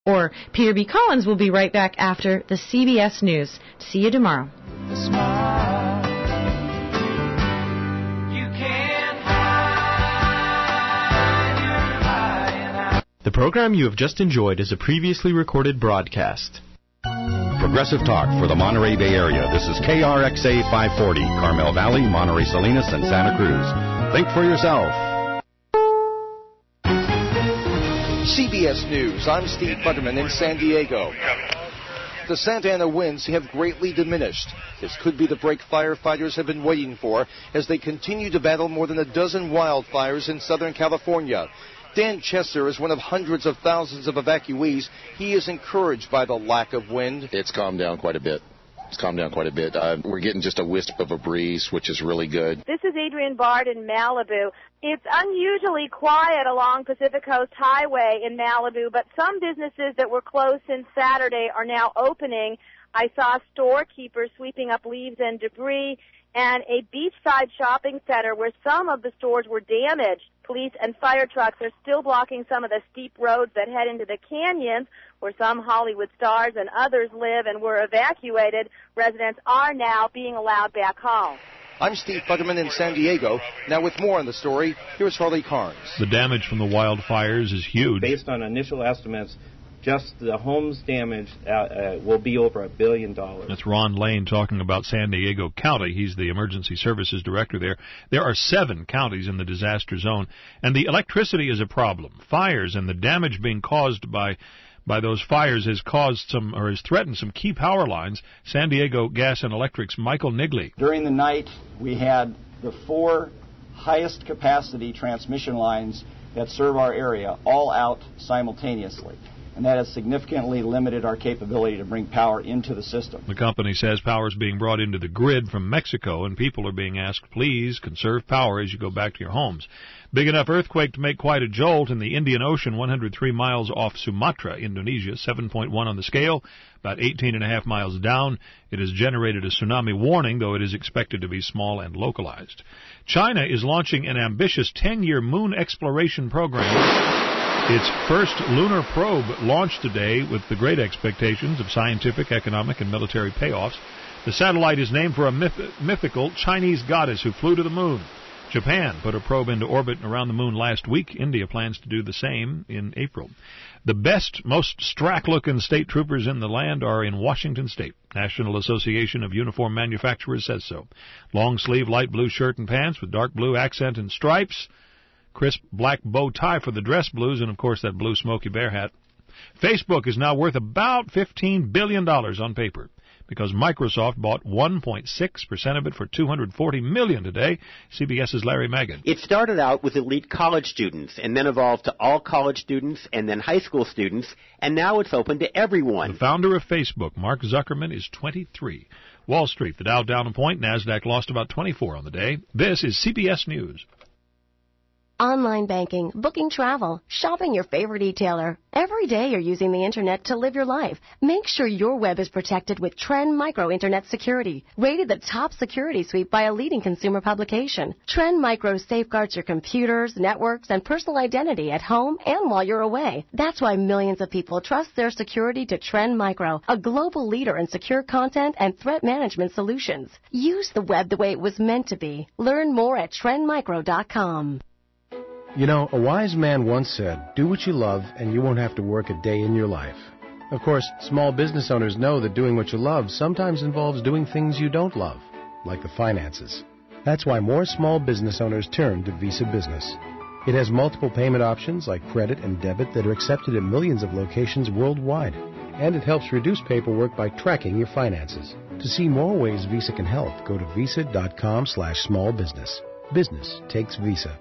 Or Peter B. Collins will be right back after the CBS News. See you tomorrow. The program you have just enjoyed is a previously recorded broadcast. Progressive Talk for the Monterey Bay Area. This is KRXA 540, Carmel Valley, Monterey Salinas, and Santa Cruz. Think for yourself. CBS News, I'm Steve Butterman in San Diego. The Santa Ana winds have greatly diminished. This could be the break firefighters have been waiting for as they continue to battle more than a dozen wildfires in Southern California. Dan Chesser is one of hundreds of thousands of evacuees. He is encouraged by the lack of wind. It's calmed down quite a bit. We're getting just a wisp of a breeze, which is really good. This is Adrienne Bard in Malibu. It's unusually quiet along Pacific Coast Highway in Malibu, but some businesses that were closed since Saturday are now opening. I saw storekeepers sweeping up leaves and debris, and a beachside shopping center where some of the stores were damaged. Police and fire trucks are still blocking some of the steep roads that head into the canyons where some Hollywood stars and others live and were evacuated. Residents are now being allowed back home. I'm Steve Butterman in San Diego. Now with more on the story, here's Harley Carnes. The damage from the wildfires is huge. Based on initial estimates, just the homes damaged will be over $1 billion. That's Ron Lane talking about San Diego County. He's the emergency services director there. There are 7 counties in the disaster zone, and the electricity is a problem. Fires and the damage being caused by those fires has threatened some key power lines. San Diego Gas and Electric's Michael Nigley. During the night, we had the 4 highest capacity transmission lines that serve our area all out simultaneously, and that has significantly limited our capability to bring power into the system. The company says power is being brought into the grid from Mexico, and people are being asked, please conserve power as you go back to your homes. Big enough earthquake to make quite a jolt in the Indian Ocean, 103 miles off Sumatra, Indonesia, 7.1 on the scale, about 18.5 miles down. It has generated a tsunami warning, though it is expected to be small and localized. China is launching an ambitious 10-year moon exploration program. Its first lunar probe launched today with the great expectations of scientific, economic, and military payoffs. The satellite is named for a mythical Chinese goddess who flew to the moon. Japan put a probe into orbit around the moon last week. India plans to do the same in April. The best, most strack-looking state troopers in the land are in Washington State. National Association of Uniform Manufacturers says so. Long-sleeve light blue shirt and pants with dark blue accent and stripes. Crisp black bow tie for the dress blues, and, of course, that blue Smokey Bear hat. Facebook is now worth about $15 billion on paper because Microsoft bought 1.6% of it for $240 million today. CBS's Larry Maggid. It started out with elite college students and then evolved to all college students and then high school students, and now it's open to everyone. The founder of Facebook, Mark Zuckerman, is 23. Wall Street, the Dow down a point. NASDAQ lost about 24 on the day. This is CBS News. Online banking, booking travel, shopping your favorite e-tailer. Every day you're using the Internet to live your life. Make sure your web is protected with Trend Micro Internet Security, rated the top security suite by a leading consumer publication. Trend Micro safeguards your computers, networks, and personal identity at home and while you're away. That's why millions of people trust their security to Trend Micro, a global leader in secure content and threat management solutions. Use the web the way it was meant to be. Learn more at trendmicro.com. You know, a wise man once said, do what you love and you won't have to work a day in your life. Of course, small business owners know that doing what you love sometimes involves doing things you don't love, like the finances. That's why more small business owners turn to Visa Business. It has multiple payment options like credit and debit that are accepted at millions of locations worldwide. And it helps reduce paperwork by tracking your finances. To see more ways Visa can help, go to visa.com/smallbusiness. Business takes Visa.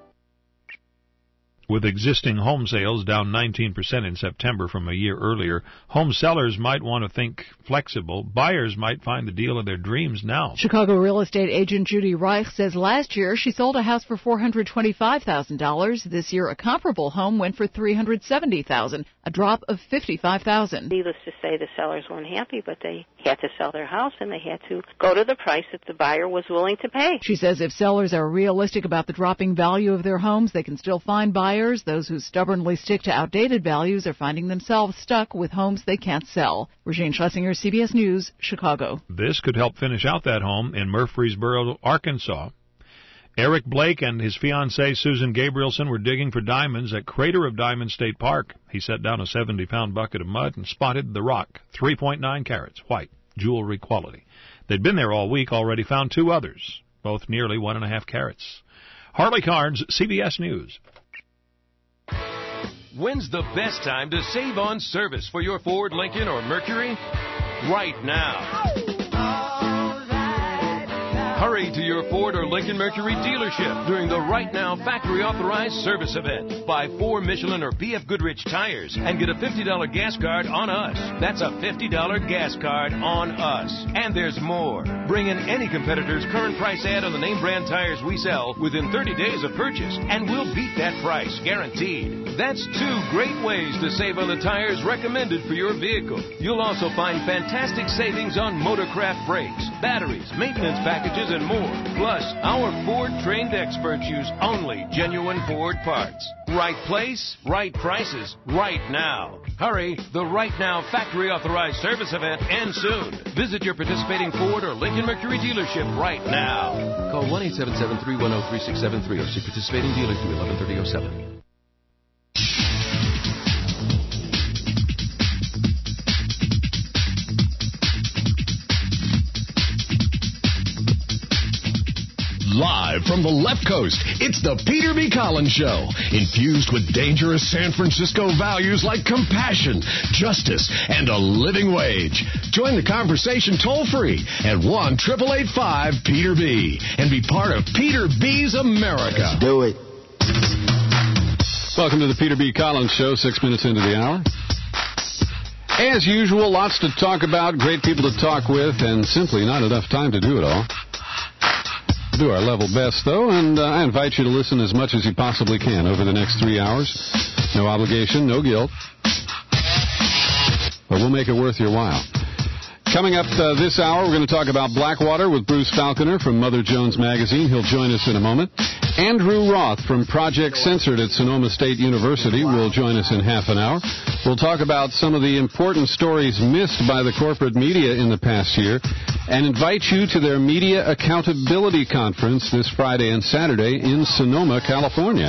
With existing home sales down 19% in September from a year earlier, home sellers might want to think flexible. Buyers might find the deal of their dreams now. Chicago real estate agent Judy Reich says last year she sold a house for $425,000. This year a comparable home went for $370,000, a drop of $55,000. Needless to say, the sellers weren't happy, but they had to sell their house and they had to go to the price that the buyer was willing to pay. She says if sellers are realistic about the dropping value of their homes, they can still find buyers buyers. Those who stubbornly stick to outdated values are finding themselves stuck with homes they can't sell. Regine Schlesinger, CBS News, Chicago. This could help finish out that home in Murfreesboro, Arkansas. Eric Blake and his fiancée Susan Gabrielson were digging for diamonds at Crater of Diamond State Park. He set down a 70-pound bucket of mud and spotted the rock, 3.9 carats, white, jewelry quality. They'd been there all week, already found 2 others, both nearly 1.5 carats. Harley Carnes, CBS News. When's the best time to save on service for your Ford, Lincoln, or Mercury? Right now. Hurry to your Ford or Lincoln Mercury dealership during the Right Now Factory Authorized Service Event. Buy 4 Michelin or P.F. Goodrich tires and get a $50 gas card on us. That's a $50 gas card on us. And there's more. Bring in any competitor's current price ad on the name brand tires we sell within 30 days of purchase, and we'll beat that price, guaranteed. That's 2 great ways to save on the tires recommended for your vehicle. You'll also find fantastic savings on Motorcraft brakes, batteries, maintenance packages, and more. Plus, our Ford-trained experts use only genuine Ford parts. Right place, right prices, right now. Hurry, the Right Now Factory Authorized Service Event ends soon. Visit your participating Ford or Lincoln Mercury dealership right now. Call 1-877-310-3673 or see participating dealer through 11/30/07. Live from the left coast, it's the Peter B. Collins Show, infused with dangerous San Francisco values like compassion, justice, and a living wage. Join the conversation toll-free at 1-888-5-PETER-B and be part of Peter B's America. Let's do it. Welcome to the Peter B. Collins Show, 6 minutes into the hour. As usual, lots to talk about, great people to talk with, and simply not enough time to do it all. We'll do our level best, though, and I invite you to listen as much as you possibly can over the next 3 hours. No obligation, no guilt. But we'll make it worth your while. Coming up this hour, we're going to talk about Blackwater with Bruce Falconer from Mother Jones Magazine. He'll join us in a moment. Andrew Roth from Project Censored at Sonoma State University will join us in half an hour. We'll talk about some of the important stories missed by the corporate media in the past year and invite you to their Media Accountability Conference this Friday and Saturday in Sonoma, California.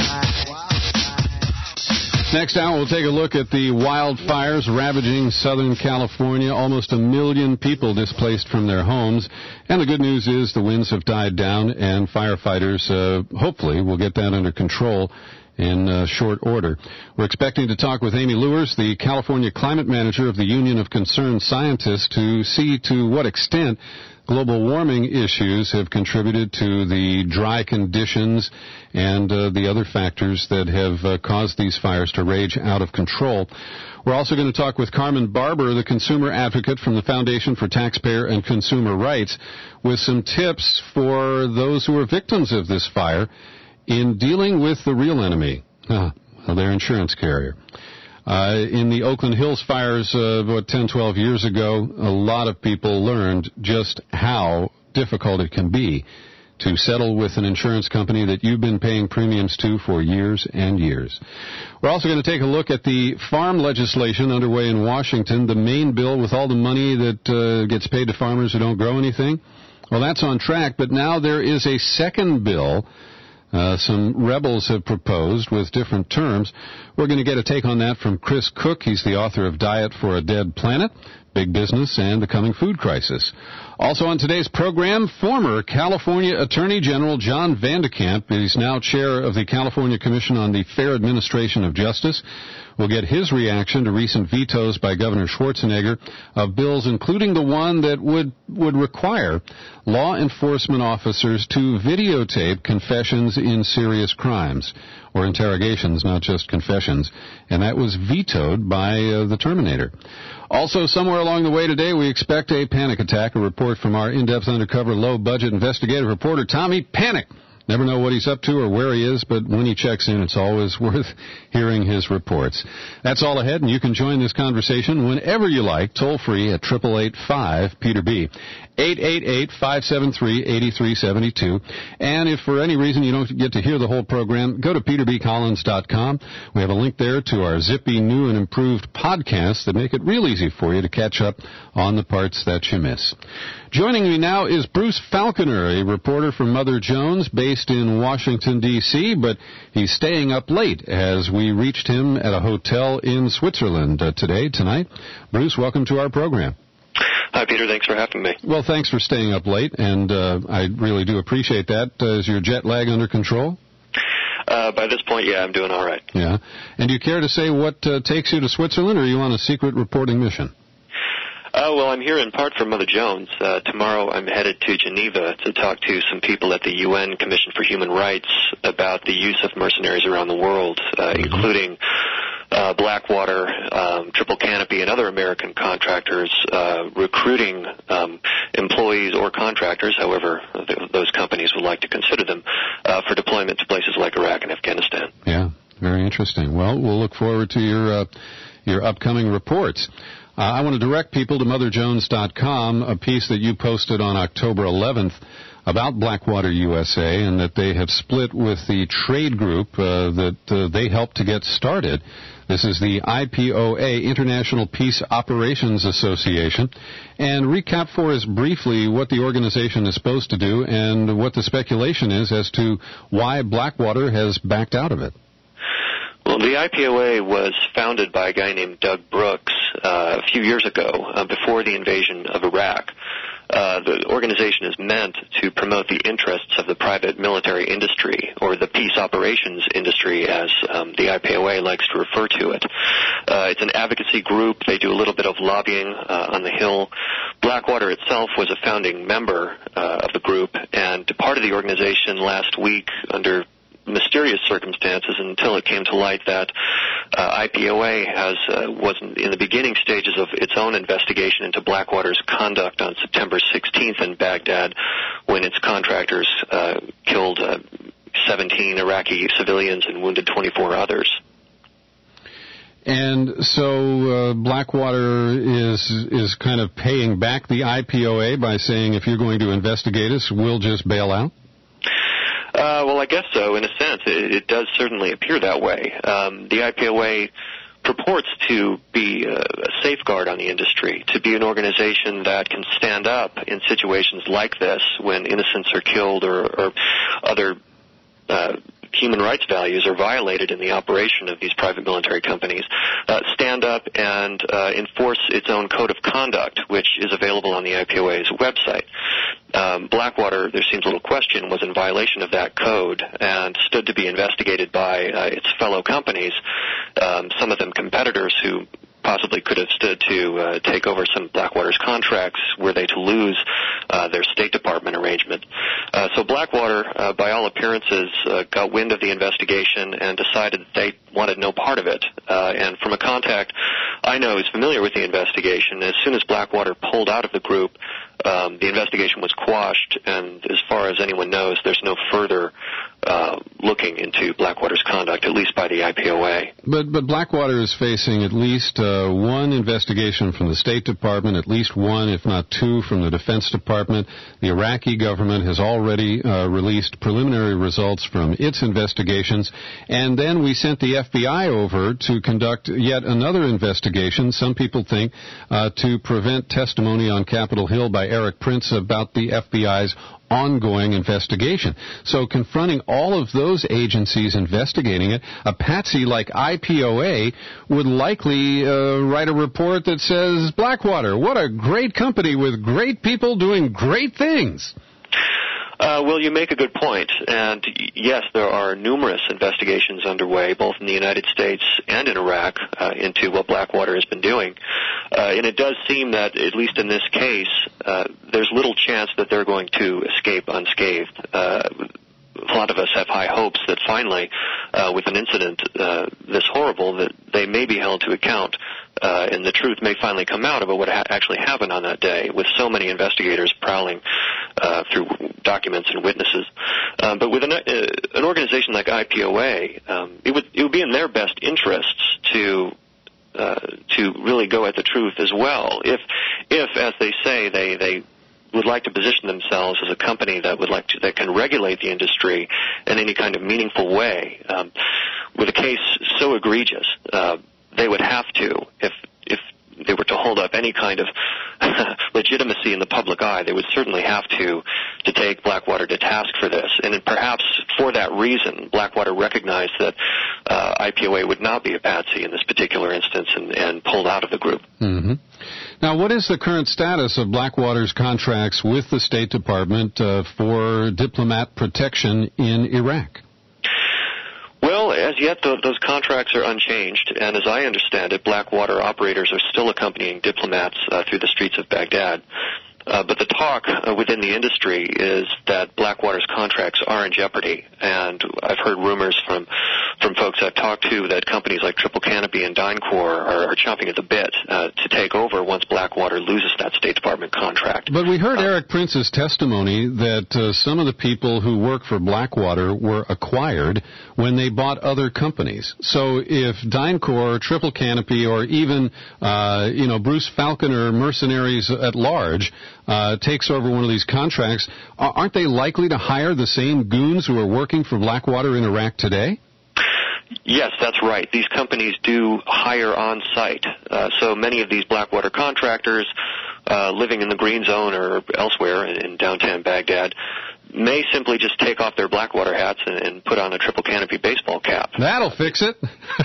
Next hour, we'll take a look at the wildfires ravaging Southern California. Almost 1 million people displaced from their homes. And the good news is the winds have died down, and firefighters hopefully will get that under control in short order. We're expecting to talk with Amy Lewers, the California climate manager of the Union of Concerned Scientists, to see to what extent global warming issues have contributed to the dry conditions and the other factors that have caused these fires to rage out of control. We're also going to talk with Carmen Barber, the consumer advocate from the Foundation for Taxpayer and Consumer Rights, with some tips for those who are victims of this fire in dealing with the real enemy, their insurance carrier. In the Oakland Hills fires about 10, 12 years ago, a lot of people learned just how difficult it can be to settle with an insurance company that you've been paying premiums to for years and years. We're also going to take a look at the farm legislation underway in Washington, the main bill with all the money that gets paid to farmers who don't grow anything. Well, that's on track, but now there is a second bill some rebels have proposed with different terms. We're going to get a take on that from Chris Cook. He's the author of Diet for a Dead Planet, Big Business, and the Coming Food Crisis. Also on today's program, former California Attorney General John Vandekamp is now chair of the California Commission on the Fair Administration of Justice. We'll get his reaction to recent vetoes by Governor Schwarzenegger of bills, including the one that would require law enforcement officers to videotape confessions in serious crimes, or interrogations, not just confessions, and that was vetoed by the Terminator. Also, somewhere along the way today, we expect a panic attack. A report from our in-depth, undercover, low-budget investigative reporter, Tommy Panic, Never know what he's up to or where he is, but when he checks in, it's always worth hearing his reports. That's all ahead, and you can join this conversation whenever you like, toll-free at 888-5-PETER-B. 888-573-8372. And if for any reason you don't get to hear the whole program, go to peterbcollins.com. We have a link there to our zippy, new, and improved podcasts that make it real easy for you to catch up on the parts that you miss. Joining me now is Bruce Falconer, a reporter from Mother Jones, based in Washington, D.C., but he's staying up late as we reached him at a hotel in Switzerland tonight. Bruce, welcome to our program. Hi, Peter. Thanks for having me. Well, thanks for staying up late, and I really do appreciate that. Is your jet lag under control? By this point, yeah, I'm doing all right. Yeah. And do you care to say what takes you to Switzerland, or are you on a secret reporting mission? Well, I'm here in part for Mother Jones. Tomorrow I'm headed to Geneva to talk to some people at the UN Commission for Human Rights about the use of mercenaries around the world, including Blackwater, Triple Canopy, and other American contractors recruiting employees or contractors, however those companies would like to consider them, for deployment to places like Iraq and Afghanistan. Yeah, very interesting. Well, we'll look forward to your upcoming reports. I want to direct people to MotherJones.com, a piece that you posted on October 11th about Blackwater USA, and that they have split with the trade group that they helped to get started. This is the IPOA, International Peace Operations Association. And recap for us briefly what the organization is supposed to do and what the speculation is as to why Blackwater has backed out of it. Well, the IPOA was founded by a guy named Doug Brooks a few years ago, before the invasion of Iraq. The organization is meant to promote the interests of the private military industry, or the peace operations industry, as the IPOA likes to refer to it. It's an advocacy group. They do a little bit of lobbying on the Hill. Blackwater itself was a founding member of the group and departed the organization last week under mysterious circumstances until it came to light that IPOA was in the beginning stages of its own investigation into Blackwater's conduct on September 16th in Baghdad, when its contractors killed 17 Iraqi civilians and wounded 24 others. And so Blackwater is kind of paying back the IPOA by saying, if you're going to investigate us, we'll just bail out? Well, I guess so, in a sense. It does certainly appear that way. The IPOA purports to be a safeguard on the industry, to be an organization that can stand up in situations like this when innocents are killed or other human rights values are violated in the operation of these private military companies, stand up and enforce its own code of conduct, which is available on the IPOA's website. Blackwater, there seems little question, was in violation of that code and stood to be investigated by its fellow companies, some of them competitors who possibly could have stood to take over some Blackwater's contracts were they to lose their State Department arrangement. So Blackwater, by all appearances, got wind of the investigation and decided that they wanted no part of it. And from a contact I know who's familiar with the investigation, as soon as Blackwater pulled out of the group, the investigation was quashed, and as far as anyone knows, there's no further looking into Blackwater's conduct, at least by the IPOA. But Blackwater is facing at least one investigation from the State Department, at least one, if not two, from the Defense Department. The Iraqi government has already released preliminary results from its investigations, and then we sent the FBI over to conduct yet another investigation, some people think, to prevent testimony on Capitol Hill by Eric Prince about the FBI's ongoing investigation. So confronting all of those agencies investigating it, a patsy like IPOA would likely write a report that says, Blackwater, what a great company with great people doing great things. Well, you make a good point. And yes, there are numerous investigations underway, both in the United States and in Iraq, into what Blackwater has been doing. And it does seem that, at least in this case, there's little chance that they're going to escape unscathed. A lot of us have high hopes that finally, with an incident this horrible, that they may be held to account, and the truth may finally come out about what actually happened on that day, with so many investigators prowling through documents and witnesses. But with an organization like IPOA, it would be in their best interests to really go at the truth as well. If as they say, they would like to position themselves as a company that can regulate the industry in any kind of meaningful way, with a case so egregious, they would have to, if they were to hold up any kind of legitimacy in the public eye, they would certainly have to take Blackwater to task for this. And perhaps for that reason, Blackwater recognized that IPOA would not be a patsy in this particular instance and pulled out of the group. Mm-hmm. Now, what is the current status of Blackwater's contracts with the State Department for diplomat protection in Iraq? Well, as yet, those contracts are unchanged, and as I understand it, Blackwater operators are still accompanying diplomats through the streets of Baghdad. But the talk within the industry is that Blackwater's contracts are in jeopardy, and I've heard rumors from folks I've talked to that companies like Triple Canopy and DynCorp are chomping at the bit to take over once Blackwater loses that State Department contract. But we heard Eric Prince's testimony that some of the people who work for Blackwater were acquired when they bought other companies. So if DynCorp, Triple Canopy, or even Bruce Falconer Mercenaries at Large takes over one of these contracts, aren't they likely to hire the same goons who are working for Blackwater in Iraq today? Yes, that's right. These companies do hire on site. So many of these Blackwater contractors living in the Green Zone or elsewhere in downtown Baghdad may simply just take off their Blackwater hats and put on a Triple Canopy baseball cap. That'll fix it.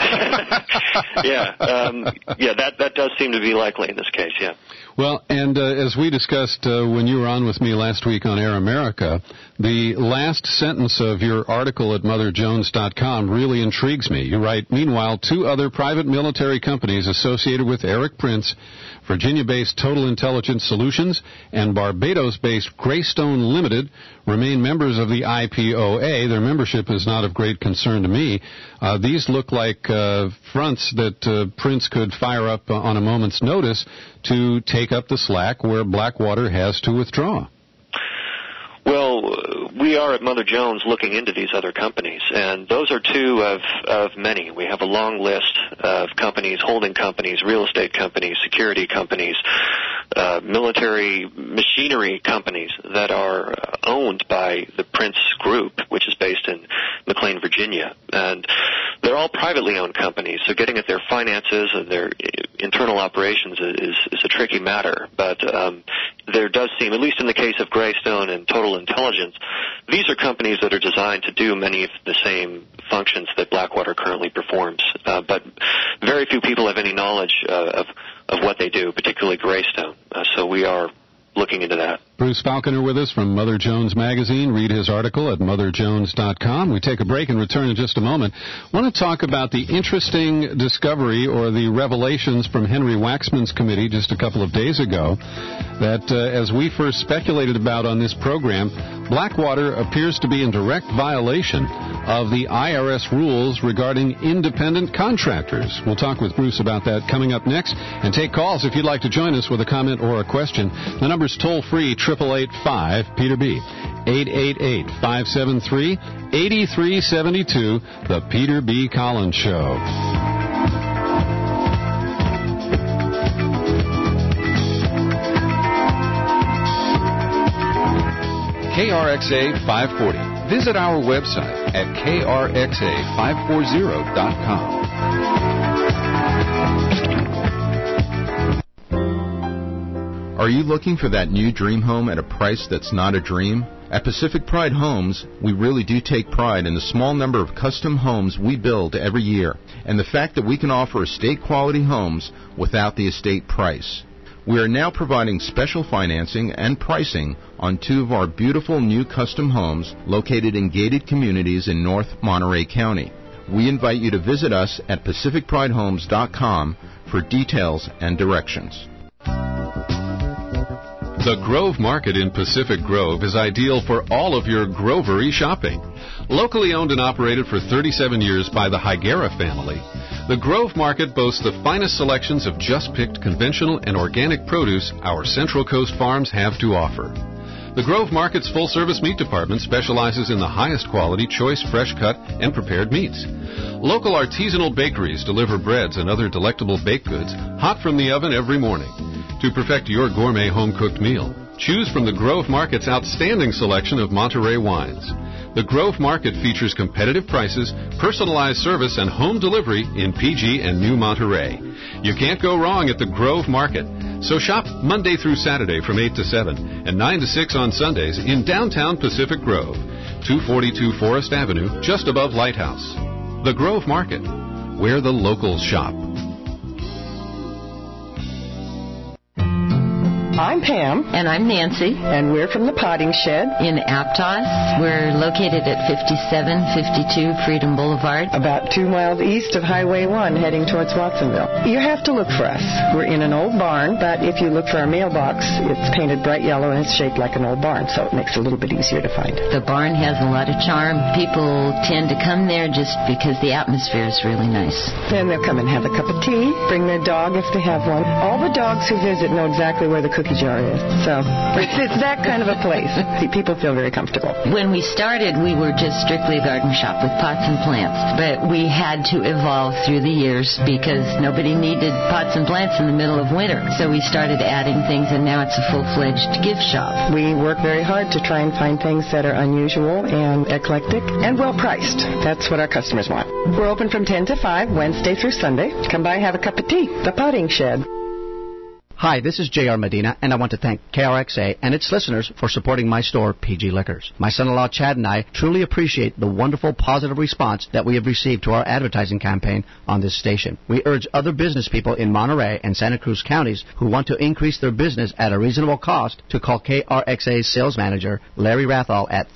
That does seem to be likely in this case, yeah. Well, and as we discussed when you were on with me last week on Air America, the last sentence of your article at MotherJones.com really intrigues me. You write, meanwhile, 2 other private military companies associated with Eric Prince, Virginia-based Total Intelligence Solutions, and Barbados-based Greystone Limited, remain members of the IPOA. Their membership is not of great concern to me. These look like fronts that Prince could fire up on a moment's notice to take up the slack where Blackwater has to withdraw. Well, we are at Mother Jones looking into these other companies, and those are 2 of many. We have a long list of companies, holding companies, real estate companies, security companies, military machinery companies that are owned by the Prince Group, which is based in McLean, Virginia. And they're all privately owned companies, so getting at their finances and their internal operations is a tricky matter. But there does seem, at least in the case of Greystone and Total Intelligence, these are companies that are designed to do many of the same functions that Blackwater currently performs. But very few people have any knowledge of what they do, particularly Greystone. So we are looking into that. Bruce Falconer with us from Mother Jones Magazine. Read his article at MotherJones.com. We take a break and return in just a moment. I want to talk about the interesting discovery or the revelations from Henry Waxman's committee just a couple of days ago that, as we first speculated about on this program, Blackwater appears to be in direct violation of the IRS rules regarding independent contractors. We'll talk with Bruce about that coming up next, and take calls if you'd like to join us with a comment or a question. The number's toll-free, 888-5-PETER-B, 888-573-8372, The Peter B. Collins Show. KRXA 540. Visit our website at krxa540.com. Are you looking for that new dream home at a price that's not a dream? At Pacific Pride Homes, we really do take pride in the small number of custom homes we build every year, and the fact that we can offer estate-quality homes without the estate price. We are now providing special financing and pricing on 2 of our beautiful new custom homes located in gated communities in North Monterey County. We invite you to visit us at PacificPrideHomes.com for details and directions. The Grove Market in Pacific Grove is ideal for all of your grovery shopping. Locally owned and operated for 37 years by the Higuera family, the Grove Market boasts the finest selections of just-picked conventional and organic produce our Central Coast farms have to offer. The Grove Market's full-service meat department specializes in the highest quality, choice, fresh-cut, and prepared meats. Local artisanal bakeries deliver breads and other delectable baked goods hot from the oven every morning. To perfect your gourmet home-cooked meal, choose from the Grove Market's outstanding selection of Monterey wines. The Grove Market features competitive prices, personalized service, and home delivery in PG and New Monterey. You can't go wrong at the Grove Market. So shop Monday through Saturday from 8 to 7 and 9 to 6 on Sundays in downtown Pacific Grove, 242 Forest Avenue, just above Lighthouse. The Grove Market, where the locals shop. I'm Pam. And I'm Nancy. And we're from the Potting Shed in Aptos. We're located at 5752 Freedom Boulevard. About 2 miles east of Highway 1 heading towards Watsonville. You have to look for us. We're in an old barn, but if you look for our mailbox, it's painted bright yellow and it's shaped like an old barn, so it makes it a little bit easier to find. The barn has a lot of charm. People tend to come there just because the atmosphere is really nice. Then they'll come and have a cup of tea, bring their dog if they have one. All the dogs who visit know exactly where the cookie jar is. So it's that kind of a place. People feel very comfortable. When we started, we were just strictly a garden shop with pots and plants. But we had to evolve through the years because nobody needed pots and plants in the middle of winter. So we started adding things, and now it's a full-fledged gift shop. We work very hard to try and find things that are unusual and eclectic and well-priced. That's what our customers want. We're open from 10 to 5, Wednesday through Sunday. Come by and have a cup of tea. The Potting Shed. Hi, this is J.R. Medina, and I want to thank KRXA and its listeners for supporting my store, PG Liquors. My son-in-law, Chad, and I truly appreciate the wonderful positive response that we have received to our advertising campaign on this station. We urge other business people in Monterey and Santa Cruz counties who want to increase their business at a reasonable cost to call KRXA's sales manager, Larry Rathall, at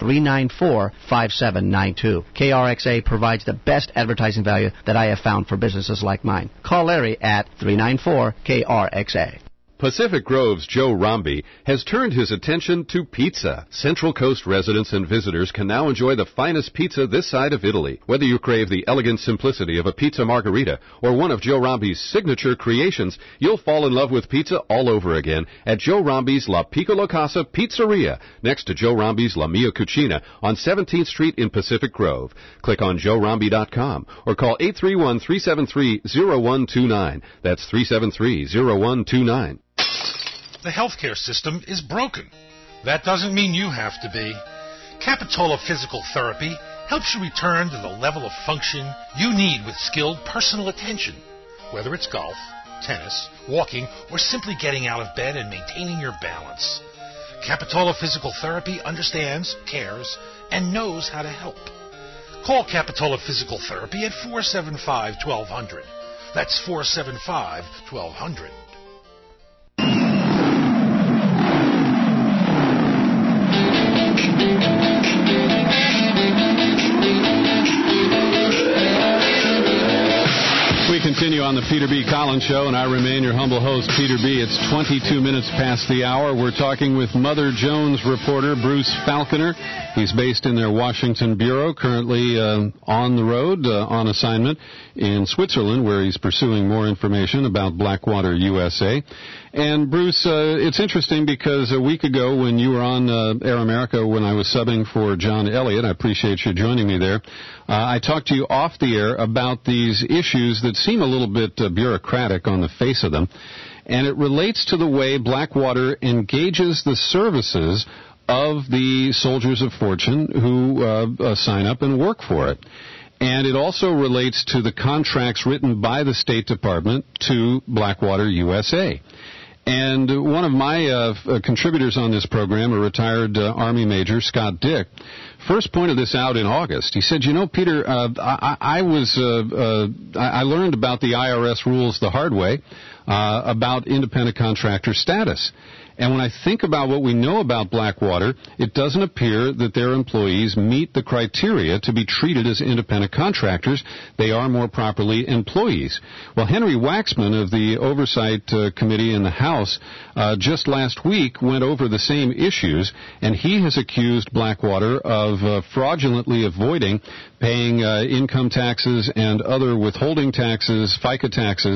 394-5792. KRXA provides the best advertising value that I have found for businesses like mine. Call Larry at 394-KRXA. Pacific Grove's Joe Romby has turned his attention to pizza. Central Coast residents and visitors can now enjoy the finest pizza this side of Italy. Whether you crave the elegant simplicity of a pizza margherita or one of Joe Romby's signature creations, you'll fall in love with pizza all over again at Joe Romby's La Piccola Casa Pizzeria, next to Joe Romby's La Mia Cucina on 17th Street in Pacific Grove. Click on joeromby.com or call 831-373-0129. That's 373-0129. The healthcare system is broken. That doesn't mean you have to be. Capitola Physical Therapy helps you return to the level of function you need with skilled personal attention, whether it's golf, tennis, walking, or simply getting out of bed and maintaining your balance. Capitola Physical Therapy understands, cares, and knows how to help. Call Capitola Physical Therapy at 475-1200. That's 475-1200. We continue on the Peter B. Collins Show, and I remain your humble host, Peter B. It's 22 minutes past the hour. We're talking with Mother Jones reporter Bruce Falconer. He's based in their Washington bureau, currently on the road on assignment in Switzerland, where he's pursuing more information about Blackwater USA. And, Bruce, it's interesting because a week ago when you were on Air America when I was subbing for John Elliott, I appreciate you joining me there, I talked to you off the air about these issues that seem a little bit bureaucratic on the face of them, and it relates to the way Blackwater engages the services of the soldiers of fortune who sign up and work for it. And it also relates to the contracts written by the State Department to Blackwater USA. And one of my contributors on this program, a retired Army Major, Scott Dick, first pointed this out in August. He said, Peter, I learned about the IRS rules the hard way about independent contractor status. And when I think about what we know about Blackwater, it doesn't appear that their employees meet the criteria to be treated as independent contractors. They are more properly employees. Well, Henry Waxman of the Oversight Committee in the House just last week went over the same issues, and he has accused Blackwater of fraudulently avoiding paying income taxes and other withholding taxes, FICA taxes,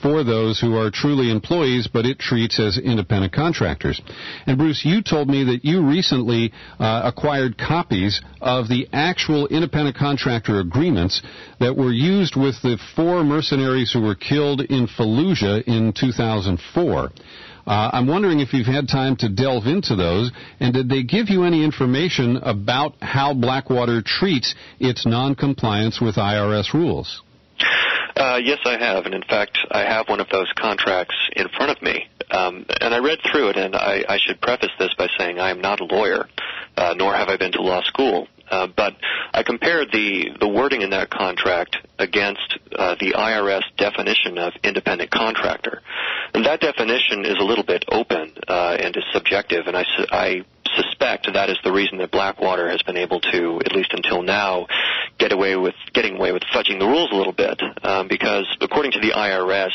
for those who are truly employees, but it treats as independent contractors. And Bruce, you told me that you recently acquired copies of the actual independent contractor agreements that were used with the 4 mercenaries who were killed in Fallujah in 2004. I'm wondering if you've had time to delve into those, and did they give you any information about how Blackwater treats its noncompliance with IRS rules? Yes, I have, and in fact, I have one of those contracts in front of me. And I read through it, and I should preface this by saying I am not a lawyer, nor have I been to law school. But I compared the wording in that contract against the IRS definition of independent contractor. And that definition is a little bit open and is subjective, and I suspect that is the reason that Blackwater has been able to, at least until now, getting away with fudging the rules a little bit, because according to the IRS,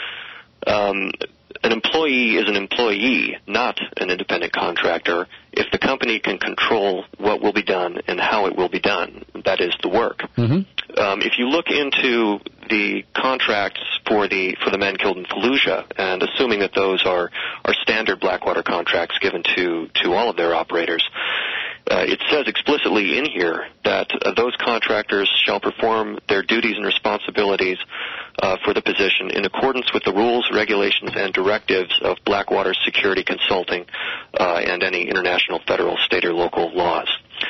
an employee is an employee, not an independent contractor, if the company can control what will be done and how it will be done. That is the work. Mm-hmm. If you look into the contracts for the men killed in Fallujah, and assuming that those are standard Blackwater contracts given to all of their operators, it says explicitly in here that those contractors shall perform their duties and responsibilities for the position in accordance with the rules, regulations, and directives of Blackwater Security Consulting and any international, federal, state, or local laws.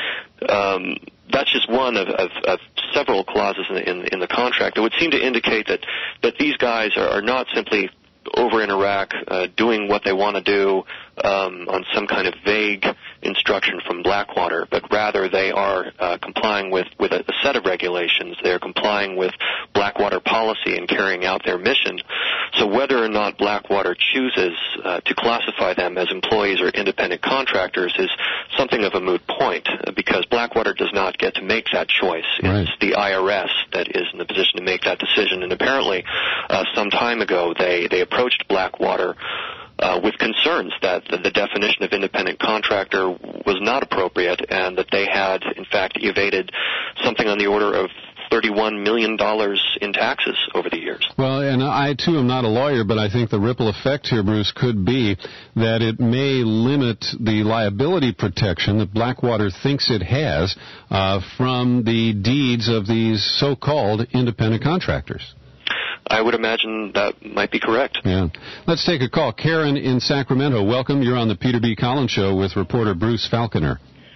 That's just one of several clauses in the contract. It would seem to indicate that these guys are not simply over in Iraq doing what they want to do on some kind of vague instruction from Blackwater, but rather they are complying with a set of regulations. They are complying with Blackwater policy and carrying out their mission. So whether or not Blackwater chooses to classify them as employees or independent contractors is something of a moot point, because Blackwater does not get to make that choice. Right. It's the IRS that is in the position to make that decision, and apparently some time ago they approached Blackwater with concerns that the definition of independent contractor was not appropriate, and that they had, in fact, evaded something on the order of $31 million in taxes over the years. Well, and I, too, am not a lawyer, but I think the ripple effect here, Bruce, could be that it may limit the liability protection that Blackwater thinks it has from the deeds of these so-called independent contractors. I would imagine that might be correct. Yeah. Let's take a call. Karen in Sacramento, welcome. You're on the Peter B. Collins Show with reporter Bruce Falconer.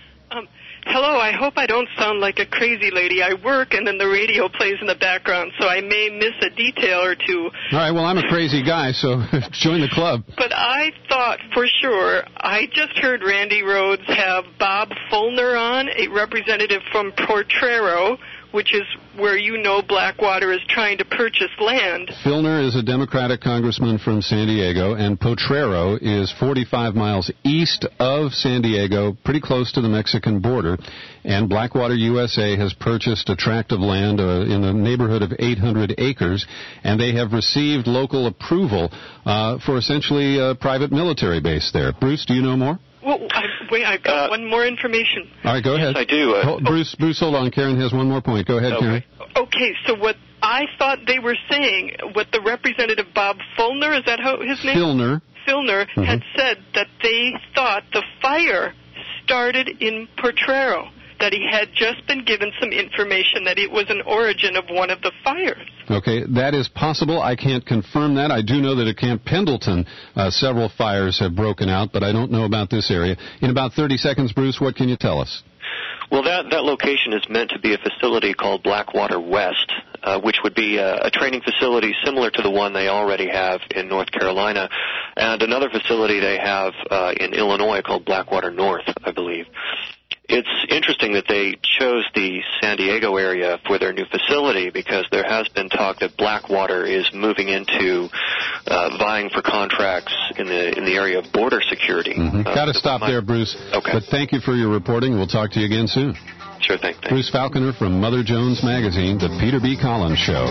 Hello, I hope I don't sound like a crazy lady. I work and then the radio plays in the background, so I may miss a detail or two. All right, well, I'm a crazy guy, so join the club. But I thought for sure, I just heard Randy Rhodes have Bob Fulner on, a representative from Potrero, which is where you know Blackwater is trying to purchase land. Filner is a Democratic congressman from San Diego, and Potrero is 45 miles east of San Diego, pretty close to the Mexican border. And Blackwater USA has purchased a tract of land in the neighborhood of 800 acres, and they have received local approval for essentially a private military base there. Bruce, do you know more? Well, I've got one more information. All right, go ahead. Yes, I do. Bruce, hold on. Karen has one more point. Go ahead, okay. Karen. Okay, so what I thought they were saying, what the representative Bob Fulner, is that how his name? Filner had said that they thought the fire started in Potrero, that he had just been given some information that it was an origin of one of the fires. Okay, that is possible. I can't confirm that. I do know that at Camp Pendleton, several fires have broken out, but I don't know about this area. In about 30 seconds, Bruce, what can you tell us? Well, that location is meant to be a facility called Blackwater West, which would be a training facility similar to the one they already have in North Carolina, and another facility they have in Illinois called Blackwater North, I believe. It's interesting that they chose the San Diego area for their new facility, because there has been talk that Blackwater is moving into vying for contracts in the area of border security. Got to stop there, Bruce. Okay. But thank you for your reporting. We'll talk to you again soon. Sure thing. Thanks. Bruce Falconer from Mother Jones Magazine, The Peter B. Collins Show.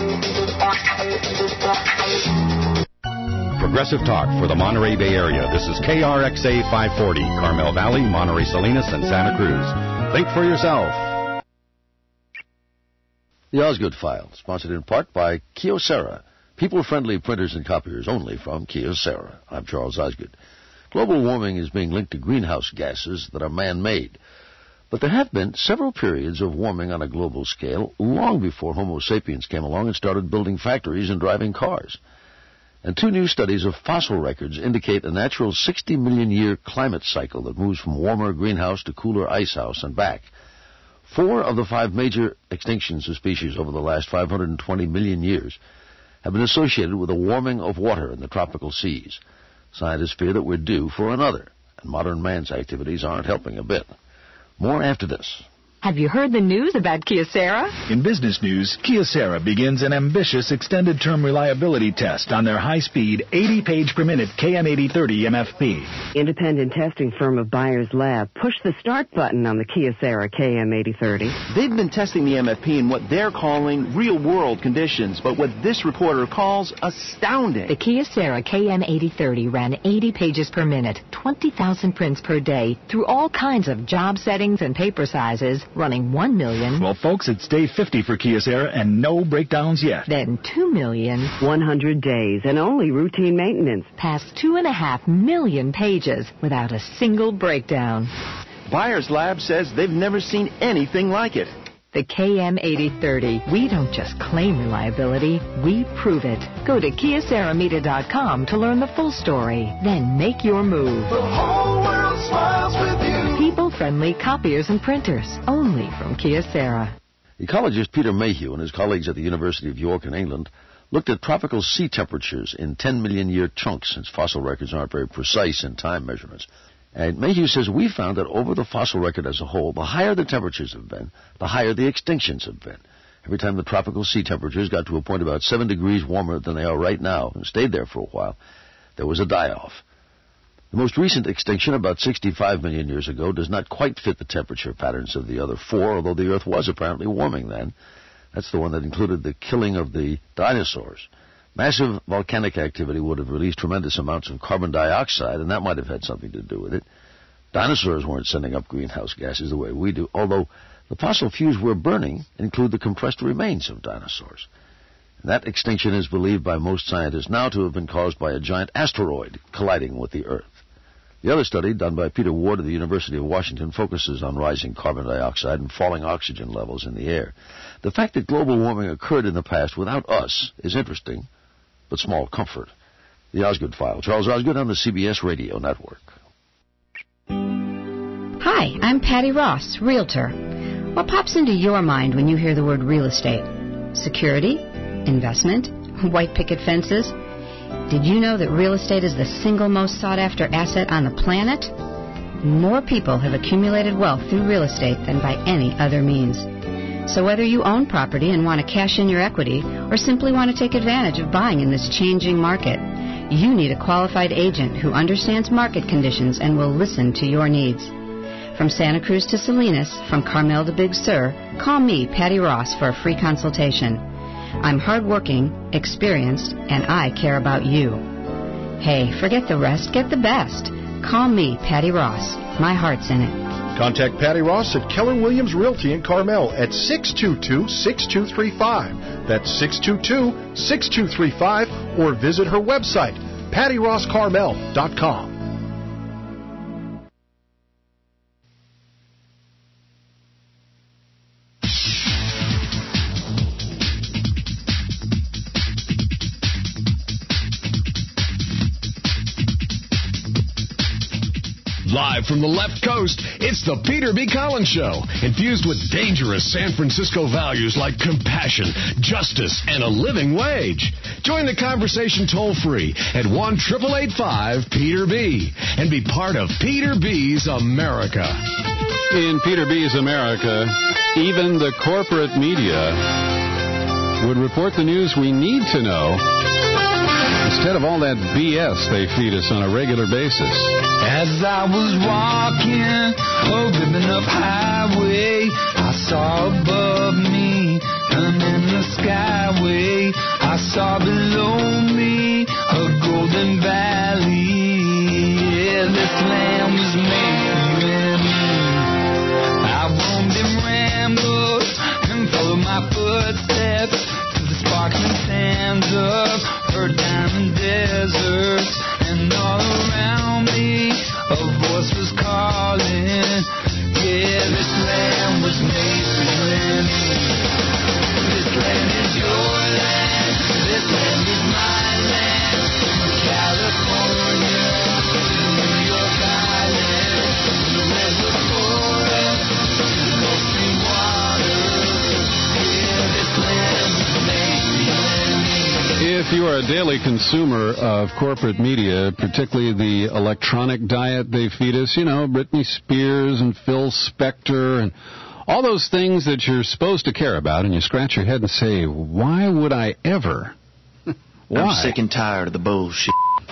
Progressive Talk for the Monterey Bay Area. This is KRXA 540, Carmel Valley, Monterey Salinas, and Santa Cruz. Think for yourself. The Osgood File, sponsored in part by Kyocera. People-friendly printers and copiers only from Kyocera. I'm Charles Osgood. Global warming is being linked to greenhouse gases that are man-made. But there have been several periods of warming on a global scale long before Homo sapiens came along and started building factories and driving cars. And 2 new studies of fossil records indicate a natural 60 million year climate cycle that moves from warmer greenhouse to cooler icehouse and back. 4 of the 5 major extinctions of species over the last 520 million years have been associated with a warming of water in the tropical seas. Scientists fear that we're due for another, and modern man's activities aren't helping a bit. More after this. Have you heard the news about Kyocera? In business news, Kyocera begins an ambitious extended-term reliability test on their high-speed, 80-page-per-minute KM8030 MFP. Independent testing firm of Byers Lab pushed the start button on the Kyocera KM8030. They've been testing the MFP in what they're calling real-world conditions, but what this reporter calls astounding. The Kyocera KM8030 ran 80 pages per minute, 20,000 prints per day, through all kinds of job settings and paper sizes, running 1 million. Well, folks, it's day 50 for Kyocera and no breakdowns yet. Then 2 million. 100 days and only routine maintenance. Past 2.5 million pages without a single breakdown. Byers Lab says they've never seen anything like it. The KM8030. We don't just claim reliability, we prove it. Go to KyoceraMedia.com to learn the full story. Then make your move. The whole world smiles with you. People-friendly copiers and printers, only from Kyocera. Ecologist Peter Mayhew and his colleagues at the University of York in England looked at tropical sea temperatures in 10 million year chunks, since fossil records aren't very precise in time measurements. And Mayhew says we found that over the fossil record as a whole, the higher the temperatures have been, the higher the extinctions have been. Every time the tropical sea temperatures got to a point about 7 degrees warmer than they are right now and stayed there for a while, there was a die-off. The most recent extinction, about 65 million years ago, does not quite fit the temperature patterns of the other 4, although the Earth was apparently warming then. That's the one that included the killing of the dinosaurs. Massive volcanic activity would have released tremendous amounts of carbon dioxide, and that might have had something to do with it. Dinosaurs weren't sending up greenhouse gases the way we do, although the fossil fuels we're burning include the compressed remains of dinosaurs. And that extinction is believed by most scientists now to have been caused by a giant asteroid colliding with the Earth. The other study, done by Peter Ward of the University of Washington, focuses on rising carbon dioxide and falling oxygen levels in the air. The fact that global warming occurred in the past without us is interesting, but small comfort. The Osgood File. Charles Osgood on the CBS Radio Network. Hi, I'm Patty Ross, Realtor. What pops into your mind when you hear the word real estate? Security? Investment? White picket fences? Did you know that real estate is the single most sought-after asset on the planet? More people have accumulated wealth through real estate than by any other means. So whether you own property and want to cash in your equity or simply want to take advantage of buying in this changing market, you need a qualified agent who understands market conditions and will listen to your needs. From Santa Cruz to Salinas, from Carmel to Big Sur, call me, Patty Ross, for a free consultation. I'm hardworking, experienced, and I care about you. Hey, forget the rest, get the best. Call me, Patty Ross. My heart's in it. Contact Patty Ross at Keller Williams Realty in Carmel at 622-6235. That's 622-6235, or visit her website, pattyrosscarmel.com. Live from the left coast, it's the Peter B. Collins Show, infused with dangerous San Francisco values like compassion, justice, and a living wage. Join the conversation toll-free at 1-888-5-PETER-B and be part of Peter B.'s America. In Peter B.'s America, even the corporate media would report the news we need to know instead of all that BS they feed us on a regular basis. As I was walking a ribbon of highway, I saw above me and in the skyway, I saw below me a golden valley. Yeah, this land was made for you and me. I roamed and rambled and followed my footsteps to the sparkling sands of you are a daily consumer of corporate media, particularly the electronic diet they feed us, Britney Spears and Phil Spector and all those things that you're supposed to care about, and you scratch your head and say, why would I ever? Why? I'm sick and tired of the bullshit.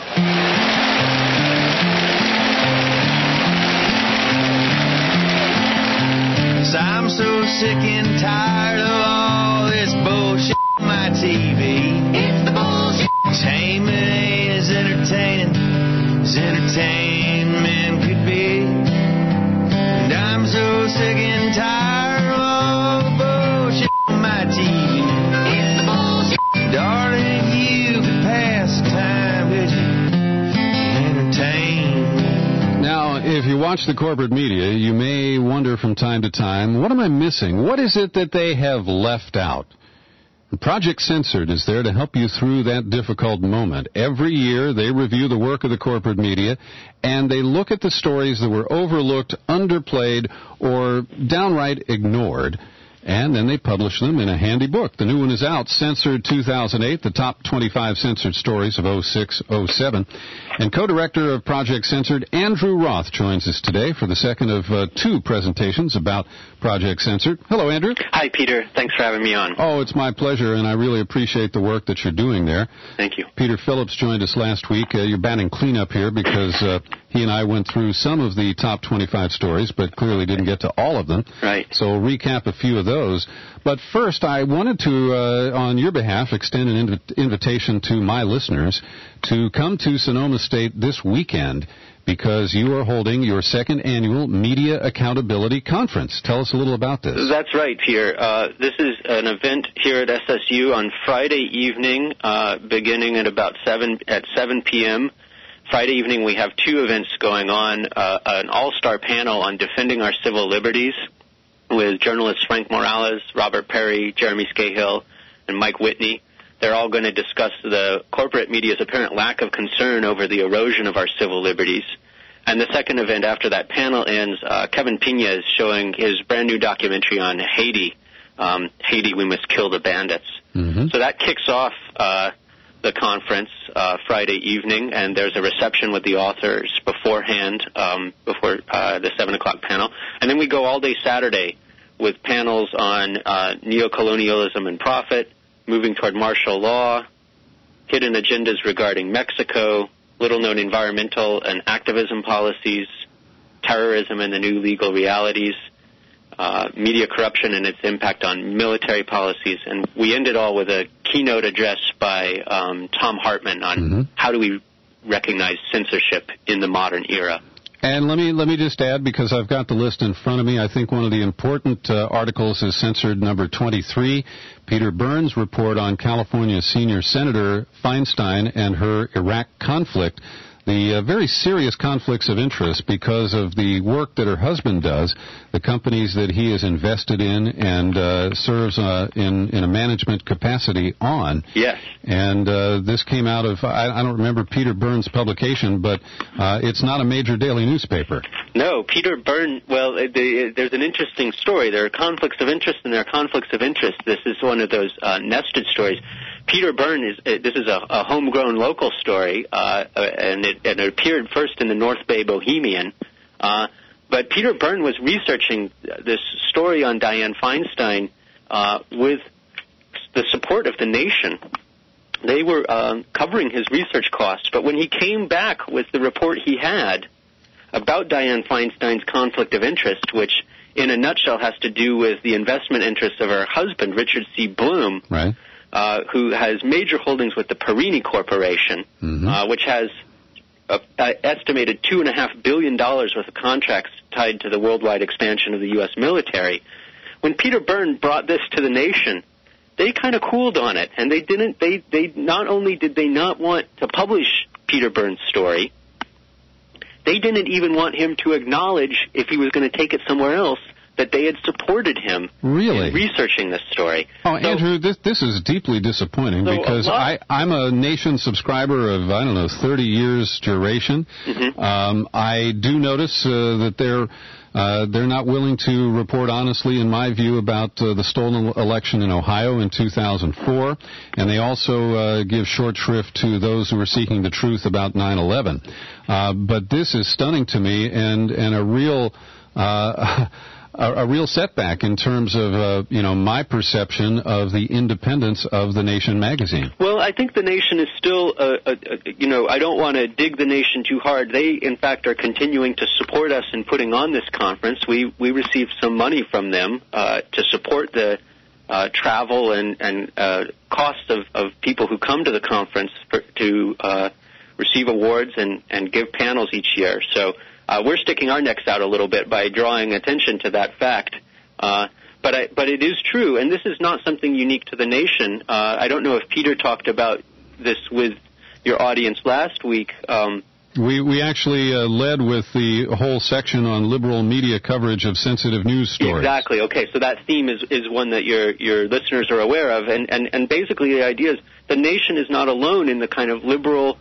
I'm so sick and tired of all this bullshit on my TV. It's the bullshit. Entertainment ain't as entertaining as entertainment could be. And I'm so sick and tired of all the bullshit on my TV. It's the bullshit. Darling, you could pass the time, could you? Entertain. Now, if you watch the corporate media, you may wonder from time to time, what am I missing? What is it that they have left out? Project Censored is there to help you through that difficult moment. Every year, they review the work of the corporate media, and they look at the stories that were overlooked, underplayed, or downright ignored. And then they publish them in a handy book. The new one is out, Censored 2008, the top 25 censored stories of 06-07. And co-director of Project Censored, Andrew Roth, joins us today for the second of two presentations about Project Censored. Hello, Andrew. Hi, Peter. Thanks for having me on. Oh, it's my pleasure, and I really appreciate the work that you're doing there. Thank you. Peter Phillips joined us last week. You're batting cleanup here because he and I went through some of the top 25 stories, but clearly didn't get to all of them. Right. So we'll recap a few of those. But first, I wanted to, on your behalf, extend an invitation to my listeners to come to Sonoma State this weekend because you are holding your second annual Media Accountability Conference. Tell us a little about this. That's right, Peter. This is an event here at SSU on Friday evening, beginning at about 7 p.m. Friday evening, we have two events going on, an all-star panel on defending our civil liberties with journalists Frank Morales, Robert Perry, Jeremy Scahill, and Mike Whitney. They're all going to discuss the corporate media's apparent lack of concern over the erosion of our civil liberties. And the second event after that panel ends, Kevin Pena is showing his brand new documentary on Haiti, Haiti, We Must Kill the Bandits. Mm-hmm. So that kicks off the conference Friday evening, and there's a reception with the authors beforehand, before the 7 o'clock panel. And then we go all day Saturday with panels on neocolonialism and profit, moving toward martial law, hidden agendas regarding Mexico, little-known environmental and activism policies, terrorism and the new legal realities, media corruption and its impact on military policies. And we end it all with a keynote address by Tom Hartman on how do we recognize censorship in the modern era. And let me just add, because I've got the list in front of me, I think one of the important articles is Censored number 23, Peter Burns' report on California Senior Senator Feinstein and her Iraq conflict. The very serious conflicts of interest because of the work that her husband does, the companies that he is invested in and serves in a management capacity on. Yes. And this came out of, I don't remember Peter Burns' publication, but it's not a major daily newspaper. No, Peter Burns, well, there's an interesting story. There are conflicts of interest and there are conflicts of interest. This is one of those nested stories. Peter Byrne this is a homegrown local story, and it appeared first in the North Bay Bohemian. But Peter Byrne was researching this story on Dianne Feinstein with the support of The Nation. They were covering his research costs, but when he came back with the report he had about Dianne Feinstein's conflict of interest, which in a nutshell has to do with the investment interests of her husband, Richard C. Bloom, right. Who has major holdings with the Perini Corporation, which has estimated $2.5 billion worth of contracts tied to the worldwide expansion of the U.S. military. When Peter Byrne brought this to The Nation, they kind of cooled on it, and they not only did they not want to publish Peter Byrne's story, they didn't even want him to acknowledge, if he was going to take it somewhere else, that they had supported him in researching this story. Oh, so, Andrew, this is deeply disappointing because I'm a Nation subscriber of, 30 years duration. I do notice that they're They're not willing to report honestly, in my view, about the stolen election in Ohio in 2004, and they also give short shrift to those who are seeking the truth about 9/11. But this is stunning to me, and a real setback in terms of my perception of the independence of the Nation magazine. Well, I think the Nation is still I don't want to dig the Nation too hard. They in fact are continuing to support us in putting on this conference. We received some money from them to support the travel and costs of people who come to the conference to receive awards and give panels each year. So we're sticking our necks out a little bit by drawing attention to that fact. But it is true, and this is not something unique to the Nation. I don't know if Peter talked about this with your audience last week. We actually led with the whole section on liberal media coverage of sensitive news stories. Exactly. Okay, so that theme is one that your listeners are aware of, and basically the idea is the Nation is not alone in the kind of liberal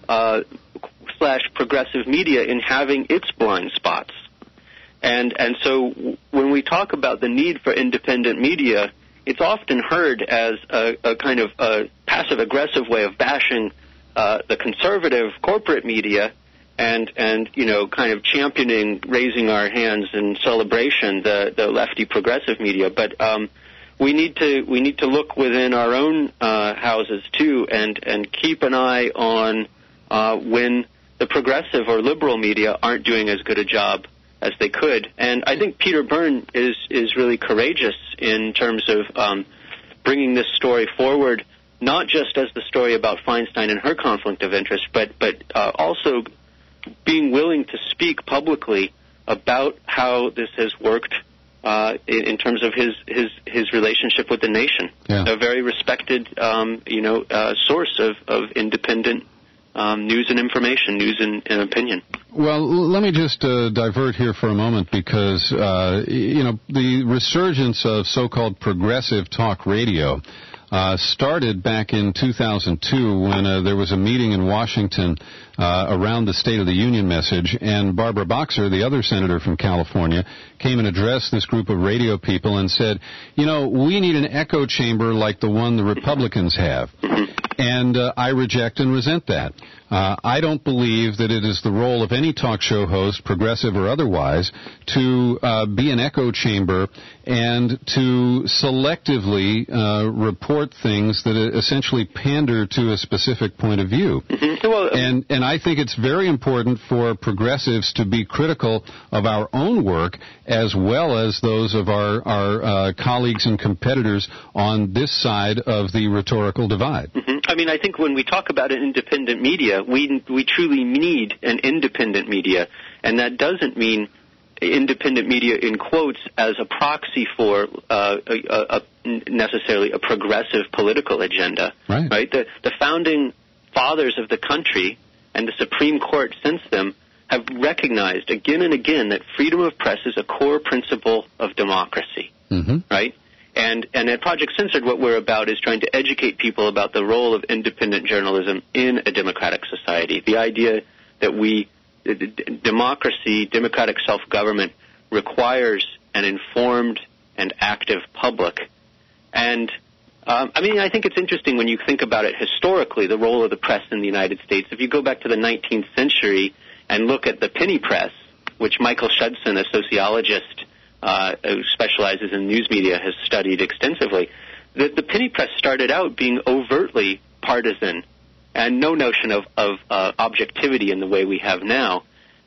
/ progressive media in having its blind spots. And so when we talk about the need for independent media, it's often heard as a kind of a passive-aggressive way of bashing the conservative corporate media and kind of championing, raising our hands in celebration, the lefty progressive media. But we need to look within our own houses, too, and keep an eye on when the progressive or liberal media aren't doing as good a job as they could. And I think Peter Byrne is really courageous in terms of bringing this story forward, not just as the story about Feinstein and her conflict of interest, but also being willing to speak publicly about how this has worked in terms of his relationship with the Nation. Yeah. A very respected source of independent news and information, news and opinion. Well, let me just divert here for a moment because, the resurgence of so-called progressive talk radio started back in 2002 when there was a meeting in Washington around the State of the Union message, and Barbara Boxer, the other senator from California, came and addressed this group of radio people and said, we need an echo chamber like the one the Republicans have. And I reject and resent that. I don't believe that it is the role of any talk show host, progressive or otherwise, to be an echo chamber and to selectively report things that essentially pander to a specific point of view. And I think it's very important for progressives to be critical of our own work as well as those of our colleagues and competitors on this side of the rhetorical divide. I mean, I think when we talk about an independent media, we truly need an independent media, and that doesn't mean independent media in quotes as a proxy for necessarily a progressive political agenda. Right? The founding fathers of the country and the Supreme Court since them have recognized again and again that freedom of press is a core principle of democracy. Right? And at Project Censored, what we're about is trying to educate people about the role of independent journalism in a democratic society. The idea that democracy, democratic self-government, requires an informed and active public. And, I think it's interesting when you think about it historically, the role of the press in the United States. If you go back to the 19th century and look at the penny press, which Michael Schudson, a sociologist, who specializes in news media, has studied extensively. The penny press started out being overtly partisan and no notion of objectivity in the way we have now.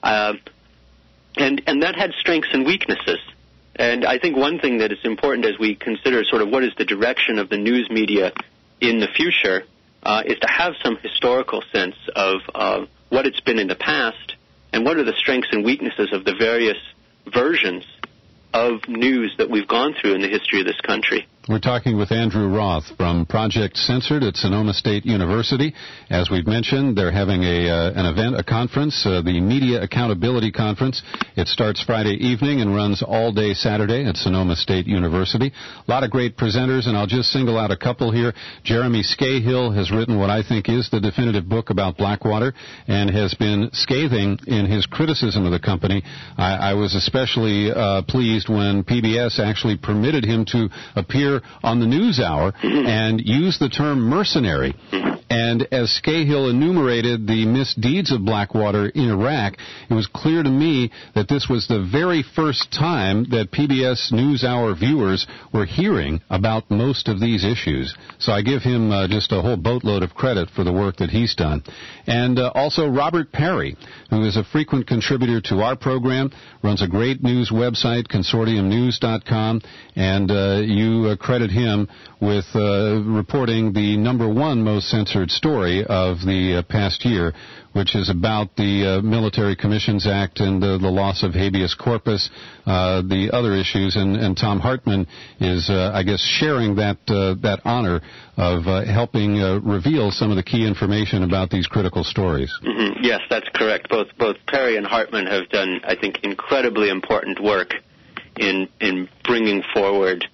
And that had strengths and weaknesses. And I think one thing that is important as we consider sort of what is the direction of the news media in the future is to have some historical sense of what it's been in the past and what are the strengths and weaknesses of the various versions of news that we've gone through in the history of this country. We're talking with Andrew Roth from Project Censored at Sonoma State University. As we've mentioned, they're having an event, a conference, the Media Accountability Conference. It starts Friday evening and runs all day Saturday at Sonoma State University. A lot of great presenters, and I'll just single out a couple here. Jeremy Scahill has written what I think is the definitive book about Blackwater and has been scathing in his criticism of the company. I was especially pleased when PBS actually permitted him to appear on the NewsHour and use the term mercenary. And as Scahill enumerated the misdeeds of Blackwater in Iraq, it was clear to me that this was the very first time that PBS NewsHour viewers were hearing about most of these issues. So I give him just a whole boatload of credit for the work that he's done. And also Robert Perry, who is a frequent contributor to our program, runs a great news website, consortiumnews.com, and you credit him with reporting the #1 most censored story of the past year, which is about the Military Commissions Act and the loss of habeas corpus, the other issues, and Tom Hartman is, I guess, sharing that honor of helping reveal some of the key information about these critical stories. Mm-hmm. Yes, that's correct. Both Perry and Hartman have done, I think, incredibly important work in bringing forward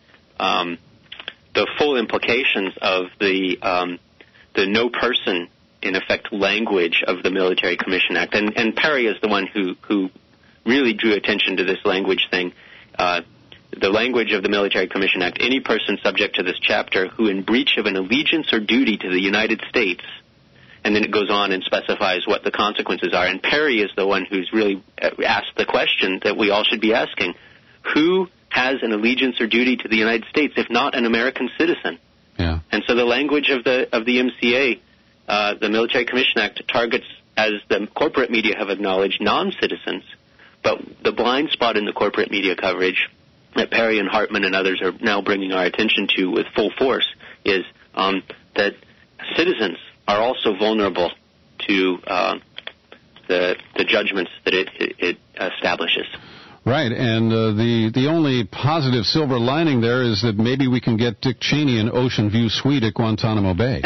the full implications of the no person, in effect, language of the Military Commission Act. And Perry is the one who really drew attention to this language thing. The language of the Military Commission Act, any person subject to this chapter who in breach of an allegiance or duty to the United States, and then it goes on and specifies what the consequences are. And Perry is the one who's really asked the question that we all should be asking. Who has an allegiance or duty to the United States if not an American citizen? Yeah. And so the language of the MCA, the Military Commission Act, targets, as the corporate media have acknowledged, non-citizens. But the blind spot in the corporate media coverage that Perry and Hartman and others are now bringing our attention to with full force is that citizens are also vulnerable to the judgments that it establishes. Right, and the only positive silver lining there is that maybe we can get Dick Cheney an Ocean View suite at Guantanamo Bay.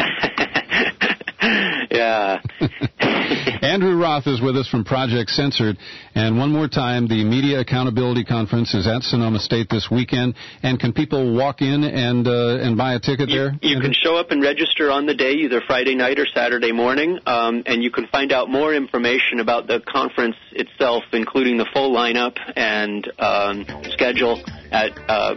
Yeah. Andrew Roth is with us from Project Censored. And one more time, the Media Accountability Conference is at Sonoma State this weekend. And can people walk in and buy a ticket there? You can show up and register on the day, either Friday night or Saturday morning. And you can find out more information about the conference itself, including the full lineup and schedule at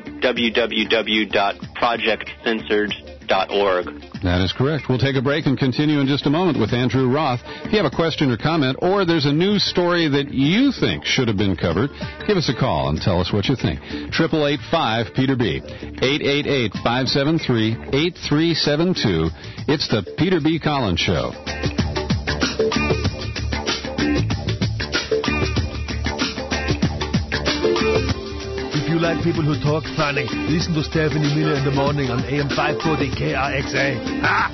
www.projectcensored.org. That is correct. We'll take a break and continue in just a moment with Andrew Roth. If you have a question or comment, or there's a news story that you think should have been covered, give us a call and tell us what you think. 888-5-PETER-B, 888-573-8372. It's the Peter B. Collins Show. If you like people who talk funny, listen to Stephanie Miller in the morning on AM 540 KRXA. Ah!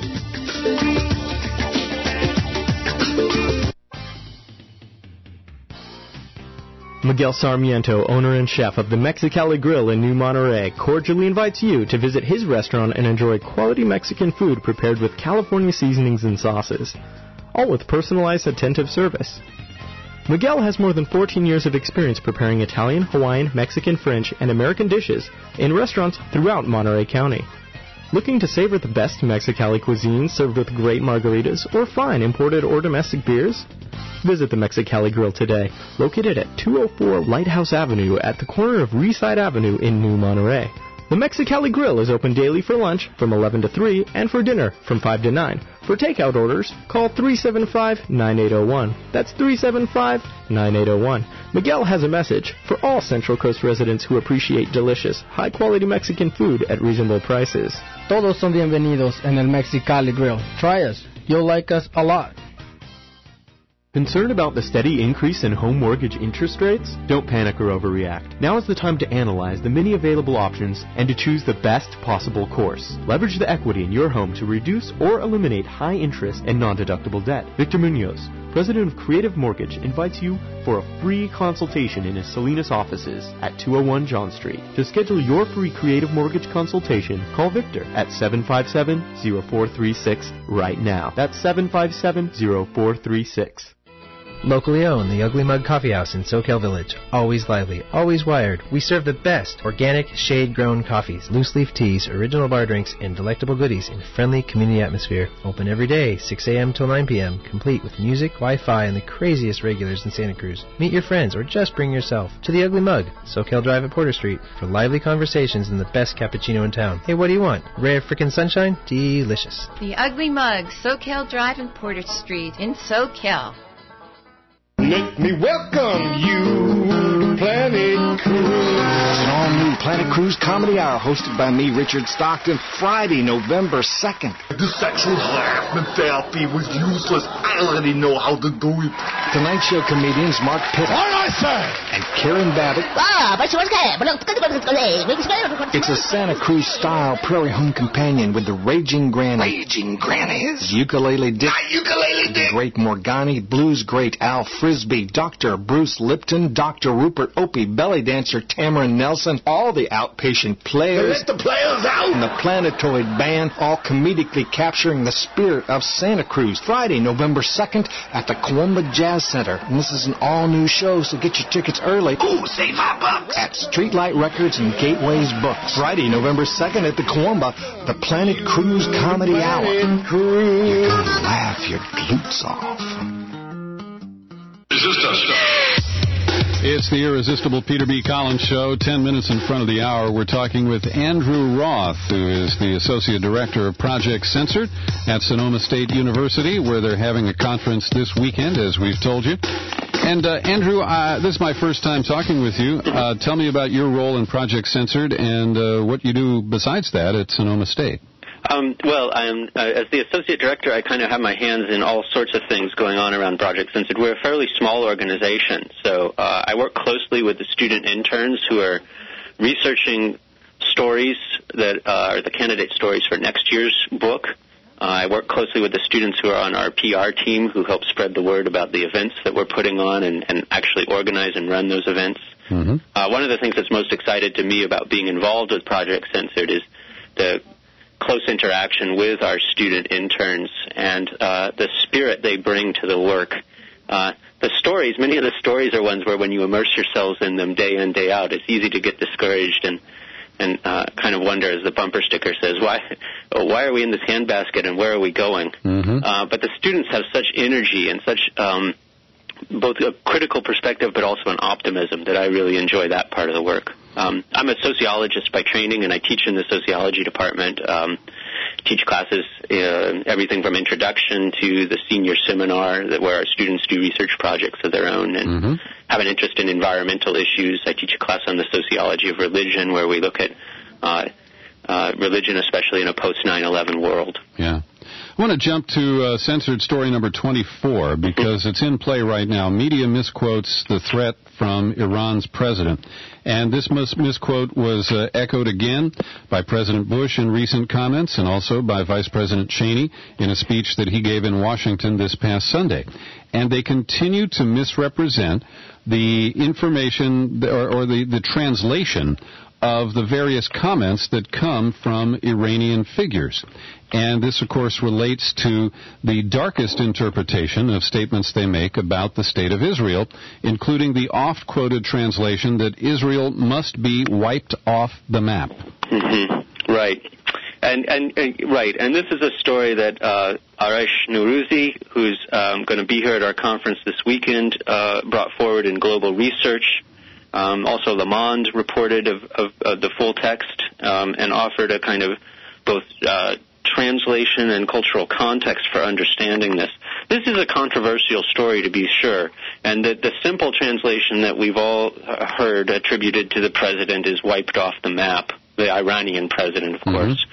Miguel Sarmiento, owner and chef of the Mexicali Grill in New Monterey, cordially invites you to visit his restaurant and enjoy quality Mexican food prepared with California seasonings and sauces, all with personalized, attentive service. Miguel has more than 14 years of experience preparing Italian, Hawaiian, Mexican, French, and American dishes in restaurants throughout Monterey County. Looking to savor the best Mexicali cuisine served with great margaritas or fine imported or domestic beers? Visit the Mexicali Grill today, located at 204 Lighthouse Avenue at the corner of Reeside Avenue in New Monterey. The Mexicali Grill is open daily for lunch from 11 to 3 and for dinner from 5 to 9. For takeout orders, call 375-9801. That's 375-9801. Miguel has a message for all Central Coast residents who appreciate delicious, high-quality Mexican food at reasonable prices. Todos son bienvenidos en el Mexicali Grill. Try us. You'll like us a lot. Concerned about the steady increase in home mortgage interest rates? Don't panic or overreact. Now is the time to analyze the many available options and to choose the best possible course. Leverage the equity in your home to reduce or eliminate high interest and non-deductible debt. Victor Munoz, president of Creative Mortgage, invites you for a free consultation in his Salinas offices at 201 John Street. To schedule your free Creative Mortgage consultation, call Victor at 757-0436 right now. That's 757-0436. Locally owned, the Ugly Mug Coffee House in Soquel Village. Always lively, always wired. We serve the best organic, shade-grown coffees, loose-leaf teas, original bar drinks, and delectable goodies in a friendly community atmosphere. Open every day, 6 a.m. till 9 p.m., complete with music, Wi-Fi, and the craziest regulars in Santa Cruz. Meet your friends or just bring yourself to the Ugly Mug, Soquel Drive at Porter Street, for lively conversations and the best cappuccino in town. Hey, what do you want? Rare frickin' sunshine? Delicious. The Ugly Mug, Soquel Drive and Porter Street in Soquel. Let me welcome you, Planet Cruise. It's an all-new Planet Cruise Comedy Hour hosted by me, Richard Stockton, Friday, November 2nd. The sexual harassment therapy was useless. I already know how to do it. Tonight Show comedians Mark Pitt. What I say? And Karen Babbitt. It's a Santa Cruz-style prairie home companion with the Raging Granny. Raging Grannies? Ukulele Dick. Ukulele Dick. The Great Morgani, Blues Great Al Frisbee, Dr. Bruce Lipton, Dr. Rupert Opie, belly dancer Tamara Nelson, all the outpatient players. Let the players out! And the Planetoid Band, all comedically capturing the spirit of Santa Cruz. Friday, November 2nd at the Coomba Jazz Center. And this is an all-new show, so get your tickets early. Ooh, save $5 at Streetlight Records and Gateways Books. Friday, November 2nd at the Coomba, the Planet Cruise Comedy Hour. You're gonna laugh your glutes off. It's the irresistible Peter B. Collins Show, 10 minutes in front of the hour. We're talking with Andrew Roth, who is the Associate Director of Project Censored at Sonoma State University, where they're having a conference this weekend, as we've told you. And, Andrew, this is my first time talking with you. Tell me about your role in Project Censored and what you do besides that at Sonoma State. Well, as the associate director, I kind of have my hands in all sorts of things going on around Project Censored. We're a fairly small organization, so I work closely with the student interns who are researching stories that are the candidate stories for next year's book. I work closely with the students who are on our PR team who help spread the word about the events that we're putting on and actually organize and run those events. Mm-hmm. One of the things that's most excited to me about being involved with Project Censored is the close interaction with our student interns and the spirit they bring to the work. The stories, many of the stories are ones where when you immerse yourselves in them day in, day out, it's easy to get discouraged and kind of wonder, as the bumper sticker says, why are we in this handbasket and where are we going? Mm-hmm. But the students have such energy and such both a critical perspective but also an optimism that I really enjoy that part of the work. I'm a sociologist by training, and I teach in the sociology department, teach classes, everything from introduction to the senior seminar where our students do research projects of their own and have an interest in environmental issues. I teach a class on the sociology of religion where we look at religion, especially in a post-9/11 world. Yeah. I want to jump to censored story number 24 because it's in play right now. Media misquotes the threat from Iran's president. And this misquote was echoed again by President Bush in recent comments and also by Vice President Cheney in a speech that he gave in Washington this past Sunday. And they continue to misrepresent the information or the translation of the various comments that come from Iranian figures. And this, of course, relates to the darkest interpretation of statements they make about the state of Israel, including the oft-quoted translation that Israel must be wiped off the map. Mm-hmm. Right. And this is a story that Arash Nourouzi, who's going to be here at our conference this weekend, brought forward in Global Research. Also, Le Monde reported of the full text and offered a kind of both translation and cultural context for understanding this. This is a controversial story, to be sure, and the simple translation that we've all heard attributed to the president is wiped off the map, the Iranian president, of course.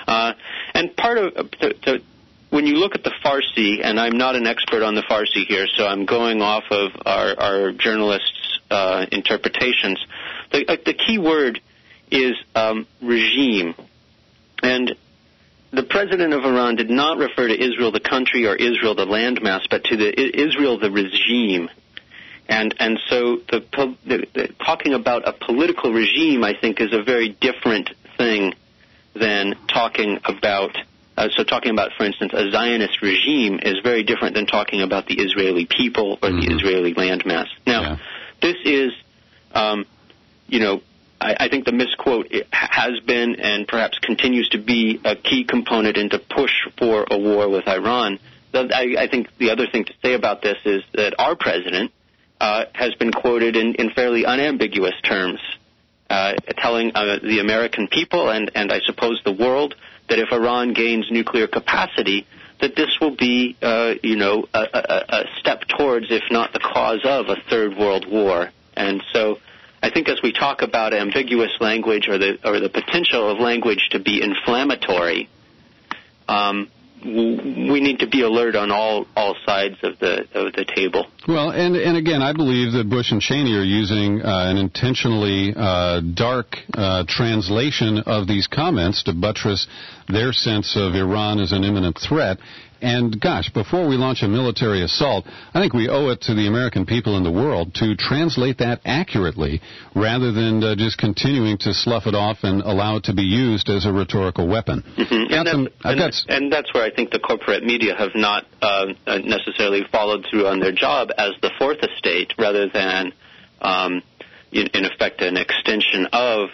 And part of when you look at the Farsi, and I'm not an expert on the Farsi here, so I'm going off of our journalists' interpretations, the key word is regime. And the president of Iran did not refer to Israel the country or Israel the landmass, but to Israel the regime. And so the talking about a political regime, I think, is a very different thing than talking about, for instance, a Zionist regime is very different than talking about the Israeli people or the Israeli landmass. Now, this is, I think the misquote has been and perhaps continues to be a key component in to push for a war with Iran. I think the other thing to say about this is that our president has been quoted in fairly unambiguous terms, telling the American people and I suppose the world that if Iran gains nuclear capacity, that this will be, a step towards, if not the cause of, a third world war. And so I think as we talk about ambiguous language or the potential of language to be inflammatory, we need to be alert on all sides of the table. Well, and again, I believe that Bush and Cheney are using an intentionally dark translation of these comments to buttress their sense of Iran as an imminent threat. And, gosh, before we launch a military assault, I think we owe it to the American people in the world to translate that accurately rather than just continuing to slough it off and allow it to be used as a rhetorical weapon. And that's where I think the corporate media have not necessarily followed through on their job as the fourth estate rather than, in effect, an extension of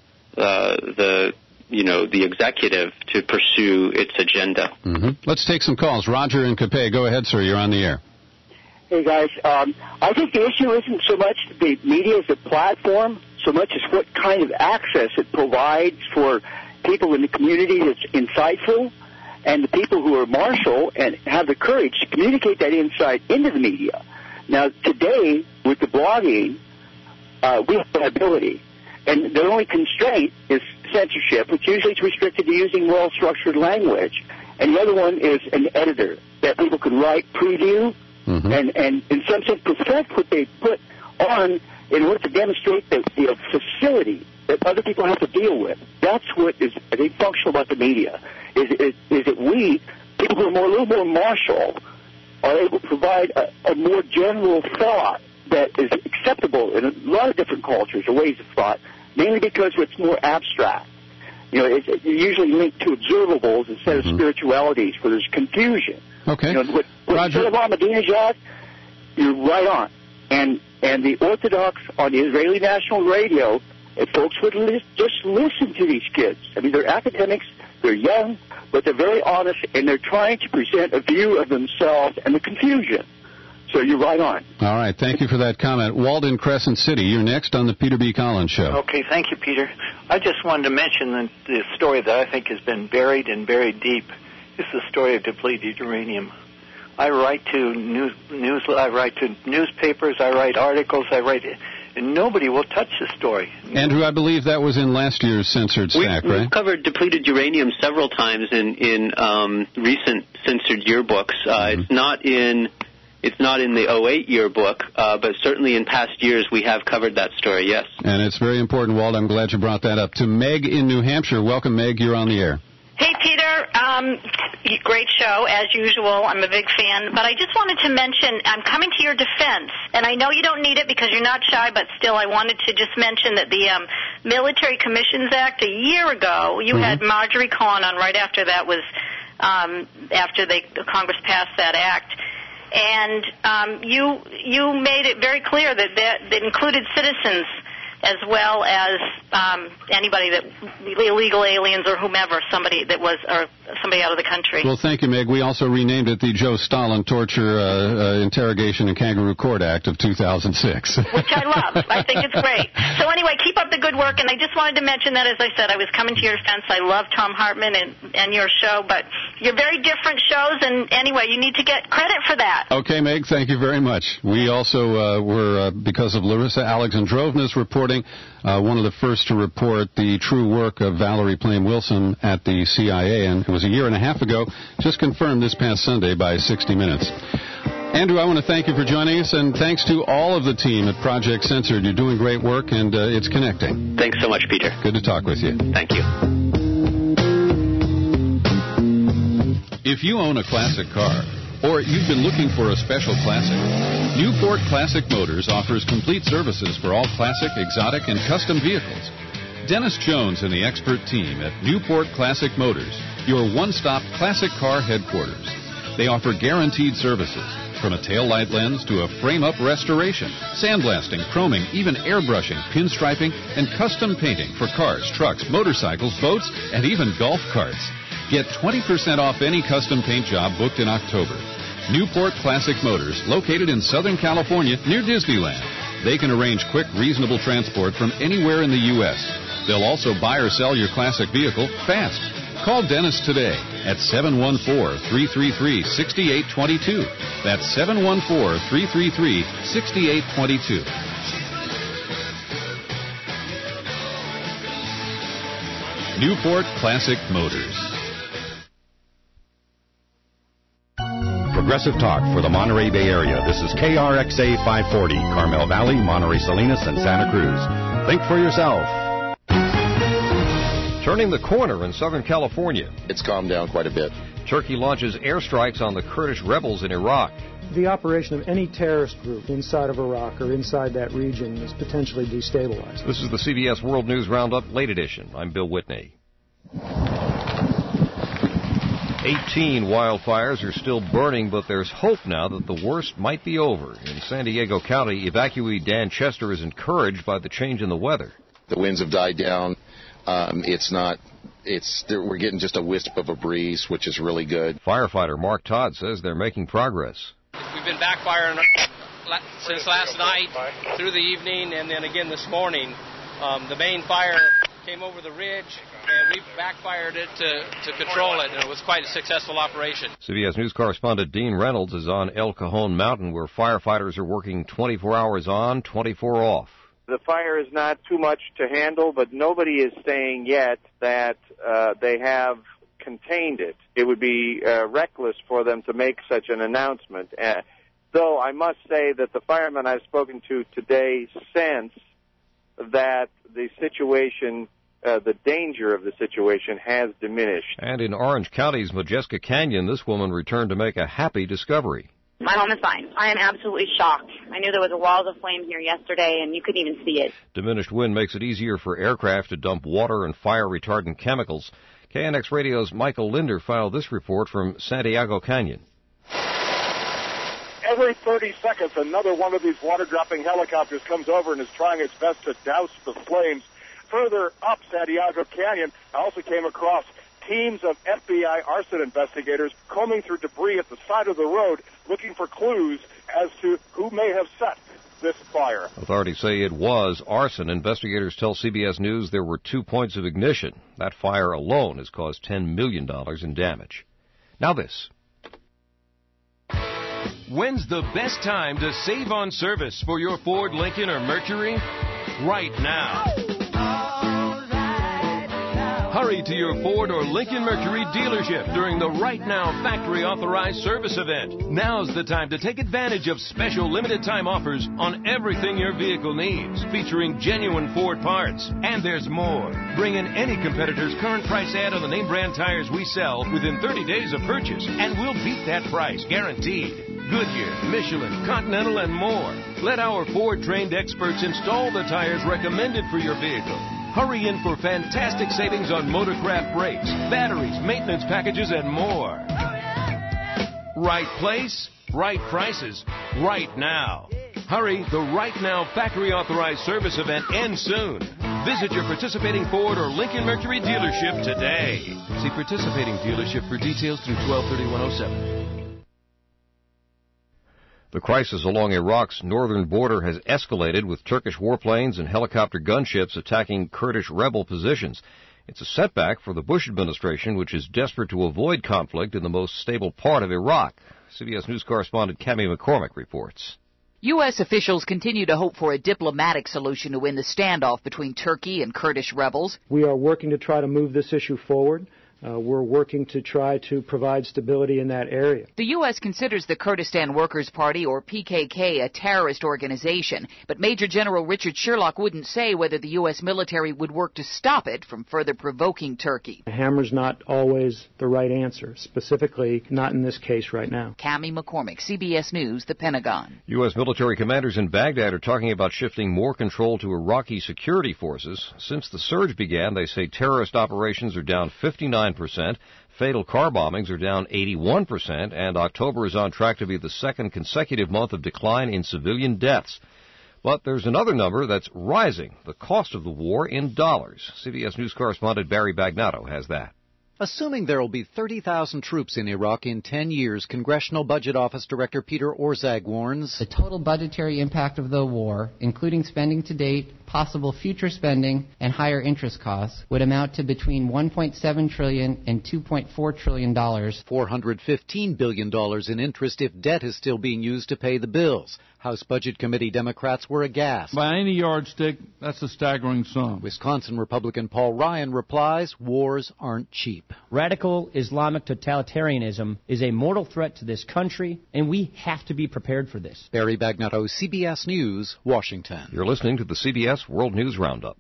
the executive to pursue its agenda. Let's take some calls. Roger in Capay. Go ahead, sir. You're on the air. Hey, guys. I think the issue isn't so much the media as a platform, so much as what kind of access it provides for people in the community that's insightful and the people who are martial and have the courage to communicate that insight into the media. Now, today, with the blogging, we have that ability. And the only constraint is censorship, which usually is restricted to using well-structured language. And the other one is an editor that people can write, preview, and in some sense perfect what they put on in order to demonstrate the facility that other people have to deal with. That's what is, I think, functional about the media, is that we, people who are a little more martial, are able to provide a more general thought that is acceptable in a lot of different cultures or ways of thought, mainly because it's more abstract. It's usually linked to observables instead of spiritualities where there's confusion. Okay. What Ahmadinejad, you're right on. And the Orthodox on the Israeli National Radio, if folks would just listen to these kids. I mean, they're academics, they're young, but they're very honest, and they're trying to present a view of themselves and the confusion. So you're right on. All right. Thank you for that comment. Walden, Crescent City, you're next on the Peter B. Collins Show. Okay. Thank you, Peter. I just wanted to mention the story that I think has been buried and buried deep. It's the story of depleted uranium. I write to newspapers, I write articles, and nobody will touch the story. Andrew, I believe that was in last year's censored stack, right? We've covered depleted uranium several times in recent censored yearbooks. It's not in the 08 yearbook, but certainly in past years we have covered that story, yes. And it's very important, Walt. I'm glad you brought that up. To Meg in New Hampshire. Welcome, Meg. You're on the air. Hey, Peter. Great show, as usual. I'm a big fan. But I just wanted to mention, I'm coming to your defense. And I know you don't need it because you're not shy, but still I wanted to just mention that the Military Commissions Act a year ago, you had Marjorie Cohen on right after that was, after the Congress passed that act. And you made it very clear that included citizens as well as anybody that illegal aliens or whomever, somebody that was or somebody out of the country. Well, thank you, Meg. We also renamed it the Joe Stalin Torture, Interrogation, and Kangaroo Court Act of 2006. Which I love. I think it's great. So anyway, keep up the good work. And I just wanted to mention that, as I said, I was coming to your defense. I love Tom Hartman and your show, but you're very different shows. And anyway, you need to get credit for that. Okay, Meg, thank you very much. We also were, because of Larissa Alexandrovna's reporting, one of the first to report the true work of Valerie Plame Wilson at the CIA, and it was a year and a half ago, just confirmed this past Sunday by 60 Minutes. Andrew, I want to thank you for joining us, and thanks to all of the team at Project Censored. You're doing great work, and it's connecting. Thanks so much, Peter. Good to talk with you. Thank you. If you own a classic car, or you've been looking for a special classic, Newport Classic Motors offers complete services for all classic, exotic, and custom vehicles. Dennis Jones and the expert team at Newport Classic Motors, your one-stop classic car headquarters. They offer guaranteed services, from a taillight lens to a frame-up restoration, sandblasting, chroming, even airbrushing, pinstriping, and custom painting for cars, trucks, motorcycles, boats, and even golf carts. Get 20% off any custom paint job booked in October. Newport Classic Motors, located in Southern California near Disneyland. They can arrange quick, reasonable transport from anywhere in the U.S. They'll also buy or sell your classic vehicle fast. Call Dennis today at 714-333-6822. That's 714-333-6822. Newport Classic Motors. Progressive Talk for the Monterey Bay Area. This is KRXA 540, Carmel Valley, Monterey Salinas, and Santa Cruz. Think for yourself. Turning the corner in Southern California. It's calmed down quite a bit. Turkey launches airstrikes on the Kurdish rebels in Iraq. The operation of any terrorist group inside of Iraq or inside that region is potentially destabilized. This is the CBS World News Roundup Late Edition. I'm Bill Whitney. 18 wildfires are still burning, but there's hope now that the worst might be over. In San Diego County, evacuee Dan Chester is encouraged by the change in the weather. The winds have died down. We're getting just a wisp of a breeze, which is really good. Firefighter Mark Todd says they're making progress. We've been backfiring since last night through the evening, and then again this morning. The main fire came over the ridge, and we backfired it to control it, and it was quite a successful operation. CBS News correspondent Dean Reynolds is on El Cajon Mountain, where firefighters are working 24 hours on, 24 off. The fire is not too much to handle, but nobody is saying yet that they have contained it. It would be reckless for them to make such an announcement. Though I must say that the firemen I've spoken to today sense that the situation, the danger of the situation has diminished. And in Orange County's Majeska Canyon, this woman returned to make a happy discovery. My home is fine. I am absolutely shocked. I knew there was a wall of flame here yesterday, and you couldn't even see it. Diminished wind makes it easier for aircraft to dump water and fire-retardant chemicals. KNX Radio's Michael Linder filed this report from Santiago Canyon. Every 30 seconds, another one of these water-dropping helicopters comes over and is trying its best to douse the flames. Further up Santiago Canyon, I also came across teams of FBI arson investigators combing through debris at the side of the road looking for clues as to who may have set this fire. Authorities say it was arson. Investigators tell CBS News there were 2 points of ignition. That fire alone has caused $10 million in damage. Now this. When's the best time to save on service for your Ford, Lincoln, or Mercury? Right now. Hurry to your Ford or Lincoln Mercury dealership during the Right Now Factory Authorized Service event. Now's the time to take advantage of special limited time offers on everything your vehicle needs, featuring genuine Ford parts. And there's more. Bring in any competitor's current price ad on the name brand tires we sell within 30 days of purchase, and we'll beat that price, guaranteed. Goodyear, Michelin, Continental, and more. Let our Ford-trained experts install the tires recommended for your vehicle. Hurry in for fantastic savings on Motorcraft brakes, batteries, maintenance packages, and more. Right place, right prices, right now. Hurry, the Right Now Factory Authorized Service event ends soon. Visit your participating Ford or Lincoln Mercury dealership today. See participating dealership for details through 12/31/07. The crisis along Iraq's northern border has escalated with Turkish warplanes and helicopter gunships attacking Kurdish rebel positions. It's a setback for the Bush administration, which is desperate to avoid conflict in the most stable part of Iraq. CBS News correspondent Cammie McCormick reports. U.S. officials continue to hope for a diplomatic solution to win the standoff between Turkey and Kurdish rebels. We are working to try to move this issue forward. we're working to try to provide stability in that area. The U.S. considers the Kurdistan Workers' Party, or PKK, a terrorist organization, but Major General Richard Sherlock wouldn't say whether the U.S. military would work to stop it from further provoking Turkey. A hammer's not always the right answer, specifically not in this case right now. Cammie McCormick, CBS News, the Pentagon. U.S. military commanders in Baghdad are talking about shifting more control to Iraqi security forces. Since the surge began, they say terrorist operations are down 59%, fatal car bombings are down 81%, and October is on track to be the second consecutive month of decline in civilian deaths. But there's another number that's rising, the cost of the war in dollars. CBS News correspondent Barry Bagnato has that. Assuming there will be 30,000 troops in Iraq in 10 years, Congressional Budget Office Director Peter Orszag warns the total budgetary impact of the war, including spending to date, possible future spending, and higher interest costs, would amount to between $1.7 trillion and $2.4 trillion. $415 billion in interest if debt is still being used to pay the bills. House Budget Committee Democrats were aghast. By any yardstick, that's a staggering sum. Wisconsin Republican Paul Ryan replies, wars aren't cheap. Radical Islamic totalitarianism is a mortal threat to this country, and we have to be prepared for this. Barry Bagnato, CBS News, Washington. You're listening to the CBS World News Roundup.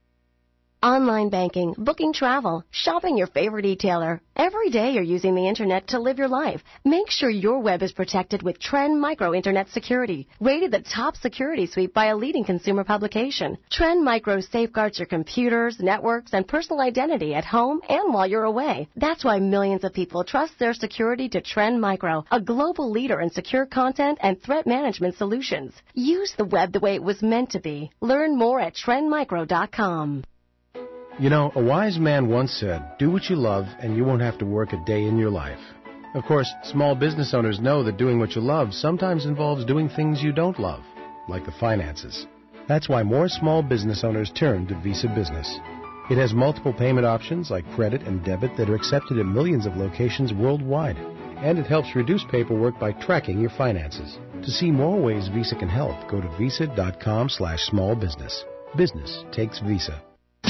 Online banking, booking travel, shopping your favorite retailer. Every day you're using the Internet to live your life. Make sure your web is protected with Trend Micro Internet Security, rated the top security suite by a leading consumer publication. Trend Micro safeguards your computers, networks, and personal identity at home and while you're away. That's why millions of people trust their security to Trend Micro, a global leader in secure content and threat management solutions. Use the web the way it was meant to be. Learn more at trendmicro.com. You know, a wise man once said, do what you love and you won't have to work a day in your life. Of course, small business owners know that doing what you love sometimes involves doing things you don't love, like the finances. That's why more small business owners turn to Visa Business. It has multiple payment options like credit and debit that are accepted at millions of locations worldwide. And it helps reduce paperwork by tracking your finances. To see more ways Visa can help, go to visa.com/smallbusiness. Business takes Visa.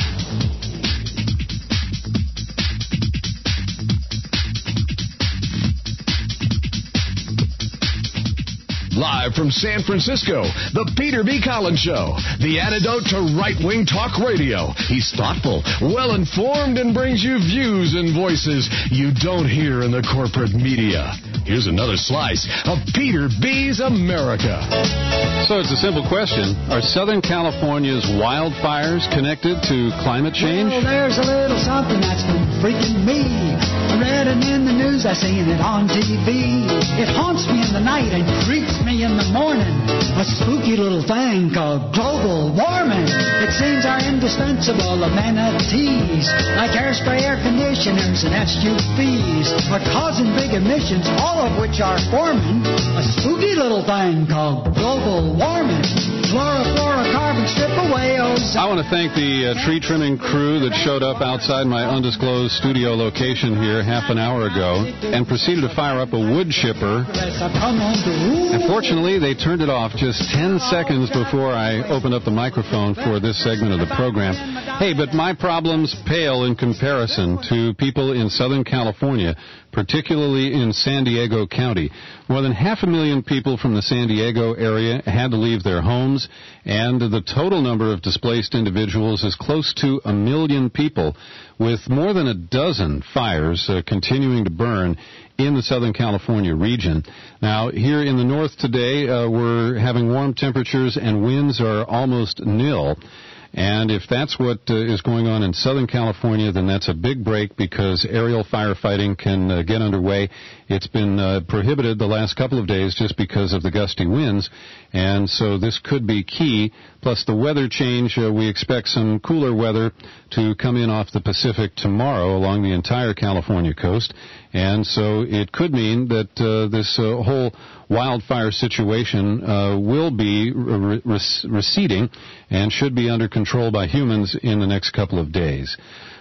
Live from San Francisco, the Peter B. Collins Show, the antidote to right-wing talk radio. He's thoughtful, well-informed, and brings you views and voices you don't hear in the corporate media. Here's another slice of Peter B.'s America. So it's a simple question. Are Southern California's wildfires connected to climate change? Well, there's a little something that's been freaking me. I read it in the news, I seen it on TV. It haunts me in the night and creeps me in the morning. A spooky little thing called global warming. It seems our indispensable amenities, like hairspray, air conditioners, and SUVs, are causing big emissions, all of which are forming a spooky little thing called global warming. Chlorofluorocarbon strip away ozone. I want to thank the tree trimming crew that showed up outside my undisclosed studio location here half an hour ago and proceeded to fire up a wood chipper. Unfortunately, they turned it off just 10 seconds before I opened up the microphone for this segment of the program. Hey, but my problems pale in comparison to people in Southern California, particularly in San Diego County. More than 500,000 people from the San Diego area had to leave their homes, and the total number of displaced individuals is close to 1 million people, with more than a dozen fires continuing to burn in the Southern California region. Now, here in the north today, we're having warm temperatures and winds are almost nil. And if that's what is going on in Southern California, then that's a big break because aerial firefighting can get underway. It's been prohibited the last couple of days just because of the gusty winds, and so this could be key. Plus the weather change, we expect some cooler weather to come in off the Pacific tomorrow along the entire California coast, and so it could mean that this whole wildfire situation will be receding and should be under control by humans in the next couple of days.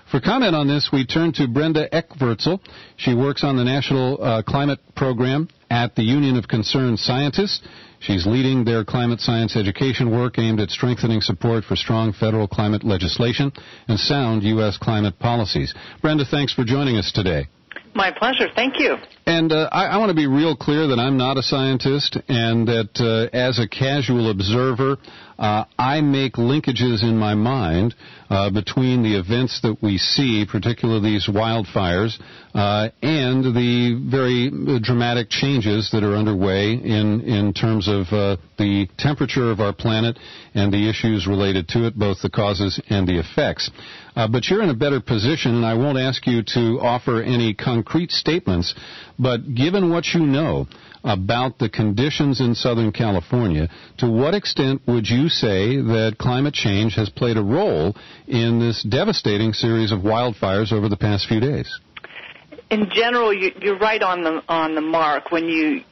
For comment on this, we turn to Brenda Eckwertzel. She works on the National Climate Program at the Union of Concerned Scientists. She's leading their climate science education work aimed at strengthening support for strong federal climate legislation and sound U.S. climate policies. Brenda, thanks for joining us today. My pleasure. Thank you. And I want to be real clear that I'm not a scientist and that as a casual observer, I make linkages in my mind between the events that we see, particularly these wildfires, and the very dramatic changes that are underway in terms of the temperature of our planet and the issues related to it, both the causes and the effects. But you're in a better position, and I won't ask you to offer any concrete statements, but given what you know about the conditions in Southern California, to what extent would you say that climate change has played a role in this devastating series of wildfires over the past few days? In general, you're right on the mark. When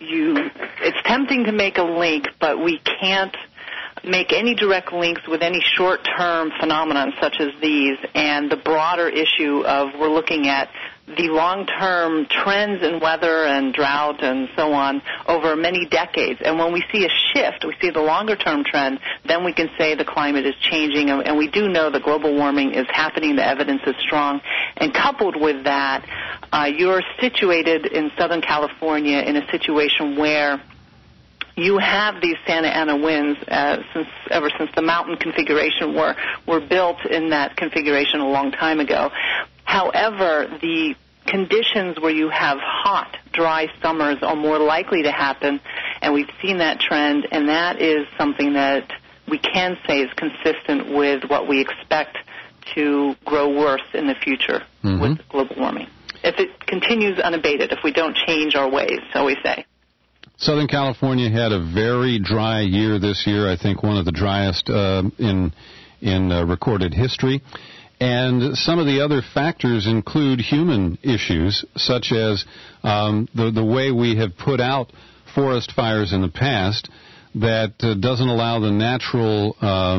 it's tempting to make a link, but we can't make any direct links with any short-term phenomenon such as these, and the broader issue of we're looking at the long-term trends in weather and drought and so on over many decades. And when we see a shift, we see the longer-term trend, then we can say the climate is changing, and we do know that global warming is happening. The evidence is strong. And coupled with that, you're situated in Southern California in a situation where you have these Santa Ana winds ever since the mountain configuration were built in that configuration a long time ago. However, the conditions where you have hot, dry summers are more likely to happen, and we've seen that trend, and that is something that we can say is consistent with what we expect to grow worse in the future with global warming. If it continues unabated, if we don't change our ways, so we say. Southern California had a very dry year this year, I think one of the driest in recorded history. And some of the other factors include human issues, such as the way we have put out forest fires in the past that doesn't allow the natural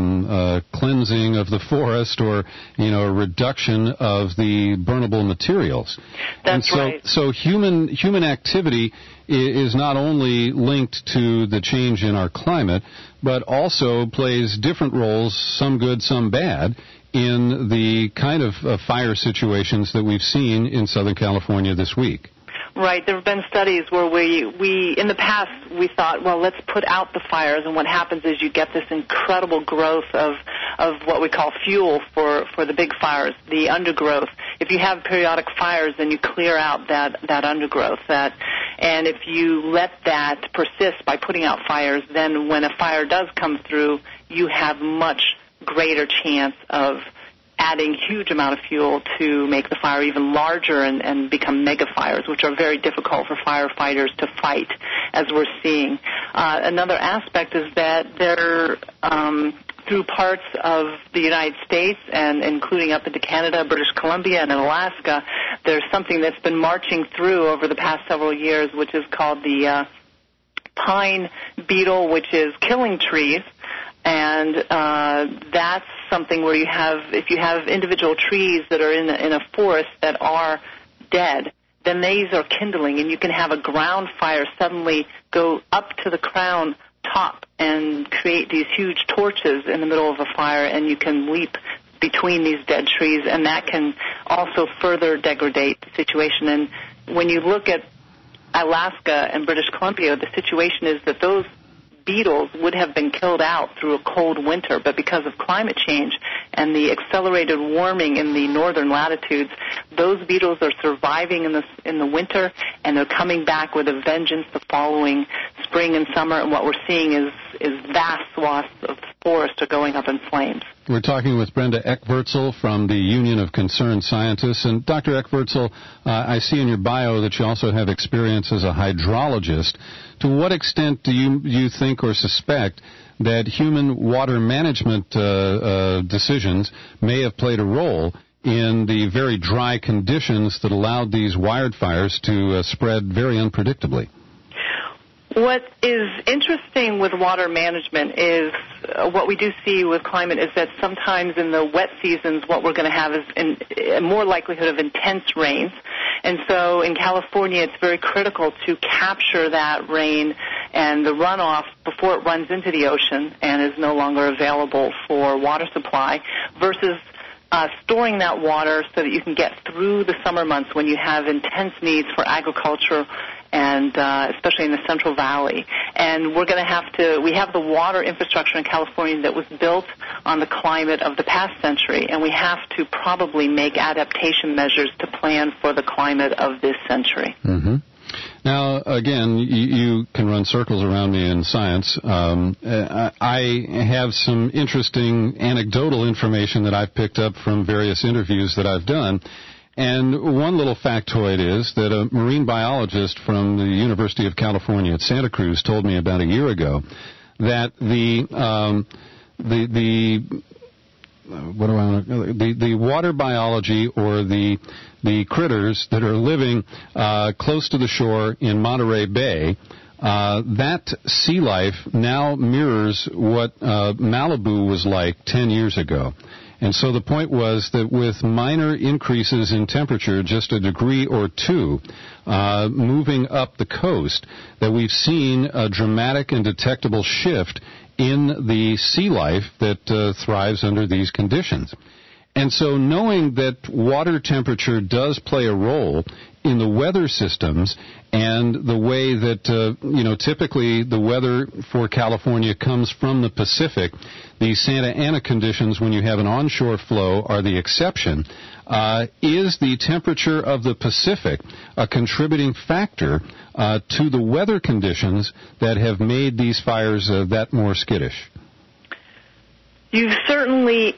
cleansing of the forest or, a reduction of the burnable materials. That's right. So human activity is not only linked to the change in our climate, but also plays different roles, some good, some bad, in the kind of fire situations that we've seen in Southern California this week. Right. There have been studies where we in the past, we thought, well, let's put out the fires, and what happens is you get this incredible growth of what we call fuel for the big fires, the undergrowth. If you have periodic fires, then you clear out that undergrowth. And if you let that persist by putting out fires, then when a fire does come through, you have much greater chance of adding huge amount of fuel to make the fire even larger and become mega fires, which are very difficult for firefighters to fight, as we're seeing. Another aspect is that there, through parts of the United States and including up into Canada, British Columbia, and in Alaska, there's something that's been marching through over the past several years, which is called the pine beetle, which is killing trees. And that's something where if you have individual trees that are in a forest that are dead, then these are kindling, and you can have a ground fire suddenly go up to the crown top and create these huge torches in the middle of a fire, and you can leap between these dead trees, and that can also further degrade the situation. And when you look at Alaska and British Columbia, the situation is that those beetles would have been killed out through a cold winter, but because of climate change and the accelerated warming in the northern latitudes, those beetles are surviving in the winter, and they're coming back with a vengeance the following spring and summer, and what we're seeing is vast swaths of forest are going up in flames. We're talking with Brenda Eckwertzel from the Union of Concerned Scientists. And Dr. Eckwertzel, I see in your bio that you also have experience as a hydrologist. To what extent do you think or suspect that human water management decisions may have played a role in the very dry conditions that allowed these wildfires to spread very unpredictably? What is interesting with water management is what we do see with climate is that sometimes in the wet seasons what we're going to have is more likelihood of intense rains. And so in California it's very critical to capture that rain and the runoff before it runs into the ocean and is no longer available for water supply versus storing that water so that you can get through the summer months when you have intense needs for agriculture and especially in the Central Valley. And we're going to have to, we have the water infrastructure in California that was built on the climate of the past century, and we have to probably make adaptation measures to plan for the climate of this century. Mm-hmm. Now, again, you can run circles around me in science. I have some interesting anecdotal information that I've picked up from various interviews that I've done. And one little factoid is that a marine biologist from the University of California at Santa Cruz told me about a year ago that the water biology or the critters that are living close to the shore in Monterey Bay, that sea life now mirrors what Malibu was like 10 years ago. And so the point was that with minor increases in temperature, just a degree or two, moving up the coast, that we've seen a dramatic and detectable shift in the sea life that thrives under these conditions. And so knowing that water temperature does play a role in the weather systems and the way that, typically the weather for California comes from the Pacific, the Santa Ana conditions when you have an onshore flow are the exception. Is the temperature of the Pacific a contributing factor to the weather conditions that have made these fires that more skittish? You've certainly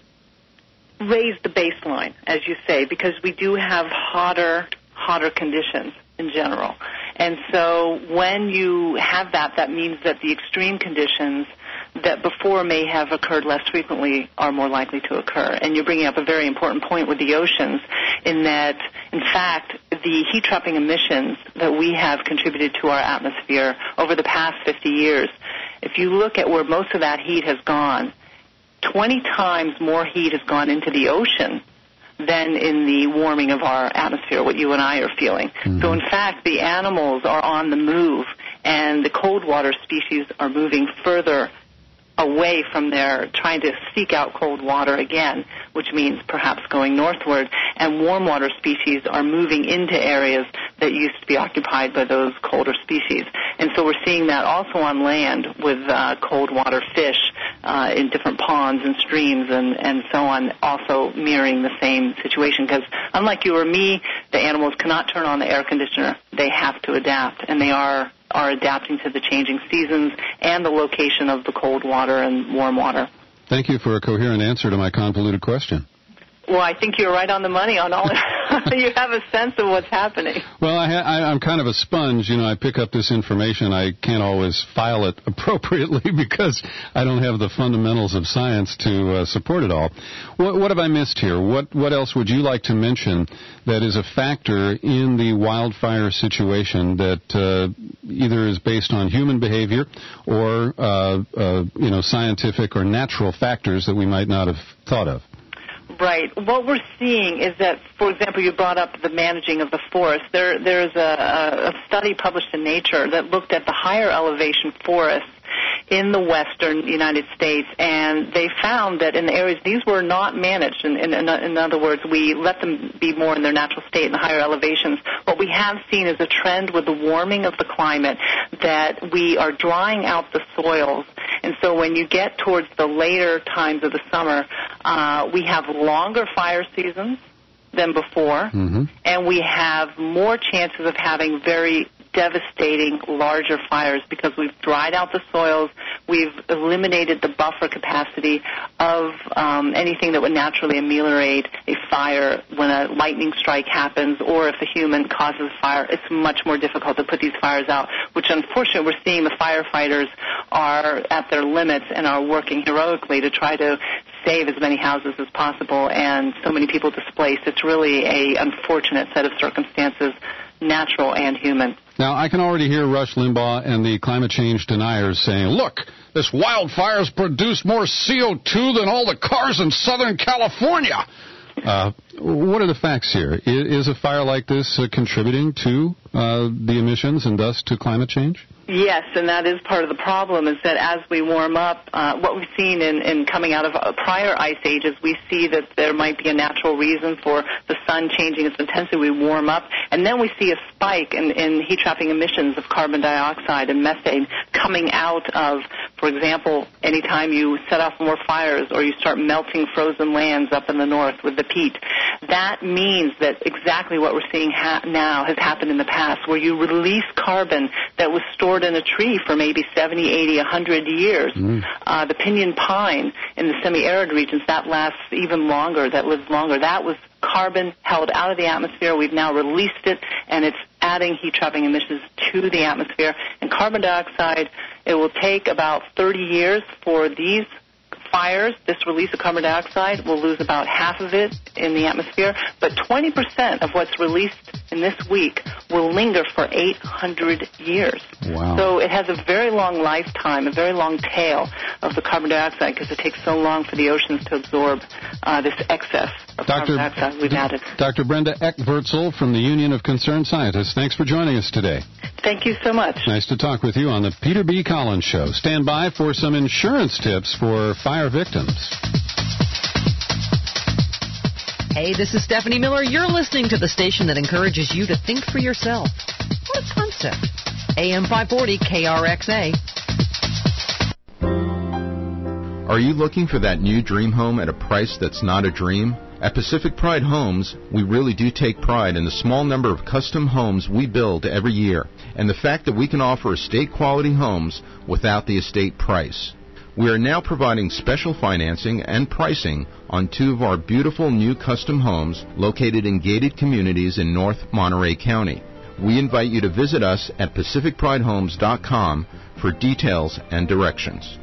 raised the baseline, as you say, because we do have hotter conditions in general. And so when you have that, that means that the extreme conditions that before may have occurred less frequently are more likely to occur. And you're bringing up a very important point with the oceans in that, in fact, the heat-trapping emissions that we have contributed to our atmosphere over the past 50 years, if you look at where most of that heat has gone, 20 times more heat has gone into the ocean than in the warming of our atmosphere, what you and I are feeling. Mm-hmm. So, in fact, the animals are on the move, and the cold water species are moving further away from there, trying to seek out cold water again, which means perhaps going northward, and warm water species are moving into areas that used to be occupied by those colder species. And so we're seeing that also on land with cold water fish in different ponds and streams and so on, also mirroring the same situation. Because unlike you or me, the animals cannot turn on the air conditioner. They have to adapt, and they are adapting to the changing seasons and the location of the cold water and warm water. Thank you for a coherent answer to my convoluted question. Well, I think you're right on the money on all. You have a sense of what's happening. Well, I'm kind of a sponge. I pick up this information. I can't always file it appropriately because I don't have the fundamentals of science to support it all. What have I missed here? What else would you like to mention that is a factor in the wildfire situation that either is based on human behavior or scientific or natural factors that we might not have thought of? Right. What we're seeing is that, for example, you brought up the managing of the forest. There's a study published in Nature that looked at the higher elevation forests in the western United States, and they found that in the areas, these were not managed. In other words, we let them be more in their natural state in the higher elevations. What we have seen is a trend with the warming of the climate that we are drying out the soils. And so when you get towards the later times of the summer, we have longer fire seasons than before, mm-hmm. and we have more chances of having very devastating larger fires because we've dried out the soils, we've eliminated the buffer capacity of anything that would naturally ameliorate a fire when a lightning strike happens, or if a human causes fire. It's much more difficult to put these fires out, which unfortunately we're seeing the firefighters are at their limits and are working heroically to try to save as many houses as possible, and so many people displaced. It's really an unfortunate set of circumstances, natural and human. Now, I can already hear Rush Limbaugh and the climate change deniers saying, look, this wildfire's produced more CO2 than all the cars in Southern California. What are the facts here? Is a fire like this contributing to the emissions and thus to climate change? Yes, and that is part of the problem, is that as we warm up, what we've seen in coming out of prior ice ages, we see that there might be a natural reason for the sun changing its intensity. We warm up, and then we see a spike in heat-trapping emissions of carbon dioxide and methane coming out of, for example, anytime you set off more fires or you start melting frozen lands up in the north with the peat. That means that exactly what we're seeing now has happened in the past, where you release carbon that was stored in a tree for maybe 70, 80, 100 years. The pinyon pine in the semi-arid regions, that lasts even longer, that lives longer. That was carbon held out of the atmosphere. We've now released it, and it's adding heat-trapping emissions to the atmosphere. And carbon dioxide, it will take about 30 years for these fires, this release of carbon dioxide, will lose about half of it in the atmosphere, but 20% of what's released in this week will linger for 800 years. Wow. So it has a very long lifetime, a very long tail of the carbon dioxide, because it takes so long for the oceans to absorb this excess of carbon dioxide we've added. Dr. Brenda Eck-Wurtzel from the Union of Concerned Scientists, thanks for joining us today. Thank you so much. Nice to talk with you on the Peter B. Collins Show. Stand by for some insurance tips for fire victims. Hey, this is Stephanie Miller. You're listening to the station that encourages you to think for yourself. What a concept. AM 540 KRXA. Are you looking for that new dream home at a price that's not a dream? At Pacific Pride Homes, we really do take pride in the small number of custom homes we build every year, and the fact that we can offer estate-quality homes without the estate price. We are now providing special financing and pricing on 2 of our beautiful new custom homes located in gated communities in North Monterey County. We invite you to visit us at PacificPrideHomes.com for details and directions.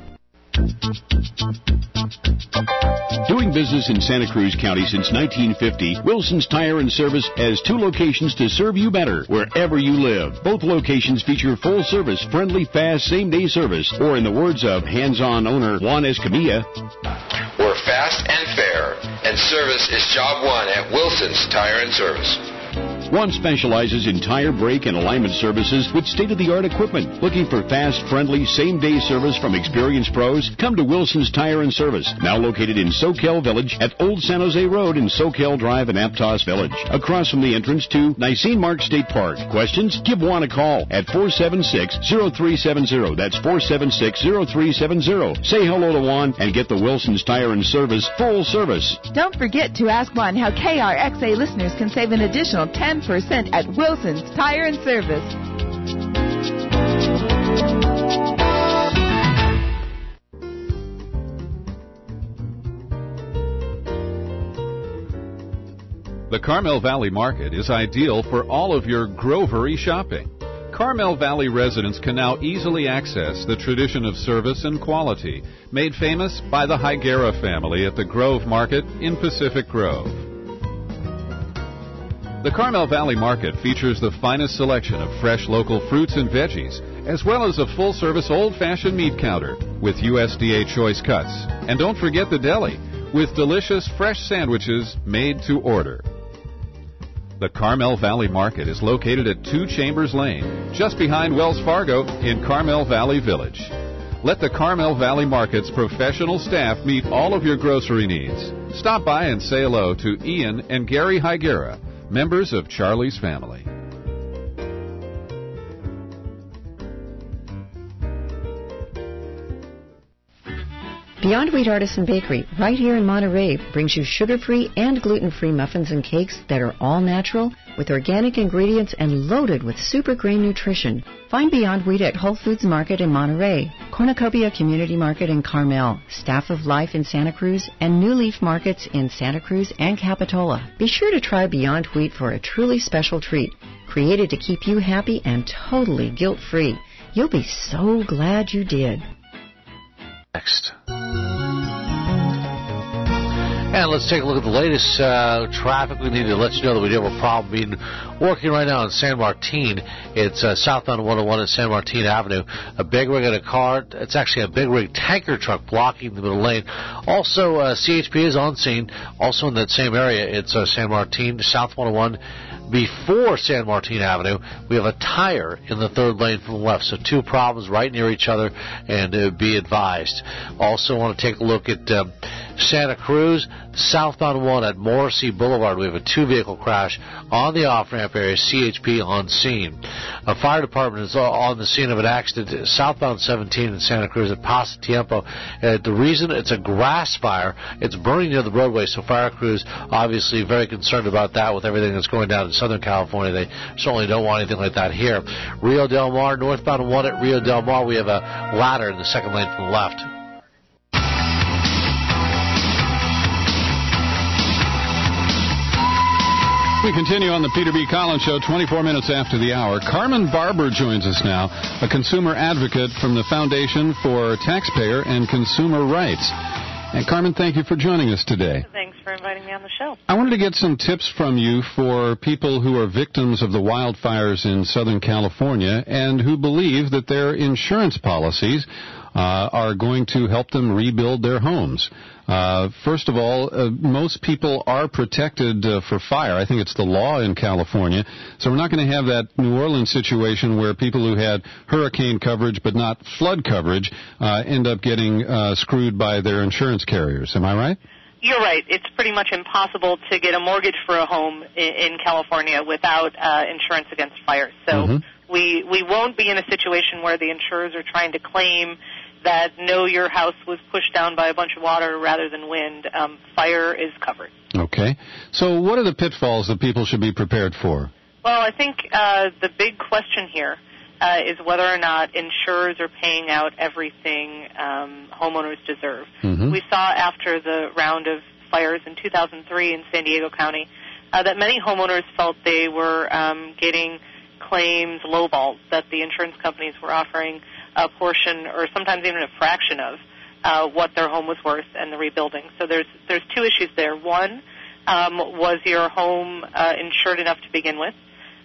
Doing business in Santa Cruz County since 1950, Wilson's Tire and Service has 2 locations to serve you better wherever you live. Both locations feature full-service, friendly, fast, same-day service, or in the words of hands-on owner Juan Escamilla, we're fast and fair, and service is job one at Wilson's Tire and Service. One specializes in tire, brake, and alignment services with state-of-the-art equipment. Looking for fast, friendly, same-day service from experienced pros? Come to Wilson's Tire and Service, now located in Soquel Village at Old San Jose Road in Soquel Drive in Aptos Village, across from the entrance to Nisene Mark State Park. Questions? Give Juan a call at 476-0370. That's 476-0370. Say hello to Juan and get the Wilson's Tire and Service full service. Don't forget to ask Juan how KRXA listeners can save an additional 10% at Wilson's Tire and Service. The Carmel Valley Market is ideal for all of your grovery shopping. Carmel Valley residents can now easily access the tradition of service and quality made famous by the Higuera family at the Grove Market in Pacific Grove. The Carmel Valley Market features the finest selection of fresh local fruits and veggies, as well as a full-service old-fashioned meat counter with USDA choice cuts. And don't forget the deli, with delicious fresh sandwiches made to order. The Carmel Valley Market is located at 2 Chambers Lane, just behind Wells Fargo in Carmel Valley Village. Let the Carmel Valley Market's professional staff meet all of your grocery needs. Stop by and say hello to Ian and Gary Higuera, members of Charlie's family. Beyond Wheat Artisan Bakery, right here in Monterey, brings you sugar-free and gluten-free muffins and cakes that are all natural, with organic ingredients and loaded with super grain nutrition. Find Beyond Wheat at Whole Foods Market in Monterey, Cornucopia Community Market in Carmel, Staff of Life in Santa Cruz, and New Leaf Markets in Santa Cruz and Capitola. Be sure to try Beyond Wheat for a truly special treat, created to keep you happy and totally guilt-free. You'll be so glad you did. Next. And let's take a look at the latest traffic. We need to let you know that we do have a problem working right now in San Martin. It's southbound 101 at San Martin Avenue. A big rig in a car. It's actually a big rig tanker truck blocking the middle lane. Also, CHP is on scene. Also in that same area, it's San Martin, South 101. Before San Martin Avenue, we have a tire in the third lane from the left. So two problems right near each other, and be advised. Also want to take a look at Santa Cruz, southbound 1 at Morrissey Boulevard. We have a two-vehicle crash on the off-ramp area, CHP on scene. A fire department is on the scene of an accident, southbound 17 in Santa Cruz at Paso Tiempo. The reason, it's a grass fire. It's burning near the roadway, so fire crews obviously very concerned about that with everything that's going down in Southern California. They certainly don't want anything like that here. Rio Del Mar, northbound 1 at Rio Del Mar. We have a ladder in the second lane from the left. We continue on the Peter B. Collins Show, 24 minutes after the hour. Carmen Barber joins us now, a consumer advocate from the Foundation for Taxpayer and Consumer Rights. And Carmen, thank you for joining us today. Thanks for inviting me on the show. I wanted to get some tips from you for people who are victims of the wildfires in Southern California and who believe that their insurance policies are going to help them rebuild their homes. First of all, most people are protected for fire. I think it's the law in California. So we're not going to have that New Orleans situation where people who had hurricane coverage but not flood coverage end up getting screwed by their insurance carriers. Am I right? You're right. It's pretty much impossible to get a mortgage for a home in California without insurance against fire. So we won't be in a situation where the insurers are trying to claim that no, your house was pushed down by a bunch of water rather than wind. Fire is covered. Okay. So what are the pitfalls that people should be prepared for? Well, I think the big question here is whether or not insurers are paying out everything homeowners deserve. Mm-hmm. We saw after the round of fires in 2003 in San Diego County that many homeowners felt they were getting claims lowballed, that the insurance companies were offering a portion or sometimes even a fraction of what their home was worth and the rebuilding. So there's two issues there. One, was your home insured enough to begin with?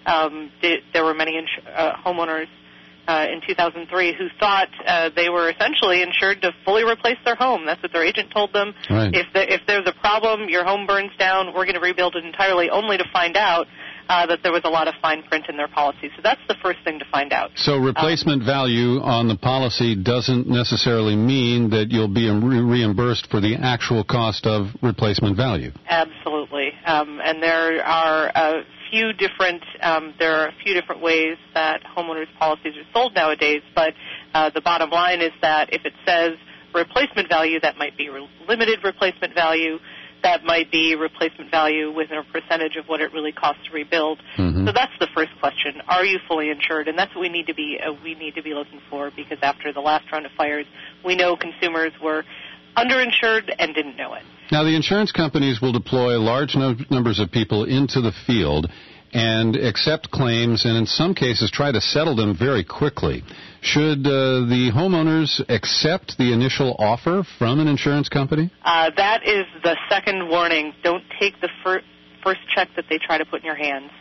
There were many homeowners in 2003 who thought they were essentially insured to fully replace their home. That's what their agent told them. Right. If there's a problem, your home burns down, we're going to rebuild it entirely, only to find out that there was a lot of fine print in their policy. So that's the first thing to find out. So replacement value on the policy doesn't necessarily mean that you'll be reimbursed for the actual cost of replacement value. Absolutely. And there are a few different ways that homeowners' policies are sold nowadays, but the bottom line is that if it says replacement value, that might be limited replacement value. That might be replacement value within a percentage of what it really costs to rebuild. Mm-hmm. So that's the first question: are you fully insured? And that's what we need to be looking for, because after the last round of fires, we know consumers were underinsured and didn't know it. Now, the insurance companies will deploy large numbers of people into the field and accept claims and in some cases try to settle them very quickly. Should the homeowners accept the initial offer from an insurance company? That is the second warning. Don't take the first check that they try to put in your hands.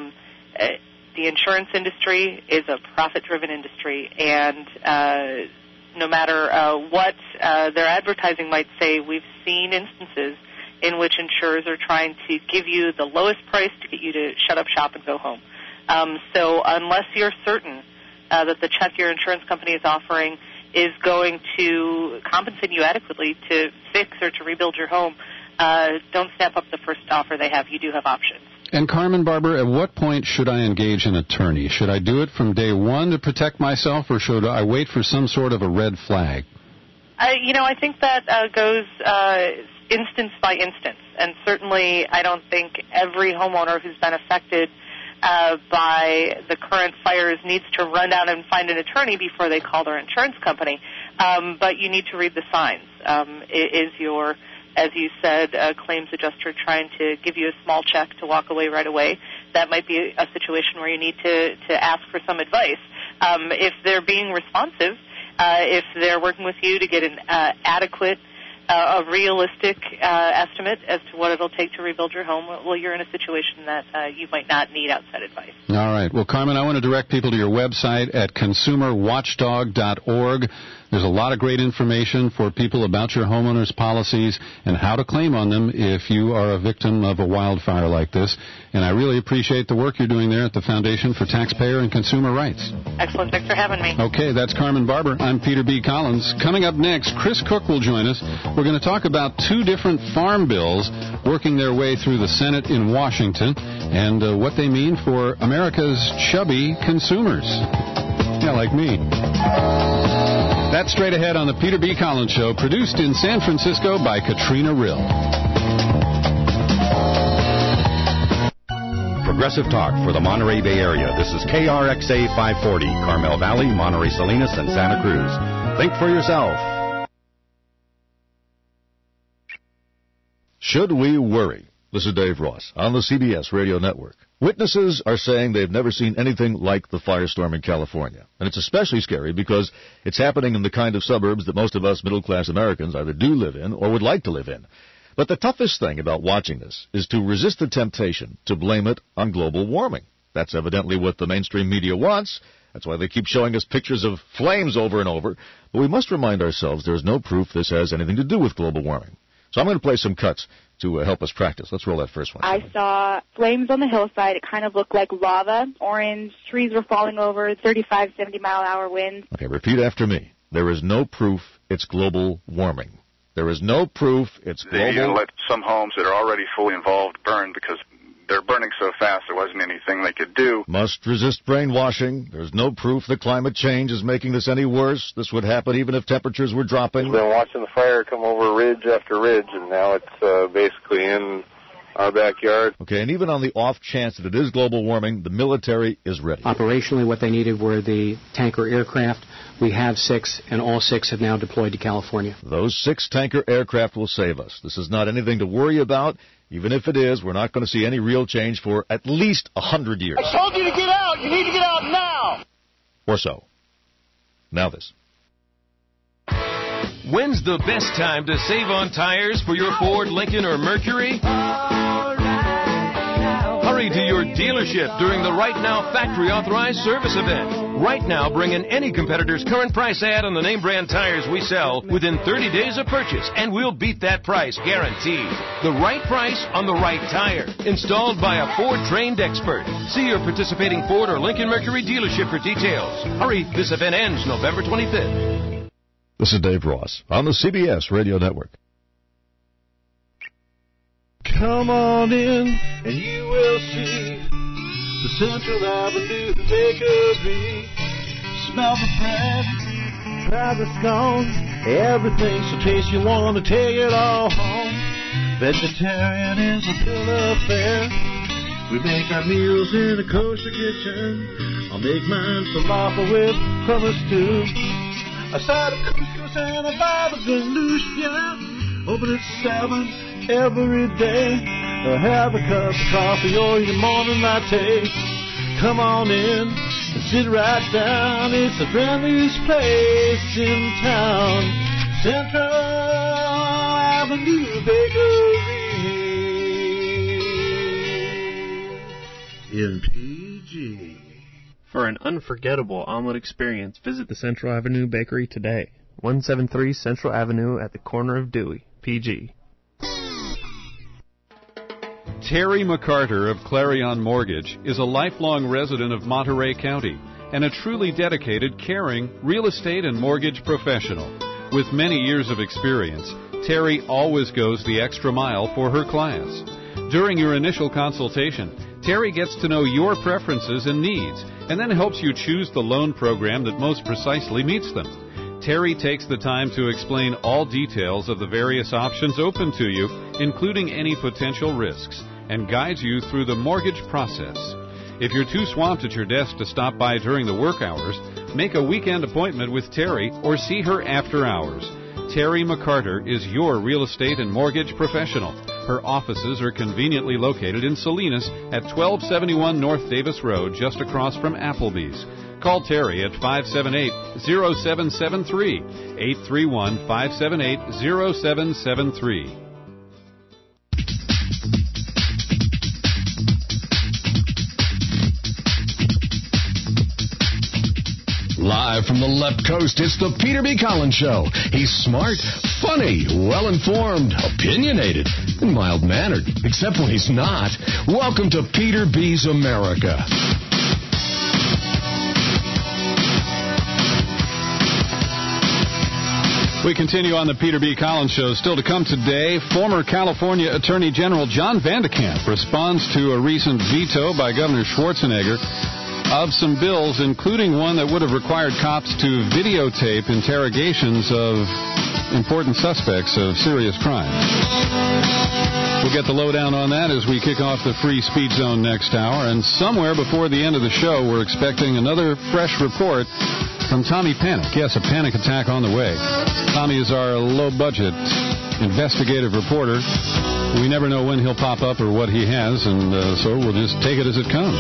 The insurance industry is a profit-driven industry, and no matter what their advertising might say, we've seen instances in which insurers are trying to give you the lowest price to get you to shut up shop and go home. So unless you're certain that the check your insurance company is offering is going to compensate you adequately to fix or to rebuild your home, don't snap up the first offer they have. You do have options. And Carmen Barber, at what point should I engage an attorney? Should I do it from day one to protect myself, or should I wait for some sort of a red flag? I think that goes instance by instance, and certainly I don't think every homeowner who's been affected by the current fires needs to run down and find an attorney before they call their insurance company. But you need to read the signs. Is your, as you said, claims adjuster trying to give you a small check to walk away right away? That might be a situation where you need to ask for some advice. If they're being responsive, if they're working with you to get an adequate a realistic estimate as to what it'll take to rebuild your home, well, you're in a situation that you might not need outside advice. All right. Well, Carmen, I want to direct people to your website at consumerwatchdog.org. There's a lot of great information for people about your homeowner's policies and how to claim on them if you are a victim of a wildfire like this. And I really appreciate the work you're doing there at the Foundation for Taxpayer and Consumer Rights. Excellent. Thanks for having me. Okay, that's Carmen Barber. I'm Peter B. Collins. Coming up next, Chris Cook will join us. We're going to talk about two different farm bills working their way through the Senate in Washington and what they mean for America's chubby consumers. Yeah, like me. That's straight ahead on the Peter B. Collins Show, produced in San Francisco by Katrina Rill. Progressive Talk for the Monterey Bay Area. This is KRXA 540, Carmel Valley, Monterey Salinas, and Santa Cruz. Think for yourself. Should we worry? This is Dave Ross on the CBS Radio Network. Witnesses are saying they've never seen anything like the firestorm in California. And it's especially scary because it's happening in the kind of suburbs that most of us middle-class Americans either do live in or would like to live in. But the toughest thing about watching this is to resist the temptation to blame it on global warming. That's evidently what the mainstream media wants. That's why they keep showing us pictures of flames over and over. But we must remind ourselves there's no proof this has anything to do with global warming. So I'm going to play some cuts to help us practice. Let's roll that first one. I saw flames on the hillside. It kind of looked like lava, orange. Trees were falling over, 35, 70-mile-an-hour winds. Okay, repeat after me. There is no proof it's global warming. There is no proof it's global. They let some homes that are already fully involved burn because they're burning so fast there wasn't anything they could do. Must resist brainwashing. There's no proof that climate change is making this any worse. This would happen even if temperatures were dropping. We've been watching the fire come over ridge after ridge, and now it's basically in our backyard. Okay, and even on the off chance that it is global warming, the military is ready. Operationally, what they needed were the tanker aircraft. We have 6, and all 6 have now deployed to California. Those 6 tanker aircraft will save us. This is not anything to worry about. Even if it is, we're not going to see any real change for at least 100 years. I told you to get out. You need to get out now. Or so. Now this. When's the best time to save on tires for your Ford, Lincoln, or Mercury? Hurry to your dealership during the Right Now Factory Authorized Service event. Right Now, bring in any competitor's current price ad on the name brand tires we sell within 30 days of purchase, and we'll beat that price guaranteed. The right price on the right tire. Installed by a Ford-trained expert. See your participating Ford or Lincoln Mercury dealership for details. Hurry, this event ends November 25th. This is Dave Ross on the CBS Radio Network. Come on in, and you will see the Central Avenue Bakery. Smell the bread, try the scones, everything's so tasty you want to take it all home. Vegetarian is a bill of fare. We make our meals in a kosher kitchen. I'll make mine falafel with hummus too. A side of couscous and a bottle of douche, yeah. Open at 7 every day. Have a cup of coffee or your morning latte. Come on in and sit right down. It's the friendliest place in town. Central Avenue Bakery in PG. For an unforgettable omelet experience, visit the Central Avenue Bakery today. 173 Central Avenue at the corner of Dewey, PG. Terry McCarter of Clarion Mortgage is a lifelong resident of Monterey County and a truly dedicated, caring real estate and mortgage professional. With many years of experience, Terry always goes the extra mile for her clients. During your initial consultation, Terry gets to know your preferences and needs and then helps you choose the loan program that most precisely meets them. Terry takes the time to explain all details of the various options open to you, including any potential risks, and guides you through the mortgage process. If you're too swamped at your desk to stop by during the work hours, make a weekend appointment with Terry or see her after hours. Terry McCarter is your real estate and mortgage professional. Her offices are conveniently located in Salinas at 1271 North Davis Road, just across from Applebee's. Call Terry at 578-0773, 831-578-0773. Live from the left coast, it's the Peter B. Collins Show. He's smart, funny, well-informed, opinionated, and mild-mannered, except when he's not. Welcome to Peter B.'s America. We continue on the Peter B. Collins Show. Still to come today, former California Attorney General John Vandekamp responds to a recent veto by Governor Schwarzenegger of some bills, including one that would have required cops to videotape interrogations of important suspects of serious crime. We'll get the lowdown on that as we kick off the Free Speech Zone next hour. And somewhere before the end of the show, we're expecting another fresh report from Tommy Panic. Yes, a panic attack on the way. Tommy is our low-budget investigative reporter. We never know when he'll pop up or what he has, and so we'll just take it as it comes.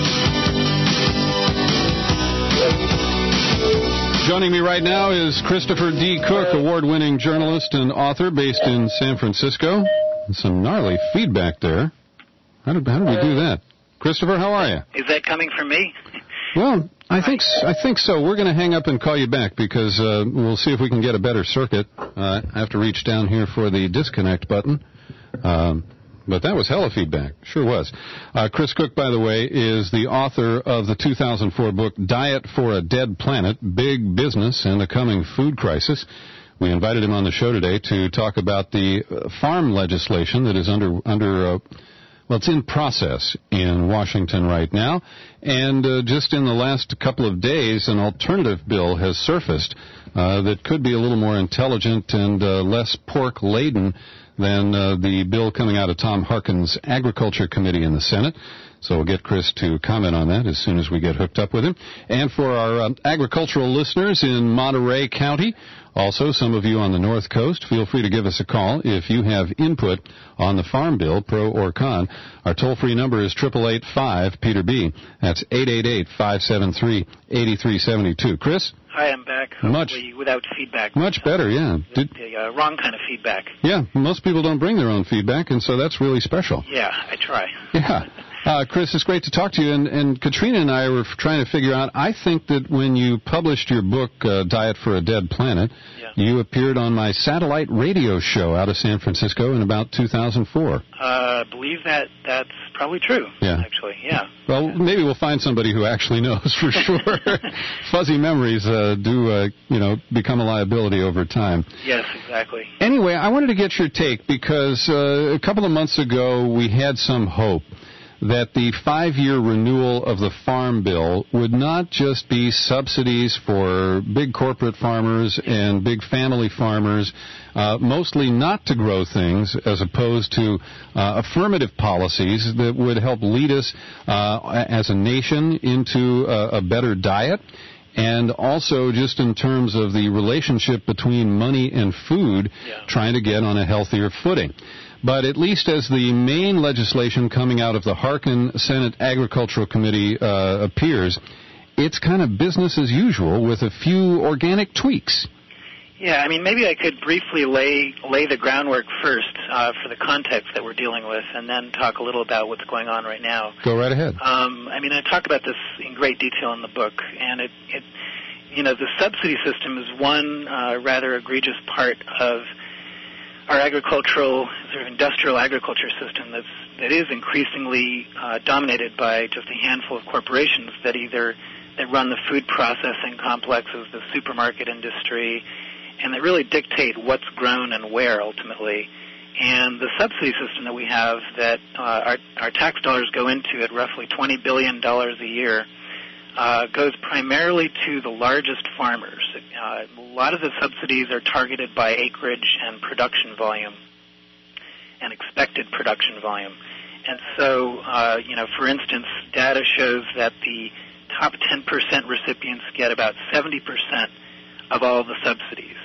Joining me right now is Christopher D. Cook, award-winning journalist and author based in San Francisco. Some gnarly feedback there. How did we do that? Christopher, how are you? Is that coming from me? Well, I think so. We're going to hang up and call you back because we'll see if we can get a better circuit. I have to reach down here for the disconnect button. But that was hella feedback. Sure was. Chris Cook, by the way, is the author of the 2004 book, Diet for a Dead Planet, Big Business and the Coming Food Crisis. We invited him on the show today to talk about the farm legislation that is it's in process in Washington right now. And just in the last couple of days, an alternative bill has surfaced that could be a little more intelligent and less pork-laden than the bill coming out of Tom Harkin's Agriculture Committee in the Senate. So we'll get Chris to comment on that as soon as we get hooked up with him. And for our agricultural listeners in Monterey County, also some of you on the North Coast, feel free to give us a call if you have input on the farm bill, pro or con. Our toll-free number is 888-5-PETER-B. That's 888-573-8372. Chris? Hi, I'm back. Hopefully without feedback. Much better, yeah. The wrong kind of feedback. Yeah, most people don't bring their own feedback, and so that's really special. Yeah, I try. Yeah. Chris, it's great to talk to you. And Katrina and I were trying to figure out, I think that when you published your book, Diet for a Dead Planet, you appeared on my satellite radio show out of San Francisco in about 2004. I believe that's probably true, actually, yeah. Well, maybe we'll find somebody who actually knows for sure. Fuzzy memories do become a liability over time. Yes, exactly. Anyway, I wanted to get your take because a couple of months ago we had some hope that the 5-year renewal of the Farm Bill would not just be subsidies for big corporate farmers and big family farmers, mostly not to grow things, as opposed to affirmative policies that would help lead us as a nation into a better diet. And also just in terms of the relationship between money and food, trying to get on a healthier footing. But at least as the main legislation coming out of the Harkin Senate Agricultural Committee appears, it's kind of business as usual with a few organic tweaks. Yeah, I mean, maybe I could briefly lay the groundwork first for the context that we're dealing with, and then talk a little about what's going on right now. Go right ahead. I mean, I talk about this in great detail in the book, and the subsidy system is one rather egregious part of our agricultural, sort of industrial agriculture system that is increasingly dominated by just a handful of corporations that run the food processing complexes, the supermarket industry, and that really dictate what's grown and where ultimately. And the subsidy system that we have that our tax dollars go into at roughly $20 billion a year goes primarily to the largest farmers. A lot of the subsidies are targeted by acreage and production volume and expected production volume. And so, for instance, data shows that the top 10% recipients get about 70% of all the subsidies.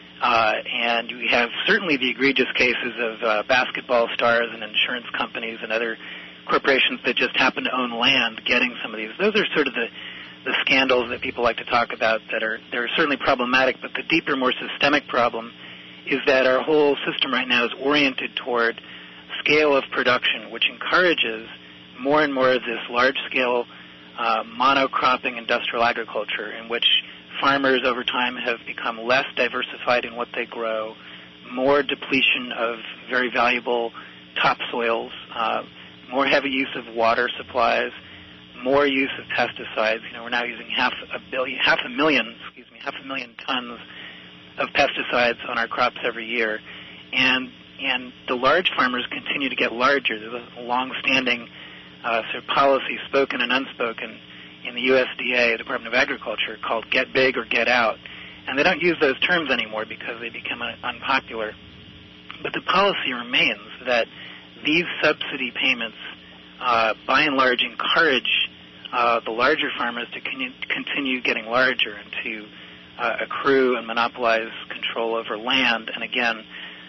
And we have certainly the egregious cases of basketball stars and insurance companies and other corporations that just happen to own land getting some of these. Those are sort of the the scandals that people like to talk about they're certainly problematic, but the deeper, more systemic problem is that our whole system right now is oriented toward scale of production, which encourages more and more of this large-scale monocropping industrial agriculture in which farmers over time have become less diversified in what they grow, more depletion of very valuable topsoils, more heavy use of water supplies, more use of pesticides. We're now using half a million tons of pesticides on our crops every year, and the large farmers continue to get larger. There's a long-standing sort of policy, spoken and unspoken, in the USDA, Department of Agriculture, called "Get Big or Get Out," and they don't use those terms anymore because they become unpopular. But the policy remains that these subsidy payments, by and large, encourage the larger farmers to continue getting larger and to accrue and monopolize control over land, and again,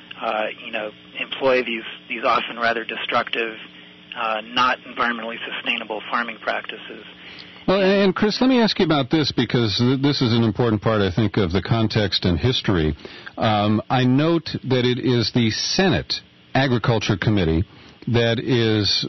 employ these often rather destructive, not environmentally sustainable farming practices. Well, and Chris, let me ask you about this, because this is an important part, I think, of the context and history. I note that it is the Senate Agriculture Committee that is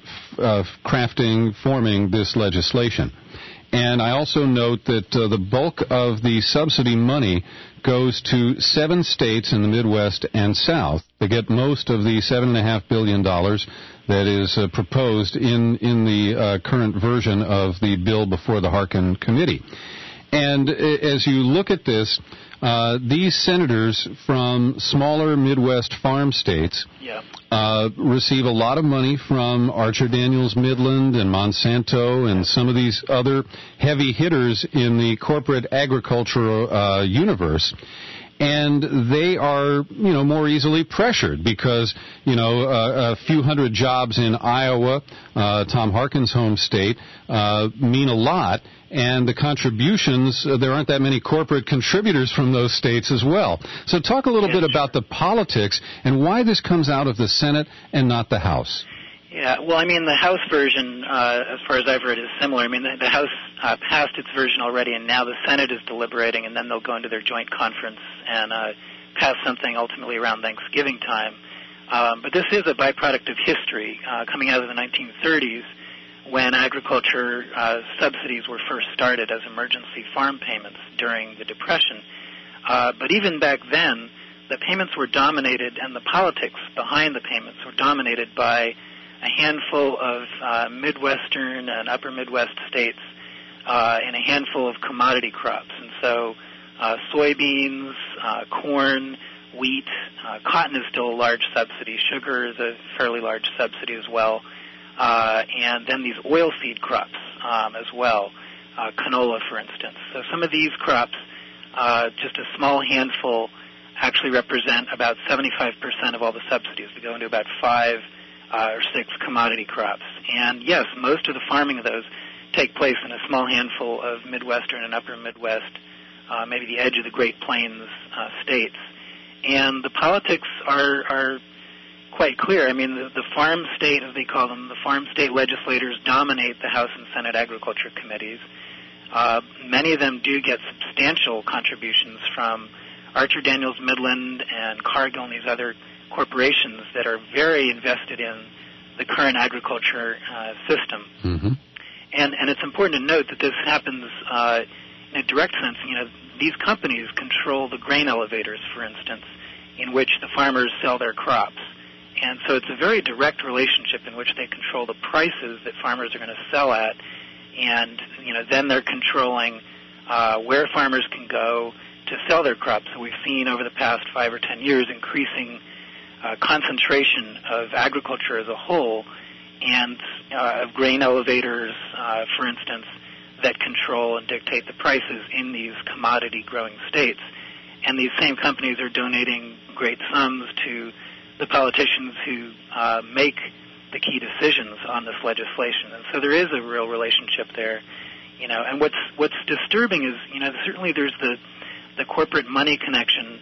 forming this legislation. And I also note that the bulk of the subsidy money goes to 7 states in the Midwest and South. They get most of the $7.5 billion that is proposed in the current version of the bill before the Harkin Committee. And as you look at this, these senators from smaller Midwest farm states receive a lot of money from Archer Daniels Midland and Monsanto and some of these other heavy hitters in the corporate agricultural universe. And they are, more easily pressured because, a few hundred jobs in Iowa, Tom Harkin's home state, mean a lot. And the contributions, there aren't that many corporate contributors from those states as well. So talk a little bit about the politics and why this comes out of the Senate and not the House. Yeah, well, the House version, as far as I've read, is similar. The House passed its version already, and now the Senate is deliberating, and then they'll go into their joint conference and pass something ultimately around Thanksgiving time. But this is a byproduct of history coming out of the 1930s when agriculture subsidies were first started as emergency farm payments during the Depression. But even back then, the payments were dominated, and the politics behind the payments were dominated by a handful of Midwestern and upper Midwest states and a handful of commodity crops. And so soybeans, corn, wheat, cotton is still a large subsidy. Sugar is a fairly large subsidy as well. And then these oil seed crops as well, canola, for instance. So some of these crops, just a small handful, actually represent about 75% of all the subsidies. They go into about 5 or 6 commodity crops. And yes, most of the farming of those take place in a small handful of Midwestern and upper Midwest, maybe the edge of the Great Plains states. And the politics are quite clear. The farm state, as they call them, the farm state legislators dominate the House and Senate Agriculture Committees. Many of them do get substantial contributions from Archer Daniels Midland and Cargill and these other corporations that are very invested in the current agriculture system. Mm-hmm. And it's important to note that this happens in a direct sense. These companies control the grain elevators, for instance, in which the farmers sell their crops. And so it's a very direct relationship in which they control the prices that farmers are going to sell at. And, then they're controlling where farmers can go to sell their crops. So we've seen over the past 5 or 10 years increasing concentration of agriculture as a whole and of grain elevators, for instance, that control and dictate the prices in these commodity growing states. And these same companies are donating great sums to the politicians who make the key decisions on this legislation. And so there is a real relationship there. And what's disturbing is, certainly there's the corporate money connection,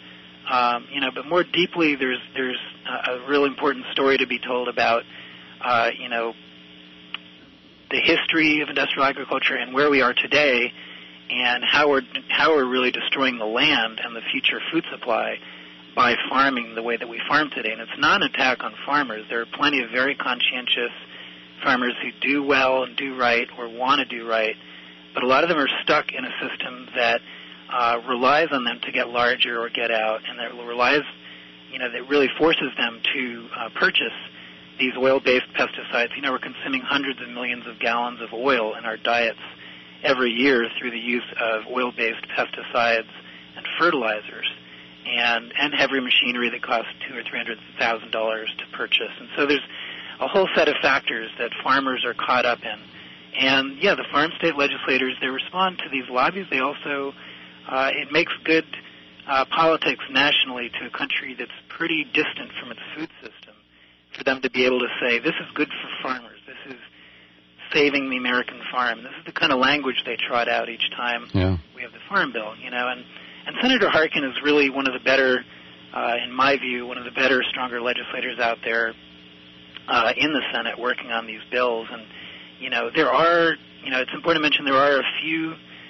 but more deeply there's a real important story to be told about, the history of industrial agriculture and where we are today and how we're really destroying the land and the future food supply by farming the way that we farm today. And it's not an attack on farmers. There are plenty of very conscientious farmers who do well and do right or want to do right, but a lot of them are stuck in a system that relies on them to get larger or get out, and that relies, that really forces them to purchase these oil-based pesticides. We're consuming hundreds of millions of gallons of oil in our diets every year through the use of oil-based pesticides and fertilizers, and heavy machinery that costs $200,000 or $300,000 to purchase. And so there's a whole set of factors that farmers are caught up in. And the farm state legislators, they respond to these lobbies. They also, it makes good politics nationally to a country that's pretty distant from its food system, for them to be able to say, this is good for farmers, this is saving the American farm. This is the kind of language they trot out each time we have the Farm Bill, And Senator Harkin is really one of the better, in my view, one of the better, stronger legislators out there in the Senate working on these bills. And, there are, it's important to mention there are a few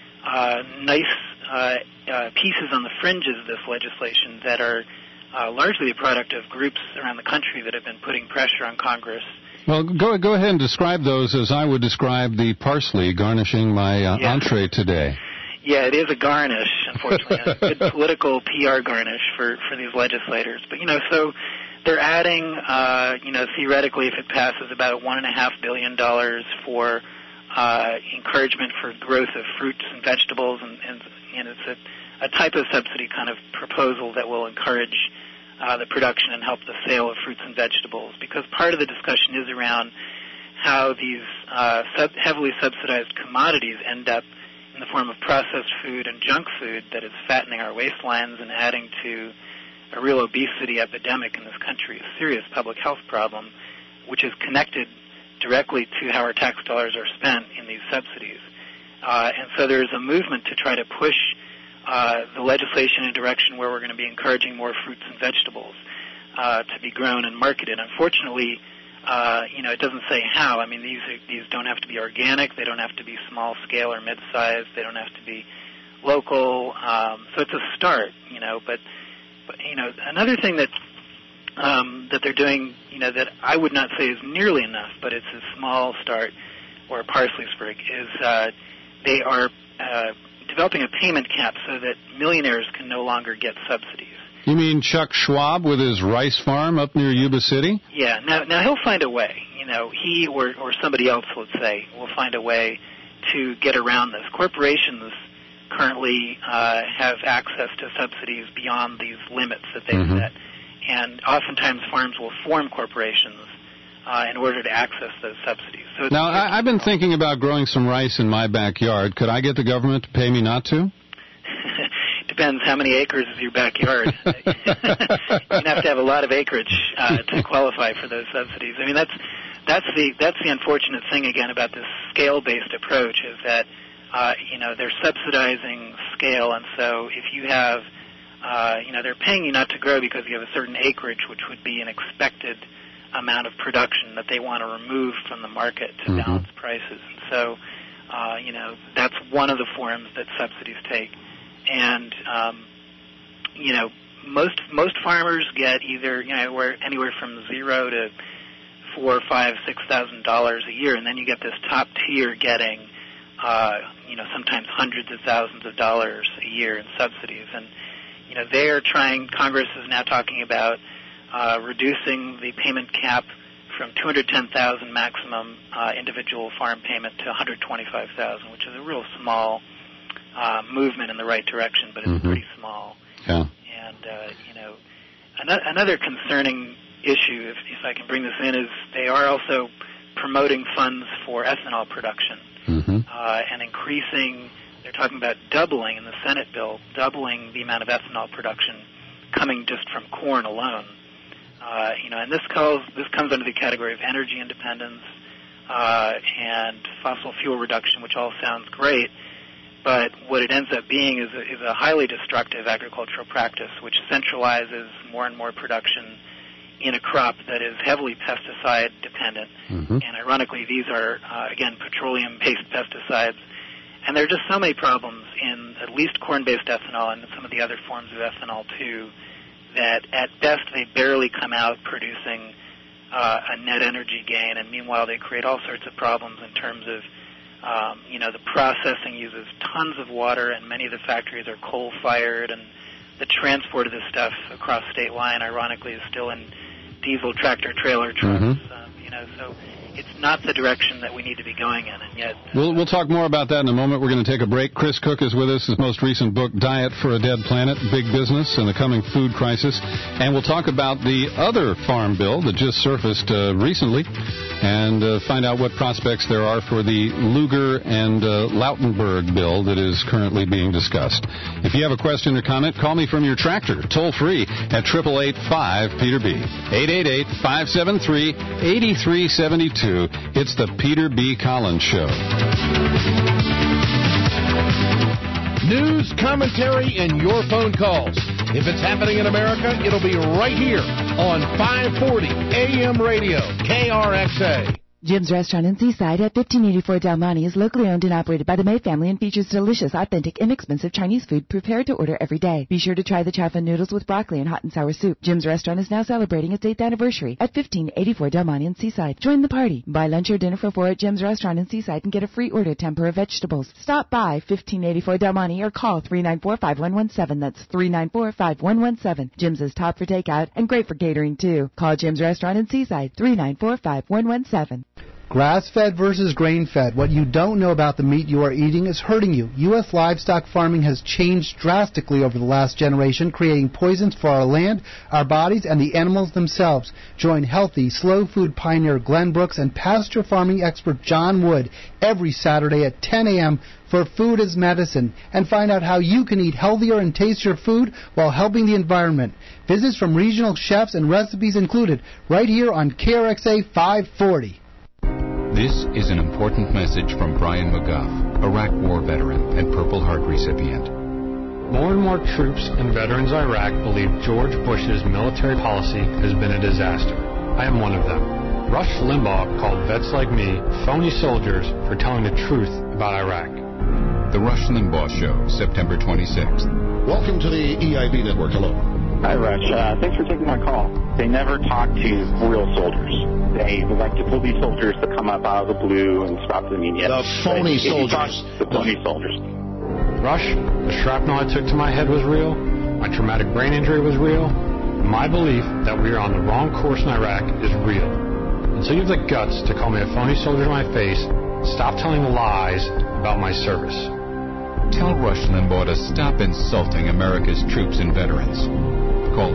nice pieces on the fringes of this legislation that are largely a product of groups around the country that have been putting pressure on Congress. Well, go ahead and describe those as I would describe the parsley garnishing my entree today. Yeah, it is a garnish, unfortunately, a good political PR garnish for these legislators. But, so they're adding, theoretically, if it passes, about $1.5 billion for encouragement for growth of fruits and vegetables, and it's a type of subsidy kind of proposal that will encourage the production and help the sale of fruits and vegetables, because part of the discussion is around how these heavily subsidized commodities end up in the form of processed food and junk food that is fattening our wastelands and adding to a real obesity epidemic in this country, a serious public health problem, which is connected directly to how our tax dollars are spent in these subsidies. And so there's a movement to try to push the legislation in a direction where we're going to be encouraging more fruits and vegetables to be grown and marketed. Unfortunately, it doesn't say how. I mean, these don't have to be organic. They don't have to be small scale or mid-sized. They don't have to be local. So it's a start, But another thing that they're doing, that I would not say is nearly enough, but it's a small start or a parsley sprig, is they are developing a payment cap so that millionaires can no longer get subsidies. You mean Chuck Schwab with his rice farm up near Yuba City? Yeah. Now he'll find a way. He or somebody else, let's say, will find a way to get around this. Corporations currently have access to subsidies beyond these limits that they've set, and oftentimes farms will form corporations in order to access those subsidies. So now, I've been thinking about growing some rice in my backyard. Could I get the government to pay me not to? Depends how many acres is your backyard. You're going to have a lot of acreage to qualify for those subsidies. I mean, that's the unfortunate thing again about this scale-based approach, is that they're subsidizing scale, and so if you have they're paying you not to grow because you have a certain acreage, which would be an expected amount of production that they want to remove from the market to balance prices. And so, that's one of the forms that subsidies take. And, most farmers get either, anywhere from $0 to $4,000, $5,000, $6,000 a year, and then you get this top tier getting, sometimes hundreds of thousands of dollars a year in subsidies. And, Congress is now talking about reducing the payment cap from $210,000 maximum individual farm payment to $125,000, which is a real small movement in the right direction, but it's pretty small. Yeah. And another concerning issue, if I can bring this in, is they are also promoting funds for ethanol production and increasing. They're talking about doubling in the Senate bill, doubling the amount of ethanol production coming just from corn alone. And this comes under the category of energy independence and fossil fuel reduction, which all sounds great. But what it ends up being is a highly destructive agricultural practice, which centralizes more and more production in a crop that is heavily pesticide dependent. And ironically, these are, again, petroleum-based pesticides. And there are just so many problems in at least corn-based ethanol and some of the other forms of ethanol, too, that at best they barely come out producing a net energy gain, and meanwhile they create all sorts of problems in terms of, the processing uses tons of water, and many of the factories are coal-fired, and the transport of this stuff across state line, ironically, is still in diesel tractor-trailer trucks. So it's not the direction that we need to be going in, and yet... We'll talk more about that in a moment. We're going to take a break. Chris Cook is with us. His most recent book, Diet for a Dead Planet, Big Business and the Coming Food Crisis. And we'll talk about the other farm bill that just surfaced recently and find out what prospects there are for the Lugar and Lautenberg bill that is currently being discussed. If you have a question or comment, call me from your tractor, toll free at 888-5-PETER-B, 888-573-8372. It's the Peter B. Collins Show. News, commentary, and your phone calls. If it's happening in America, it'll be right here on 540 AM Radio, KRXA. Jim's Restaurant in Seaside at 1584 Del Monte is locally owned and operated by the May family and features delicious, authentic, inexpensive Chinese food prepared to order every day. Be sure to try the chow fun noodles with broccoli and hot and sour soup. Jim's Restaurant is now celebrating its 8th anniversary at 1584 Del Monte in Seaside. Join the party. Buy lunch or dinner for 4 at Jim's Restaurant in Seaside and get a free order tempura vegetables. Stop by 1584 Del Monte or call 394-5117. That's 394-5117. Jim's is top for takeout and great for catering too. Call Jim's Restaurant in Seaside 394-5117. Grass-fed versus grain-fed. What you don't know about the meat you are eating is hurting you. U.S. livestock farming has changed drastically over the last generation, creating poisons for our land, our bodies, and the animals themselves. Join healthy, slow food pioneer Glenn Brooks and pasture farming expert John Wood every Saturday at 10 a.m. for Food is Medicine, and find out how you can eat healthier and tastier food while helping the environment. Visits from regional chefs and recipes included right here on KRXA 540. This is an important message from Brian McGuff, Iraq War veteran and Purple Heart recipient. More and more troops and veterans of Iraq believe George Bush's military policy has been a disaster. I am one of them. Rush Limbaugh called vets like me phony soldiers for telling the truth about Iraq. The Rush Limbaugh Show, September 26th. Welcome to the EIB Network. Hello. Hi, Rush. Thanks for taking my call. They never talk to real soldiers. They like to pull these soldiers to come up out of the blue and stop the media. The phony soldiers. The phony soldiers. Rush, the shrapnel I took to my head was real. My traumatic brain injury was real. My belief that we are on the wrong course in Iraq is real. And so you have the guts to call me a phony soldier to my face. Stop telling lies about my service. Tell Rush Limbaugh to stop insulting America's troops and veterans. Call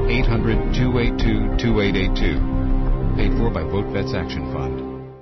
800-282-2882. Paid for by Vote Vets Action Fund.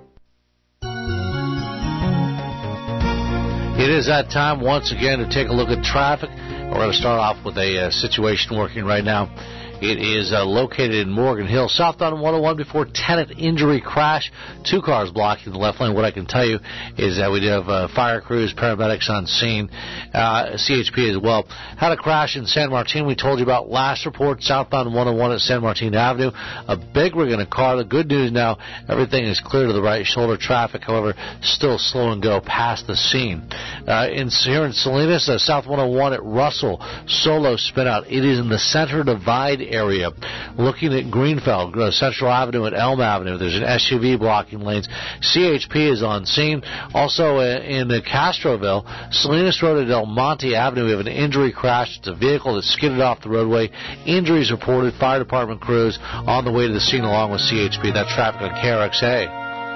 It is that time once again to take a look at traffic. We're going to start off with a situation working right now. It is located in Morgan Hill, southbound 101 before Tenet injury crash. 2 cars blocking the left lane. What I can tell you is that we do have fire crews, paramedics on scene, CHP as well. Had a crash in San Martin we told you about last report, southbound 101 at San Martin Avenue. A big rig in a car. The good news now, everything is clear to the right shoulder. Traffic, however, still slow and go past the scene. Here in Salinas, south 101 at Russell, solo spin out. It is in the center divide area. Looking at Greenfield, Central Avenue and Elm Avenue, there's an SUV blocking lanes. CHP is on scene. Also in Castroville, Salinas Road at El Monte Avenue, we have an injury crash. It's a vehicle that skidded off the roadway. Injuries reported. Fire department crews on the way to the scene along with CHP. That traffic on KRXA.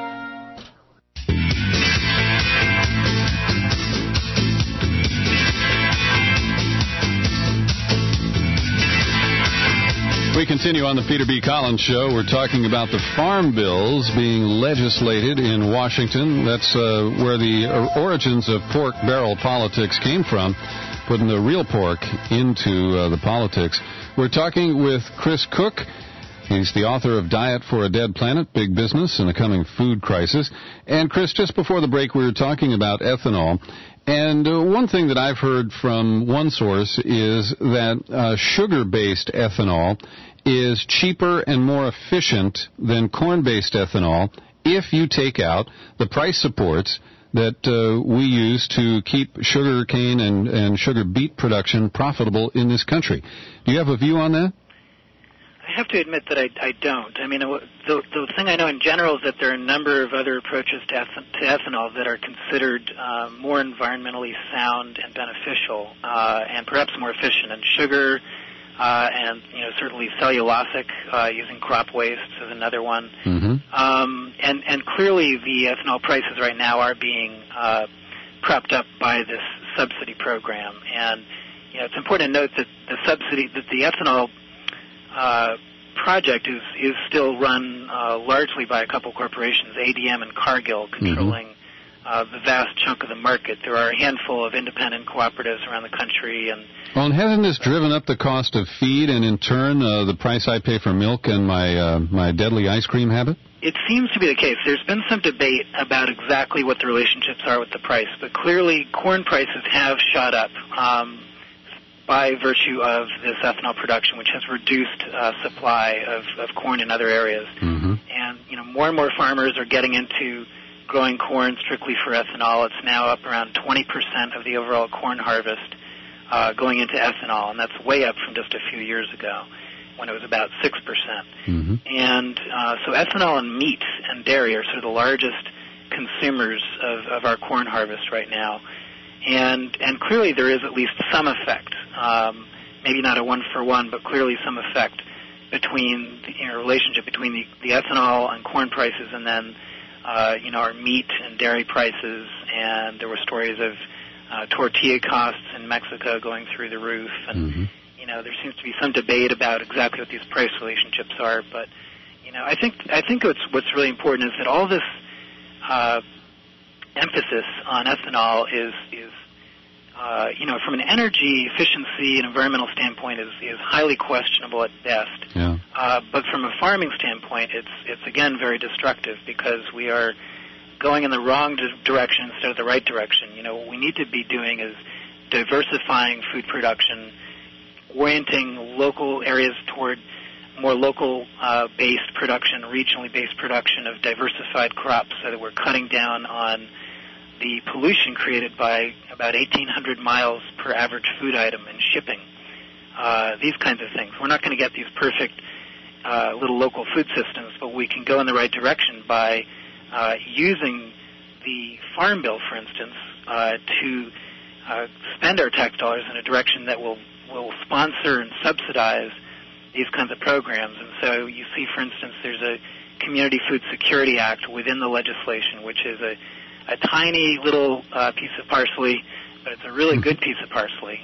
We continue on the Peter B. Collins Show. We're talking about the farm bills being legislated in Washington. That's where the origins of pork barrel politics came from, putting the real pork into the politics. We're talking with Chris Cook. He's the author of Diet for a Dead Planet, Big Business and the Coming Food Crisis. And, Chris, just before the break, we were talking about ethanol. And one thing that I've heard from one source is that sugar-based ethanol is cheaper and more efficient than corn-based ethanol if you take out the price supports that we use to keep sugar cane and sugar beet production profitable in this country. Do you have a view on that? I have to admit that I don't. I mean, the thing I know in general is that there are a number of other approaches to ethanol that are considered more environmentally sound and beneficial, and perhaps more efficient. And sugar, and certainly cellulosic, using crop waste is another one. And clearly the ethanol prices right now are being propped up by this subsidy program. And it's important to note that the ethanol project is still run largely by a couple corporations, ADM and Cargill, controlling the vast chunk of the market. There are a handful of independent cooperatives around the country. And hasn't this driven up the cost of feed and, in turn, the price I pay for milk and my deadly ice cream habit? It seems to be the case. There's been some debate about exactly what the relationships are with the price, but clearly corn prices have shot up by virtue of this ethanol production, which has reduced supply of corn in other areas. And more and more farmers are getting into growing corn strictly for ethanol. It's now up around 20% of the overall corn harvest going into ethanol, and that's way up from just a few years ago when it was about 6%. And so ethanol and meat and dairy are sort of the largest consumers of our corn harvest right now. And clearly there is at least some effect, maybe not a one-for-one, but clearly some effect between the relationship between the ethanol and corn prices and then our meat and dairy prices. And there were stories of tortilla costs in Mexico going through the roof. And there seems to be some debate about exactly what these price relationships are. But I think what's really important is that all this emphasis on ethanol is from an energy efficiency and environmental standpoint is highly questionable at best. But from a farming standpoint, it's again very destructive because we are going in the wrong direction instead of the right direction. What we need to be doing is diversifying food production, orienting local areas toward more local based production, regionally based production of diversified crops so that we're cutting down on the pollution created by about 1,800 miles per average food item in shipping. These kinds of things. We're not going to get these perfect little local food systems, but we can go in the right direction by using the Farm Bill, for instance, to spend our tax dollars in a direction that will sponsor and subsidize these kinds of programs. And so you see, for instance, there's a Community Food Security Act within the legislation, which is a tiny little piece of parsley, but it's a really good piece of parsley.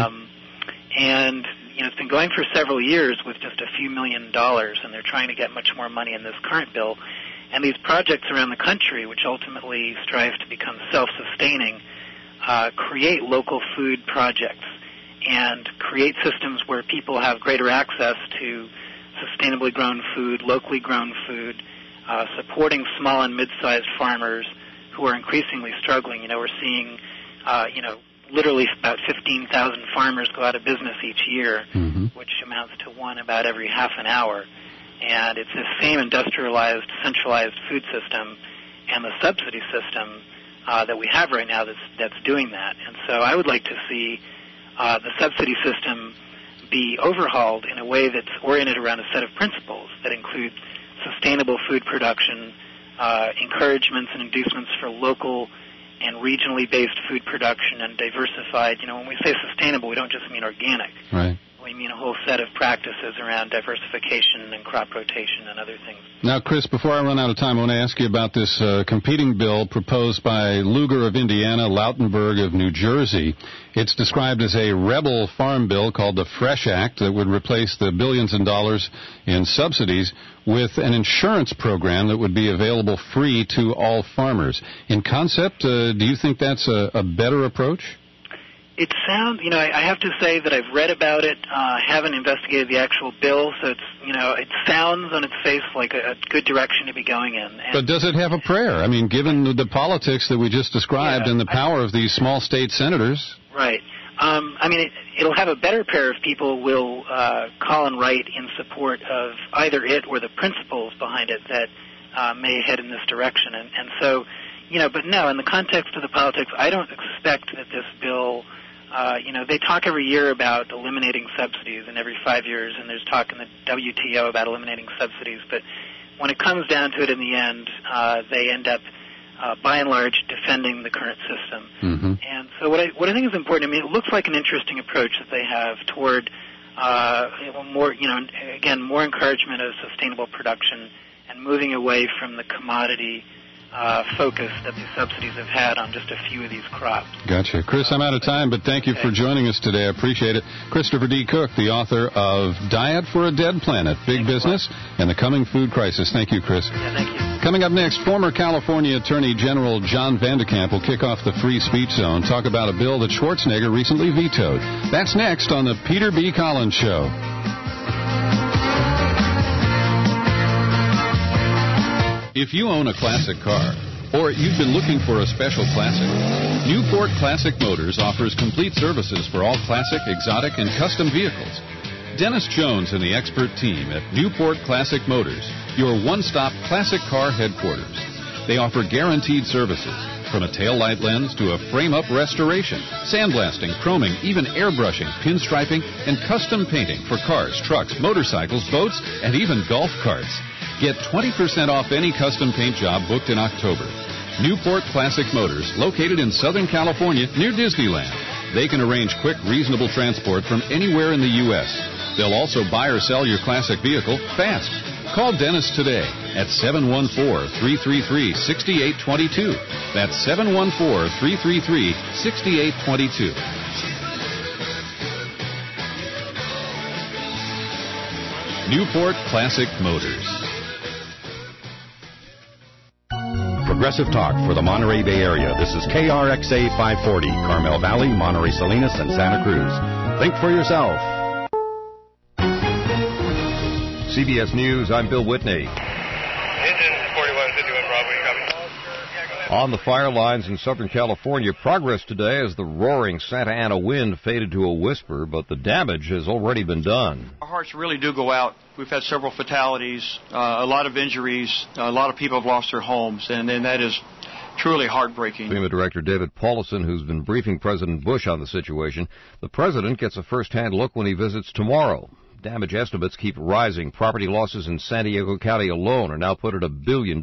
And it's been going for several years with just a few $1 million, and they're trying to get much more money in this current bill. And these projects around the country, which ultimately strive to become self-sustaining, create local food projects and create systems where people have greater access to sustainably grown food, locally grown food, supporting small and mid-sized farmers who are increasingly struggling. We're seeing, literally about 15,000 farmers go out of business each year, which amounts to one about every half an hour. And it's this same industrialized, centralized food system and the subsidy system that we have right now that's doing that. And so I would like to see the subsidy system be overhauled in a way that's oriented around a set of principles that include sustainable food production, encouragements and inducements for local and regionally based food production and diversified. When we say sustainable, we don't just mean organic. Right. We mean a whole set of practices around diversification and crop rotation and other things. Now, Chris, before I run out of time, I want to ask you about this competing bill proposed by Lugar of Indiana, Lautenberg of New Jersey. It's described as a rebel farm bill called the Fresh Act that would replace the billions in dollars in subsidies with an insurance program that would be available free to all farmers. In concept, do you think that's a better approach? It sounds, I have to say that I've read about it, haven't investigated the actual bill, so it's, it sounds on its face like a good direction to be going in. But does it have a prayer? I mean, given the politics that we just described and the power of these small state senators. Right. It'll have a better prayer if people will call and write in support of either it or the principles behind it that may head in this direction. And so, But no, in the context of the politics, I don't expect that this bill, they talk every year about eliminating subsidies, and every 5 years, and there's talk in the WTO about eliminating subsidies, but when it comes down to it in the end, they end up, by and large, defending the current system. Mm-hmm. And so what I think is important, it looks like an interesting approach that they have toward more encouragement of sustainable production and moving away from the commodity focus that the subsidies have had on just a few of these crops. Gotcha. Chris, I'm out of time, but thank you for joining us today. I appreciate it. Christopher D. Cook, the author of Diet for a Dead Planet, Big Business and the Coming Food Crisis. Thank you, Chris. Yeah, thank you. Coming up next, former California Attorney General John Vandekamp will kick off the free speech zone, talk about a bill that Schwarzenegger recently vetoed. That's next on the Peter B. Collins Show. If you own a classic car, or you've been looking for a special classic, Newport Classic Motors offers complete services for all classic, exotic, and custom vehicles. Dennis Jones and the expert team at Newport Classic Motors, your one-stop classic car headquarters. They offer guaranteed services, from a taillight lens to a frame-up restoration, sandblasting, chroming, even airbrushing, pinstriping, and custom painting for cars, trucks, motorcycles, boats, and even golf carts. Get 20% off any custom paint job booked in October. Newport Classic Motors, located in Southern California near Disneyland. They can arrange quick, reasonable transport from anywhere in the U.S. They'll also buy or sell your classic vehicle fast. Call Dennis today at 714-333-6822. That's 714-333-6822. Newport Classic Motors. Progressive Talk for the Monterey Bay Area. This is KRXA 540, Carmel Valley, Monterey Salinas, and Santa Cruz. Think for yourself. CBS News, I'm Bill Whitney. Engine 4151 Bravo, coming. On the fire lines in Southern California, progress today as the roaring Santa Ana wind faded to a whisper, but the damage has already been done. Our hearts really do go out. We've had several fatalities, a lot of injuries, a lot of people have lost their homes, and that is truly heartbreaking. FEMA Director David Paulison, who's been briefing President Bush on the situation, the president gets a first-hand look when he visits tomorrow. Damage estimates keep rising. Property losses in San Diego County alone are now put at $1 billion.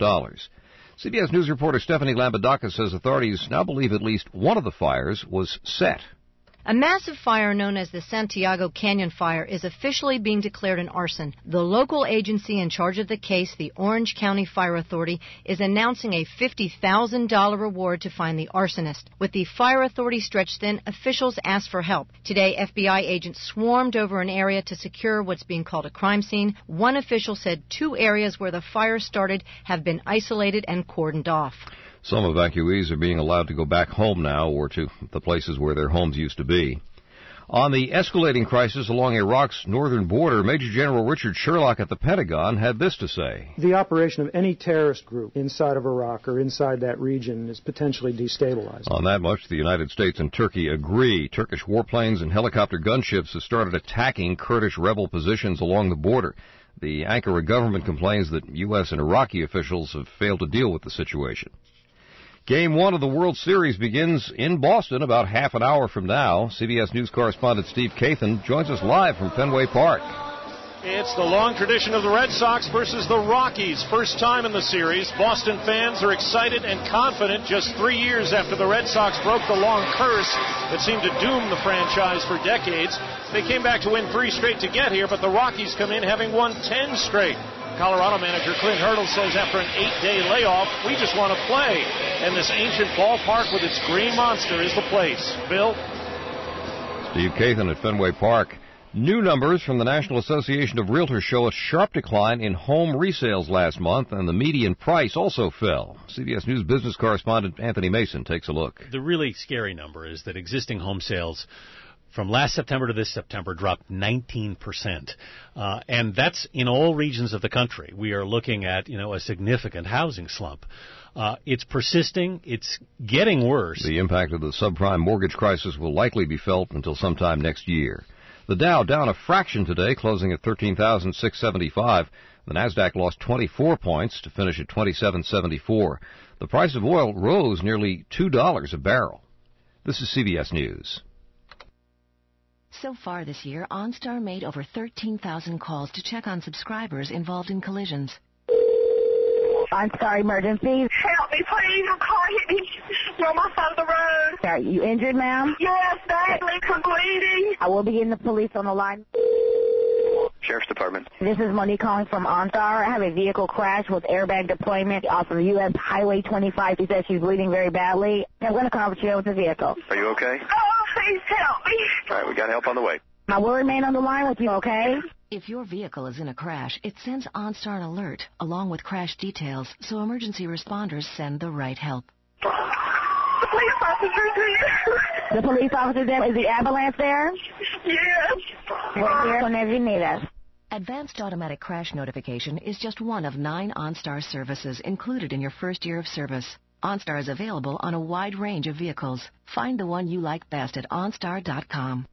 CBS News reporter Stephanie Lambadakis says authorities now believe at least one of the fires was set. A massive fire known as the Santiago Canyon Fire is officially being declared an arson. The local agency in charge of the case, the Orange County Fire Authority, is announcing a $50,000 reward to find the arsonist. With the fire authority stretched thin, officials asked for help. Today, FBI agents swarmed over an area to secure what's being called a crime scene. One official said 2 areas where the fire started have been isolated and cordoned off. Some evacuees are being allowed to go back home now or to the places where their homes used to be. On the escalating crisis along Iraq's northern border, Major General Richard Sherlock at the Pentagon had this to say. The operation of any terrorist group inside of Iraq or inside that region is potentially destabilizing. On that much, the United States and Turkey agree. Turkish warplanes and helicopter gunships have started attacking Kurdish rebel positions along the border. The Ankara government complains that U.S. and Iraqi officials have failed to deal with the situation. Game 1 of the World Series begins in Boston about half an hour from now. CBS News correspondent Steve Kathan joins us live from Fenway Park. It's the long tradition of the Red Sox versus the Rockies. First time in the series. Boston fans are excited and confident just 3 years after the Red Sox broke the long curse that seemed to doom the franchise for decades. They came back to win 3 straight to get here, but the Rockies come in having won 10 straight. Colorado manager Clint Hurdle says after an 8-day layoff, we just want to play. And this ancient ballpark with its green monster is the place. Bill? Steve Kathan at Fenway Park. New numbers from the National Association of Realtors show a sharp decline in home resales last month, and the median price also fell. CBS News business correspondent Anthony Mason takes a look. The really scary number is that existing home sales from last September to this September dropped 19%. And that's in all regions of the country. We are looking at, a significant housing slump. It's persisting. It's getting worse. The impact of the subprime mortgage crisis will likely be felt until sometime next year. The Dow down a fraction today, closing at 13,675. The Nasdaq lost 24 points to finish at 27.74. The price of oil rose nearly $2 a barrel. This is CBS News. So far this year, OnStar made over 13,000 calls to check on subscribers involved in collisions. OnStar emergency. Help me, please. A car hit me. You're on my side of the road. Are you injured, ma'am? Yes, badly. I'm bleeding. I will be getting the police on the line. Sheriff's Department. This is Monique calling from OnStar. I have a vehicle crash with airbag deployment off of U.S. Highway 25. She says she's bleeding very badly. I'm going to come with you with the vehicle. Are you okay? Oh, please help me. All right, we got help on the way. I will remain on the line with you, okay? If your vehicle is in a crash, it sends OnStar an alert, along with crash details, so emergency responders send the right help. The police officer's here. The police officer's there? Is the ambulance there? Yes. We're here whenever you need us. Advanced Automatic Crash Notification is just one of 9 OnStar services included in your first year of service. OnStar is available on a wide range of vehicles. Find the one you like best at OnStar.com.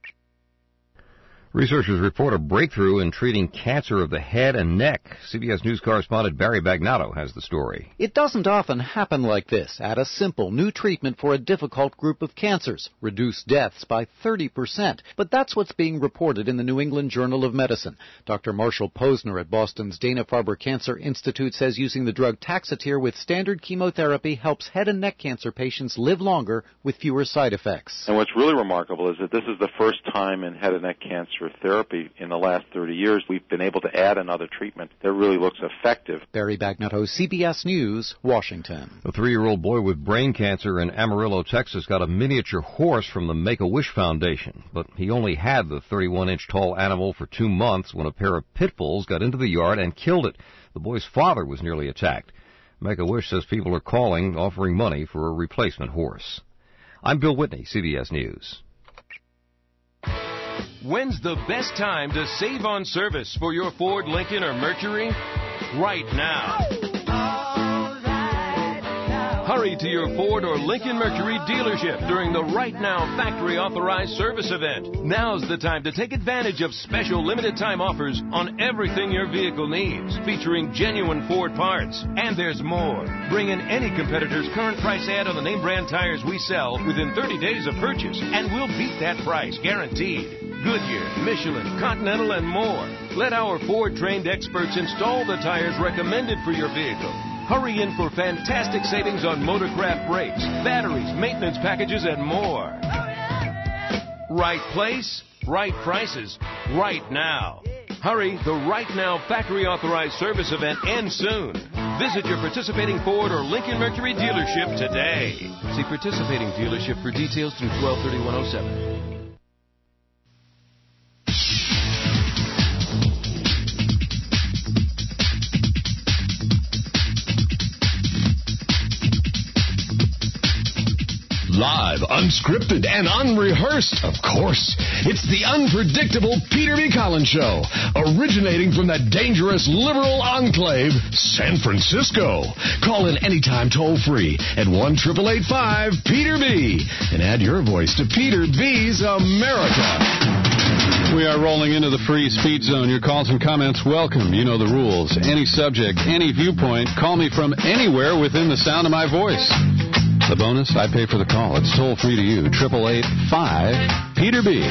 Researchers report a breakthrough in treating cancer of the head and neck. CBS News correspondent Barry Bagnato has the story. It doesn't often happen like this. Add a simple new treatment for a difficult group of cancers. Reduce deaths by 30%. But that's what's being reported in the New England Journal of Medicine. Dr. Marshall Posner at Boston's Dana-Farber Cancer Institute says using the drug Taxotere with standard chemotherapy helps head and neck cancer patients live longer with fewer side effects. And what's really remarkable is that this is the first time in head and neck cancer therapy in the last 30 years we've been able to add another treatment that really looks effective. Barry Bagnato, CBS News, Washington. A 3-year-old boy with brain cancer in Amarillo, Texas, got a miniature horse from the Make-A-Wish Foundation, but he only had the 31-inch tall animal for 2 months when a pair of pit bulls got into the yard and killed it. The boy's father was nearly attacked. Make-A-Wish says people are calling, offering money for a replacement horse. I'm Bill Whitney, CBS News. When's the best time to save on service for your Ford, Lincoln, or Mercury? Right now. Hurry to your Ford or Lincoln Mercury dealership during the Right Now factory authorized service event. Now's the time to take advantage of special limited time offers on everything your vehicle needs, featuring genuine Ford parts. And there's more. Bring in any competitor's current price ad on the name brand tires we sell within 30 days of purchase, and we'll beat that price, guaranteed. Goodyear, Michelin, Continental, and more. Let our Ford-trained experts install the tires recommended for your vehicle. Hurry in for fantastic savings on Motorcraft brakes, batteries, maintenance packages, and more. Right place, right prices, right now. Hurry, the Right Now factory-authorized service event ends soon. Visit your participating Ford or Lincoln Mercury dealership today. See participating dealership for details through 12/31/07. Live, unscripted, and unrehearsed, of course. It's the unpredictable Peter B. Collins Show, originating from the dangerous liberal enclave, San Francisco. Call in anytime toll-free at 1-888-5-PETER-B and add your voice to Peter B.'s America. We are rolling into the free speech zone. Your calls and comments welcome. You know the rules. Any subject, any viewpoint, call me from anywhere within the sound of my voice. The bonus, I pay for the call. It's toll free to you. 888-5-PETER-B.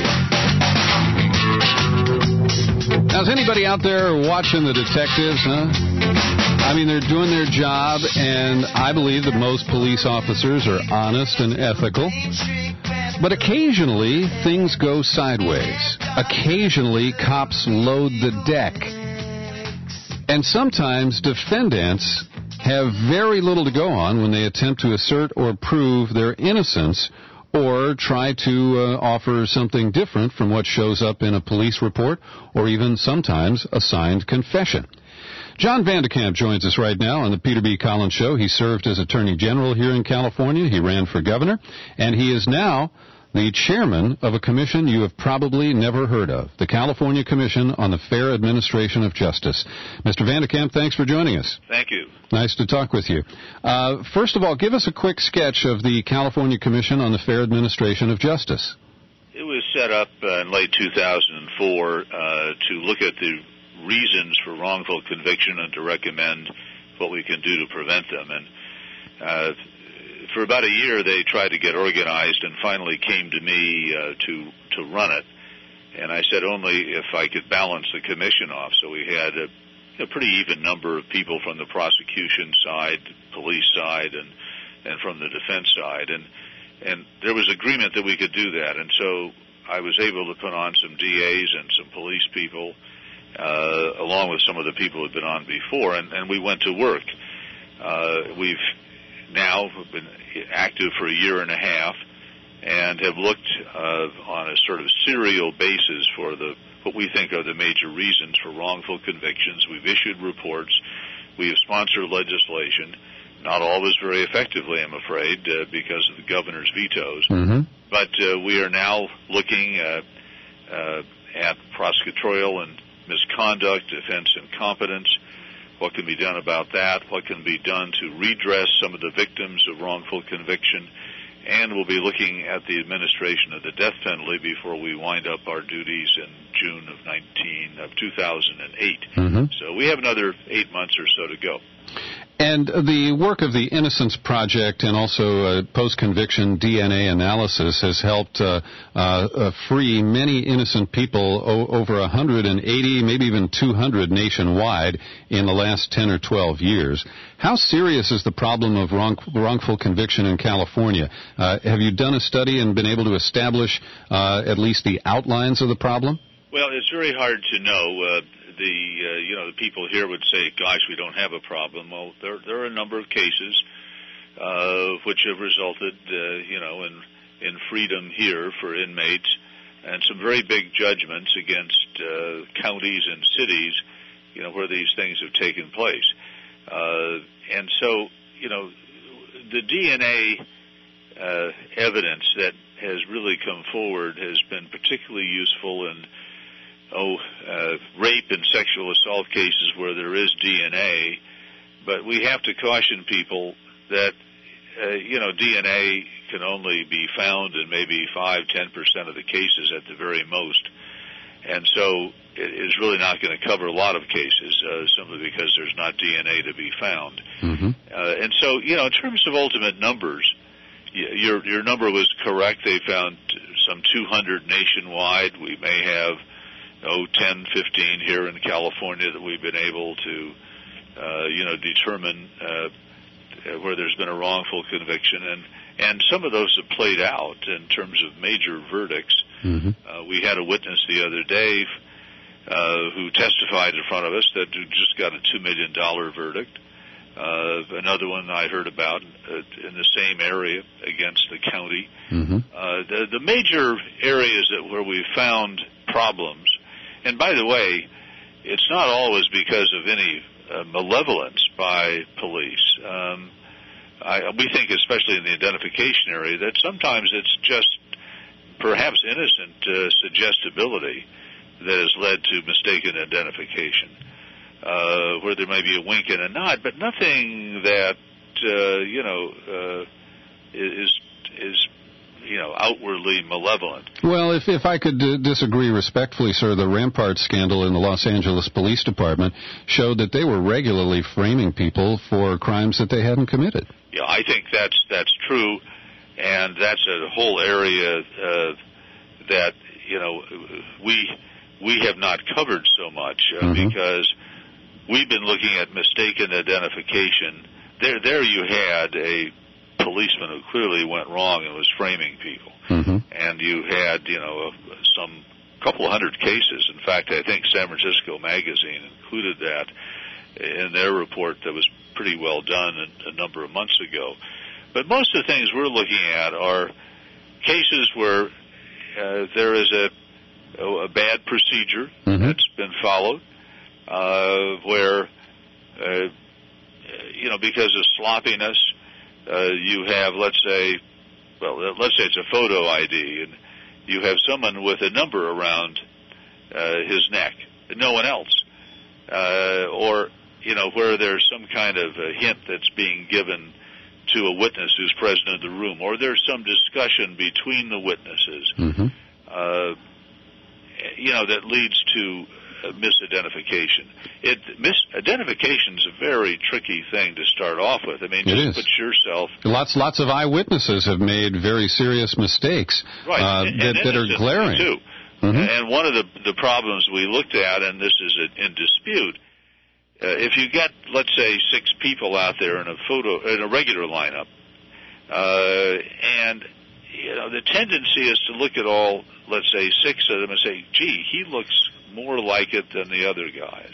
Now, is anybody out there watching the detectives, huh? I mean, they're doing their job, and I believe that most police officers are honest and ethical. But occasionally, things go sideways. Occasionally, cops load the deck. And sometimes defendants have very little to go on when they attempt to assert or prove their innocence or try to offer something different from what shows up in a police report or even sometimes a signed confession. John Vandekamp joins us right now on the Peter B. Collins Show. He served as Attorney General here in California. He ran for governor, and he is now the chairman of a commission you have probably never heard of, the California Commission on the Fair Administration of Justice. Mr. Vandekamp, thanks for joining us. Thank you. Nice to talk with you. First of all, give us a quick sketch of the California Commission on the Fair Administration of Justice. It was set up in late 2004 to look at the reasons for wrongful conviction and to recommend what we can do to prevent them. And for about a year, they tried to get organized and finally came to me to run it. And I said only if I could balance the commission off. So we had a pretty even number of people from the prosecution side, police side, and from the defense side. And there was agreement that we could do that. And so I was able to put on some DAs and some police people, along with some of the people who had been on before, and we went to work. We've now been active for a year and a half and have looked on a sort of serial basis for what we think are the major reasons for wrongful convictions. We've issued reports. We have sponsored legislation, not always very effectively, I'm afraid, because of the governor's vetoes. Mm-hmm. But we are now looking at prosecutorial and misconduct, defense incompetence, what can be done about that, what can be done to redress some of the victims of wrongful conviction, and we'll be looking at the administration of the death penalty before we wind up our duties in June of 2008. Mm-hmm. So we have another 8 months or so to go. And the work of the Innocence Project and also post-conviction DNA analysis has helped free many innocent people, over 180, maybe even 200 nationwide in the last 10 or 12 years. How serious is the problem of wrongful conviction in California? Have you done a study and been able to establish at least the outlines of the problem? Well, it's very hard to know. The people here would say, gosh, we don't have a problem. Well, there are a number of cases which have resulted, in freedom here for inmates, and some very big judgments against counties and cities, where these things have taken place. And so, the DNA evidence that has really come forward has been particularly useful in rape and sexual assault cases where there is DNA, but we have to caution people that, DNA can only be found in maybe 5-10% of the cases at the very most. And so it is really not going to cover a lot of cases, simply because there's not DNA to be found. Mm-hmm. And so, in terms of ultimate numbers, your number was correct. They found some 200 nationwide. We may have 10, 15 here in California that we've been able to, determine where there's been a wrongful conviction. And some of those have played out in terms of major verdicts. Mm-hmm. We had a witness the other day who testified in front of us that just got a $2 million verdict. Another one I heard about in the same area against the county. Mm-hmm. The major areas where we found problems, and by the way, it's not always because of any malevolence by police. We think, especially in the identification area, that sometimes it's just perhaps innocent suggestibility that has led to mistaken identification, where there may be a wink and a nod, but nothing that is outwardly malevolent. Well, if I could disagree respectfully, sir, the Rampart scandal in the Los Angeles Police Department showed that they were regularly framing people for crimes that they hadn't committed. Yeah, I think that's true, and that's a whole area that we have not covered so much mm-hmm. because we've been looking at mistaken identification. There you had a policeman who clearly went wrong and was framing people. Mm-hmm. And you had, some couple hundred cases. In fact, I think San Francisco Magazine included that in their report that was pretty well done a number of months ago. But most of the things we're looking at are cases where there is a bad procedure mm-hmm. that's been followed, where, because of sloppiness, you have, let's say it's a photo ID, and you have someone with a number around his neck, no one else, or where there's some kind of a hint that's being given to a witness who's present in the room, or there's some discussion between the witnesses, mm-hmm. That leads to misidentification. Misidentification is a very tricky thing to start off with. I mean, just put yourself... Lots of eyewitnesses have made very serious mistakes that are glaring. Too. Mm-hmm. And one of the problems we looked at, and this is in dispute, if you get, let's say, 6 people out there in a regular lineup, and the tendency is to look at all, let's say, 6 of them and say, gee, he looks more like it than the other guys.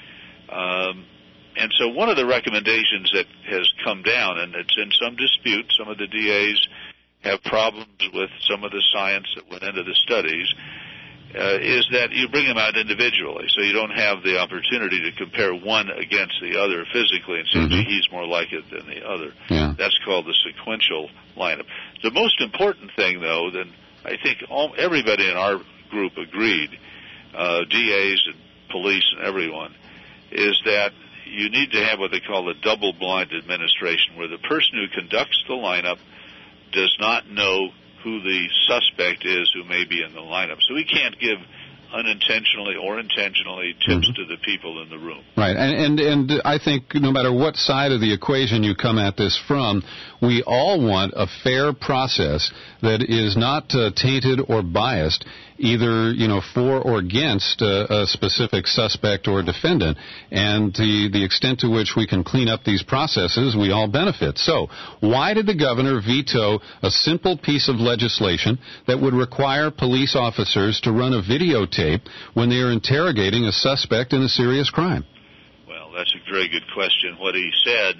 And so one of the recommendations that has come down, and it's in some dispute, some of the DAs have problems with some of the science that went into the studies, is that you bring them out individually, so you don't have the opportunity to compare one against the other physically and say, gee, he's more like it than the other. Yeah. That's called the sequential lineup. The most important thing, though, that I think everybody in our group agreed, DAs and police and everyone, is that you need to have what they call a double-blind administration, where the person who conducts the lineup does not know who the suspect is who may be in the lineup. So we can't give unintentionally or intentionally tips to the people in the room. Right, and I think no matter what side of the equation you come at this from, we all want a fair process that is not tainted or biased, either for or against a specific suspect or defendant. And the extent to which we can clean up these processes, we all benefit. So, why did the governor veto a simple piece of legislation that would require police officers to run a videotape when they are interrogating a suspect in a serious crime? Well, that's a very good question. What he said,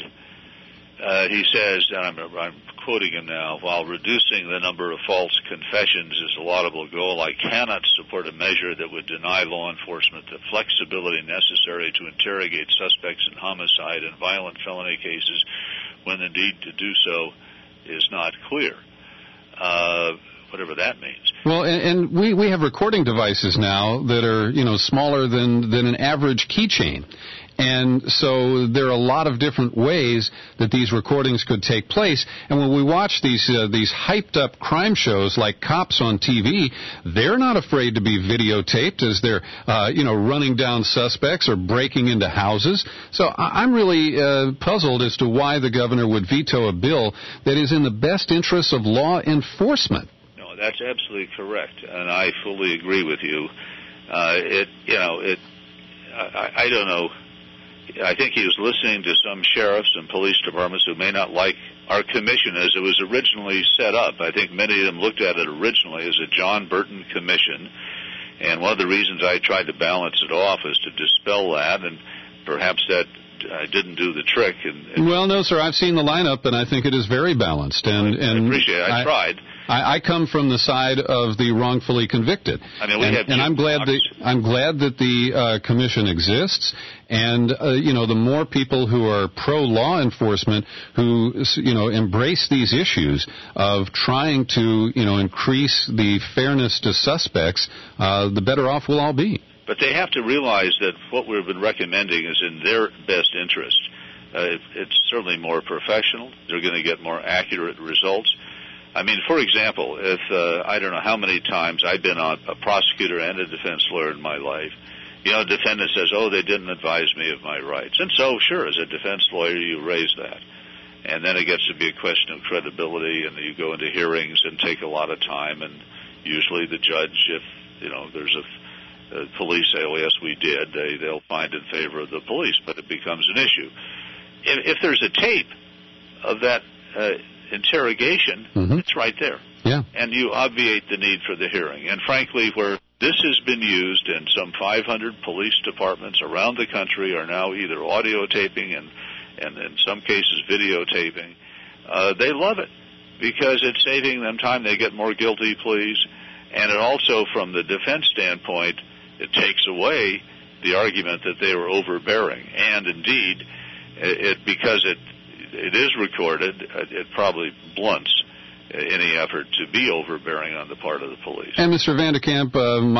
he says, and I'm quoting him now, while reducing the number of false confessions is a laudable goal, I cannot support a measure that would deny law enforcement the flexibility necessary to interrogate suspects in homicide and violent felony cases when the need to do so is not clear. Whatever that means. Well, and we have recording devices now that are, smaller than an average keychain. And so there are a lot of different ways that these recordings could take place. And when we watch these hyped-up crime shows like Cops on TV, they're not afraid to be videotaped as they're, running down suspects or breaking into houses. So I'm really puzzled as to why the governor would veto a bill that is in the best interests of law enforcement. No, that's absolutely correct, and I fully agree with you. I don't know. I think he was listening to some sheriffs and police departments who may not like our commission as it was originally set up. I think many of them looked at it originally as a John Burton commission, and one of the reasons I tried to balance it off is to dispel that, and perhaps that didn't do the trick. Well, no, sir, I've seen the lineup, and I think it is very balanced. And I appreciate it. I tried. I come from the side of the wrongfully convicted, I'm glad that the commission exists. And the more people who are pro-law enforcement who embrace these issues of trying to increase the fairness to suspects, the better off we'll all be. But they have to realize that what we've been recommending is in their best interest. It's certainly more professional. They're going to get more accurate results. I mean, for example, if I don't know how many times I've been a prosecutor and a defense lawyer in my life, a defendant says, they didn't advise me of my rights. And so, sure, as a defense lawyer, you raise that. And then it gets to be a question of credibility, and you go into hearings and take a lot of time, and usually the judge, if, there's police say, oh, yes, we did, they'll find in favor of the police, but it becomes an issue. If there's a tape of that interrogation, it's right there. Yeah. And you obviate the need for the hearing. And frankly, where this has been used in some 500 police departments around the country are now either audio taping and in some cases videotaping, they love it because it's saving them time. They get more guilty pleas. And it also, from the defense standpoint, it takes away the argument that they were overbearing. And indeed, because it is recorded, it probably blunts any effort to be overbearing on the part of the police. And Mr. Vandekamp,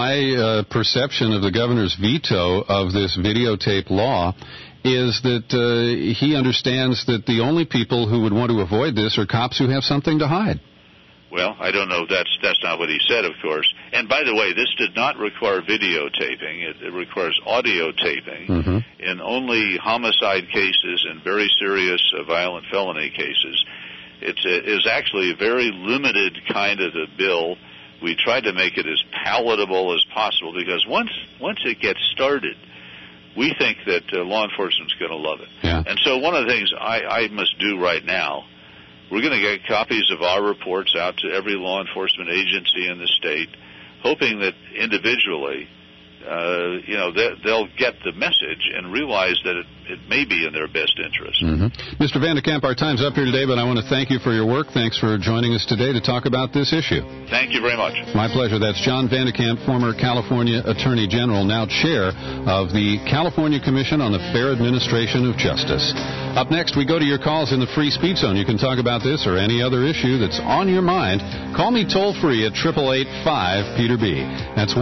my perception of the governor's veto of this videotape law is that he understands that the only people who would want to avoid this are cops who have something to hide. Well, I don't know. That's not what he said, of course. And by the way, this did not require videotaping. It requires audio taping in only homicide cases and very serious violent felony cases. It is actually a very limited kind of a bill. We tried to make it as palatable as possible because once it gets started, we think that law enforcement's going to love it. Yeah. And so one of the things I must do right now, we're going to get copies of our reports out to every law enforcement agency in the state, hoping that individually, they'll get the message and realize that it may be in their best interest. Mr. Van de Kamp, our time's up here today, but I want to thank you for your work. Thanks for joining us today to talk about this issue. Thank you very much. My pleasure. That's John Van de Kamp, former California Attorney General, now chair of the California Commission on the Fair Administration of Justice. Up next, we go to your calls in the free speech zone. You can talk about this or any other issue that's on your mind. Call me toll-free at 888-5-PETER-B. That's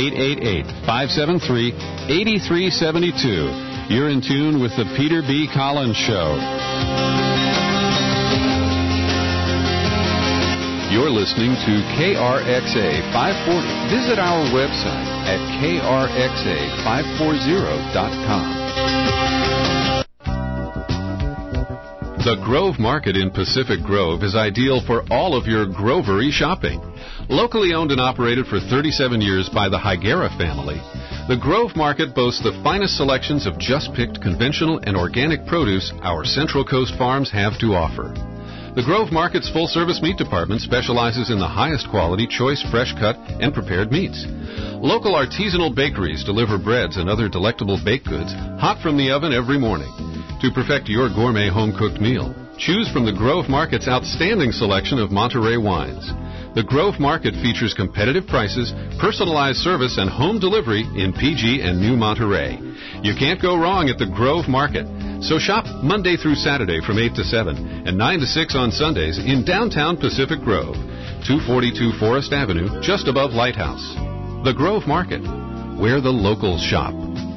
1-888-573-8372. You're in tune with the Peter B. Collins Show. You're listening to KRXA 540. Visit our website at krxa540.com. The Grove Market in Pacific Grove is ideal for all of your grovery shopping. Locally owned and operated for 37 years by the Higuera family, the Grove Market boasts the finest selections of just-picked conventional and organic produce our Central Coast farms have to offer. The Grove Market's full-service meat department specializes in the highest quality, choice, fresh-cut, and prepared meats. Local artisanal bakeries deliver breads and other delectable baked goods hot from the oven every morning. To perfect your gourmet home-cooked meal, choose from the Grove Market's outstanding selection of Monterey wines. The Grove Market features competitive prices, personalized service, and home delivery in PG and New Monterey. You can't go wrong at the Grove Market. So shop Monday through Saturday from 8 to 7 and 9 to 6 on Sundays in downtown Pacific Grove, 242 Forest Avenue, just above Lighthouse. The Grove Market, where the locals shop.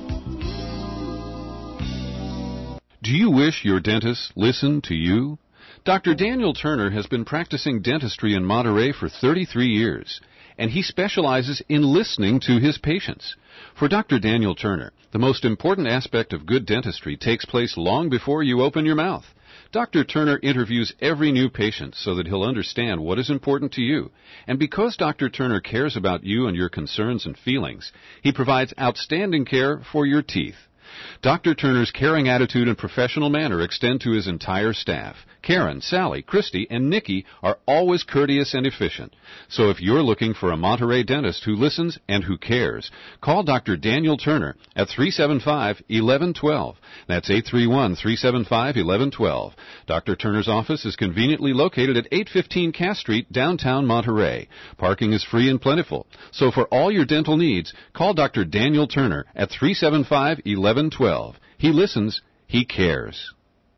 Do you wish your dentist listened to you? Dr. Daniel Turner has been practicing dentistry in Monterey for 33 years, and he specializes in listening to his patients. For Dr. Daniel Turner, the most important aspect of good dentistry takes place long before you open your mouth. Dr. Turner interviews every new patient so that he'll understand what is important to you. And because Dr. Turner cares about you and your concerns and feelings, he provides outstanding care for your teeth. Dr. Turner's caring attitude and professional manner extend to his entire staff. Karen, Sally, Christy, and Nikki are always courteous and efficient. So if you're looking for a Monterey dentist who listens and who cares, call Dr. Daniel Turner at 375-1112. That's 831-375-1112. Dr. Turner's office is conveniently located at 815 Cass Street, downtown Monterey. Parking is free and plentiful. So for all your dental needs, call Dr. Daniel Turner at 375-1112. He listens, he cares.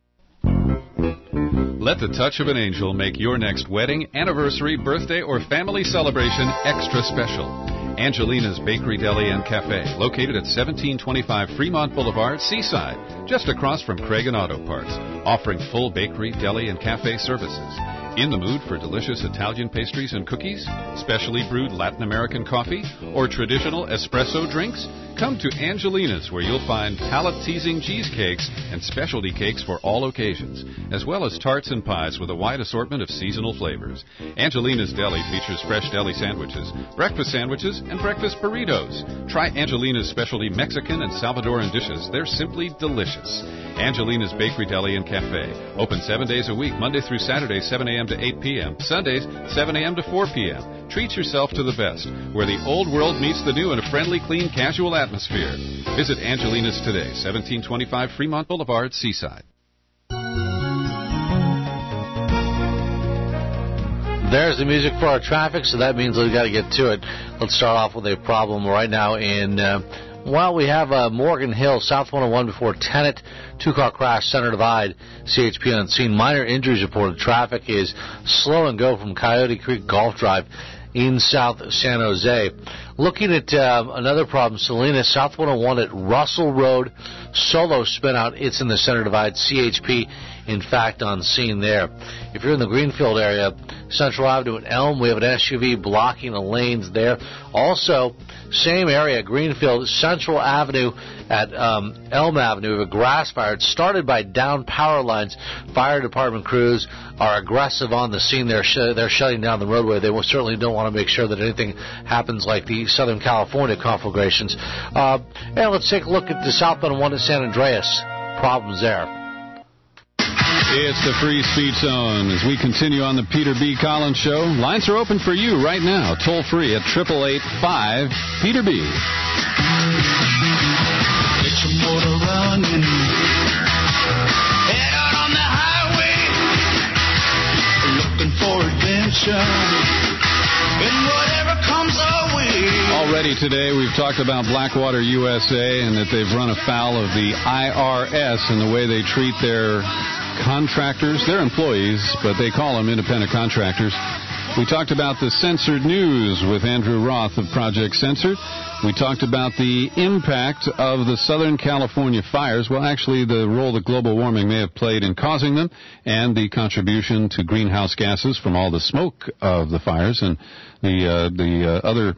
Let the touch of an angel make your next wedding, anniversary, birthday, or family celebration extra special. Angelina's Bakery, Deli, and Cafe, located at 1725 Fremont Boulevard, Seaside, just across from Craig & Auto Parts, offering full bakery, deli, and cafe services. In the mood for delicious Italian pastries and cookies, specially brewed Latin American coffee, or traditional espresso drinks? Come to Angelina's, where you'll find palate-teasing cheesecakes and specialty cakes for all occasions, as well as tarts and pies with a wide assortment of seasonal flavors. Angelina's Deli features fresh deli sandwiches, breakfast sandwiches, and breakfast burritos. Try Angelina's specialty Mexican and Salvadoran dishes. They're simply delicious. Angelina's Bakery, Deli, and Cafe. Open 7 days a week, Monday through Saturday, 7 a.m. to 8 p.m. Sundays, 7 a.m. to 4 p.m. Treat yourself to the best, where the old world meets the new in a friendly, clean, casual atmosphere. Visit Angelina's today, 1725 Fremont Boulevard, Seaside. There's the music for our traffic, so that means we've got to get to it. Let's start off with a problem right now in... we have Morgan Hill, South 101 before Tenet, two-car crash, center divide, CHP on scene. Minor injuries reported. Traffic is slow and go from Coyote Creek Golf Drive in South San Jose. Looking at another problem, Salinas, South 101 at Russell Road, solo spin out. It's in the center divide. CHP, in fact, on scene there. If you're in the Greenfield area, Central Avenue and Elm, we have an SUV blocking the lanes there. Also, same area, Greenfield, Central Avenue at Elm Avenue, we have a grass fire. It started by down power lines. Fire department crews are aggressive on the scene. They're shutting down the roadway. They certainly don't want to make sure that anything happens like the Southern California conflagrations. And let's take a look at the southbound one at San Andreas. Problems there. It's the Free Speech Zone as we continue on the Peter B. Collins Show. Lines are open for you right now, toll free at 888-5-PETER-B. Get your motor running. Head out on the highway, looking for adventure, and whatever comes our way. Already today, we've talked about Blackwater USA and that they've run afoul of the IRS and the way they treat their contractors. They're employees, but they call them independent contractors. We talked about the censored news with Andrew Roth of Project Censored. We talked about the impact of the Southern California fires. Well, actually, the role that global warming may have played in causing them and the contribution to greenhouse gases from all the smoke of the fires and the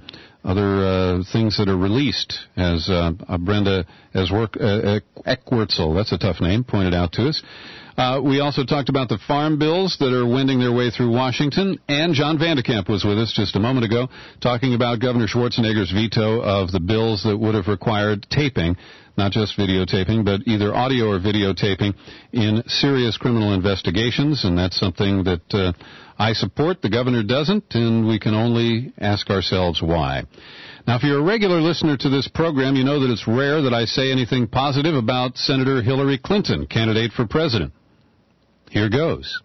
other things that are released, as Brenda Eckwurzel, that's a tough name, pointed out to us. We also talked about the farm bills that are wending their way through Washington, and John Vandekamp was with us just a moment ago talking about Governor Schwarzenegger's veto of the bills that would have required taping, not just videotaping, but either audio or videotaping in serious criminal investigations, and that's something that I support. The governor doesn't, and we can only ask ourselves why. Now, if you're a regular listener to this program, you know that it's rare that I say anything positive about Senator Hillary Clinton, candidate for president. Here goes.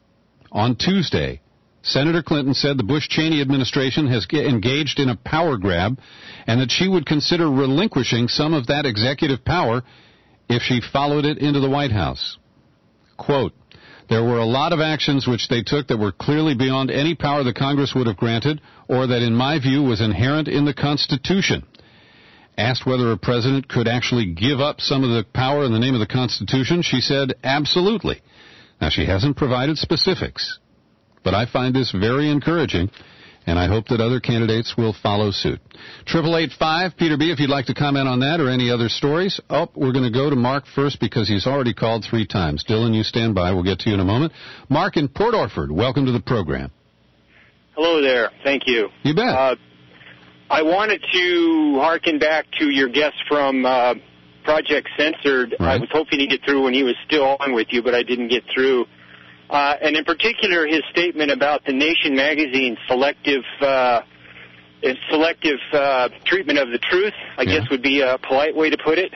On Tuesday, Senator Clinton said the Bush-Cheney administration has engaged in a power grab and that she would consider relinquishing some of that executive power if she followed it into the White House. Quote, there were a lot of actions which they took that were clearly beyond any power the Congress would have granted or that, in my view, was inherent in the Constitution. Asked whether a president could actually give up some of the power in the name of the Constitution, she said, absolutely. Now, she hasn't provided specifics, but I find this very encouraging, and I hope that other candidates will follow suit. 888-5-PETER-B if you'd like to comment on that or any other stories. Oh, we're going to go to Mark first because he's already called 3 times. Dylan, you stand by. We'll get to you in a moment. Mark in Port Orford, welcome to the program. Hello there. Thank you. You bet. I wanted to hearken back to your guest from Project Censored. Right. I was hoping to get through when he was still on with you, but I didn't get through. And in particular, his statement about the Nation magazine's selective treatment of the truth, I guess would be a polite way to put it.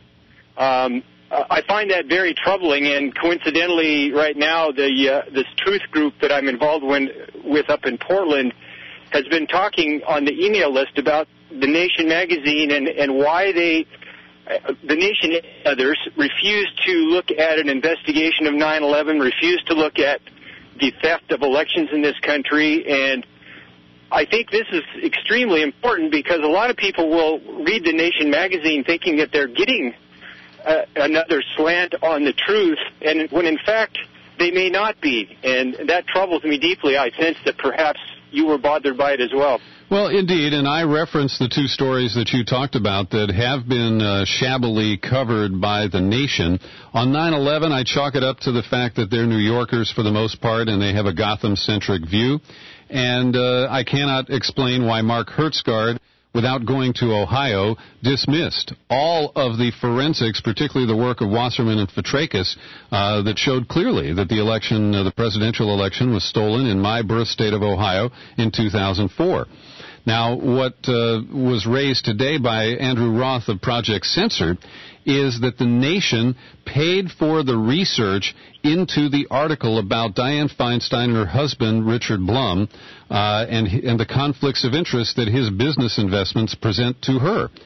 I find that very troubling, and coincidentally, right now, this truth group that I'm involved with up in Portland has been talking on the email list about the Nation magazine and why the Nation and others refused to look at an investigation of 9/11, refused to look at the theft of elections in this country, and I think this is extremely important because a lot of people will read the Nation magazine thinking that they're getting another slant on the truth, and when in fact they may not be, and that troubles me deeply. I sense that perhaps you were bothered by it as well. Well, indeed, and I referenced the 2 stories that you talked about that have been shabbily covered by the Nation. On 9/11, I chalk it up to the fact that they're New Yorkers for the most part, and they have a Gotham-centric view. And I cannot explain why Mark Hertsgaard, without going to Ohio, dismissed all of the forensics, particularly the work of Wasserman and Fitrakis, that showed clearly that the election, the presidential election, was stolen in my birth state of Ohio in 2004. Now, what was raised today by Andrew Roth of Project Censored is that the Nation paid for the research into the article about Dianne Feinstein and her husband, Richard Blum, and the conflicts of interest that his business investments present to her.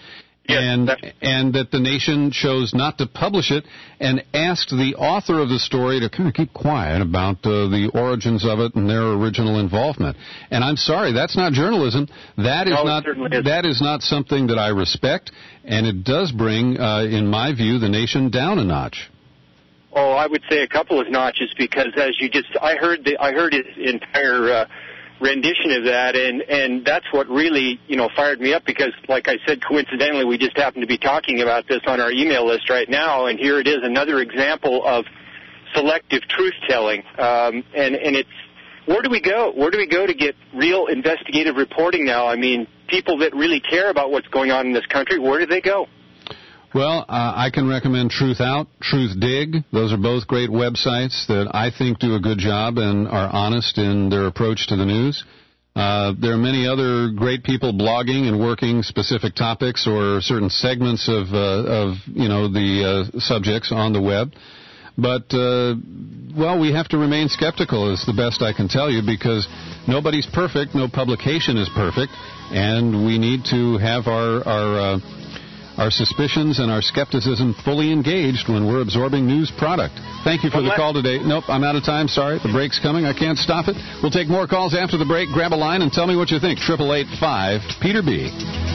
and that the Nation chose not to publish it and asked the author of the story to kind of keep quiet about the origins of it and their original involvement. And I'm sorry, that's not journalism. That is not something that I respect, and it does bring, in my view, the Nation down a notch. Oh, I would say a couple of notches, because I heard his entire rendition of that, and that's what really, fired me up, because, like I said, coincidentally, we just happen to be talking about this on our email list right now, and here it is, another example of selective truth-telling. And it's, where do we go? Where do we go to get real investigative reporting now? I mean, people that really care about what's going on in this country, where do they go? Well, I can recommend Truth Out, Truth Dig. Those are both great websites that I think do a good job and are honest in their approach to the news. There are many other great people blogging and working specific topics or certain segments of the subjects on the web. But, we have to remain skeptical is the best I can tell you, because nobody's perfect, no publication is perfect, and we need to have our suspicions and our skepticism fully engaged when we're absorbing news product. Thank you for the call today. Nope, I'm out of time. Sorry, the break's coming. I can't stop it. We'll take more calls after the break. Grab a line and tell me what you think. 888-5-PETER-B.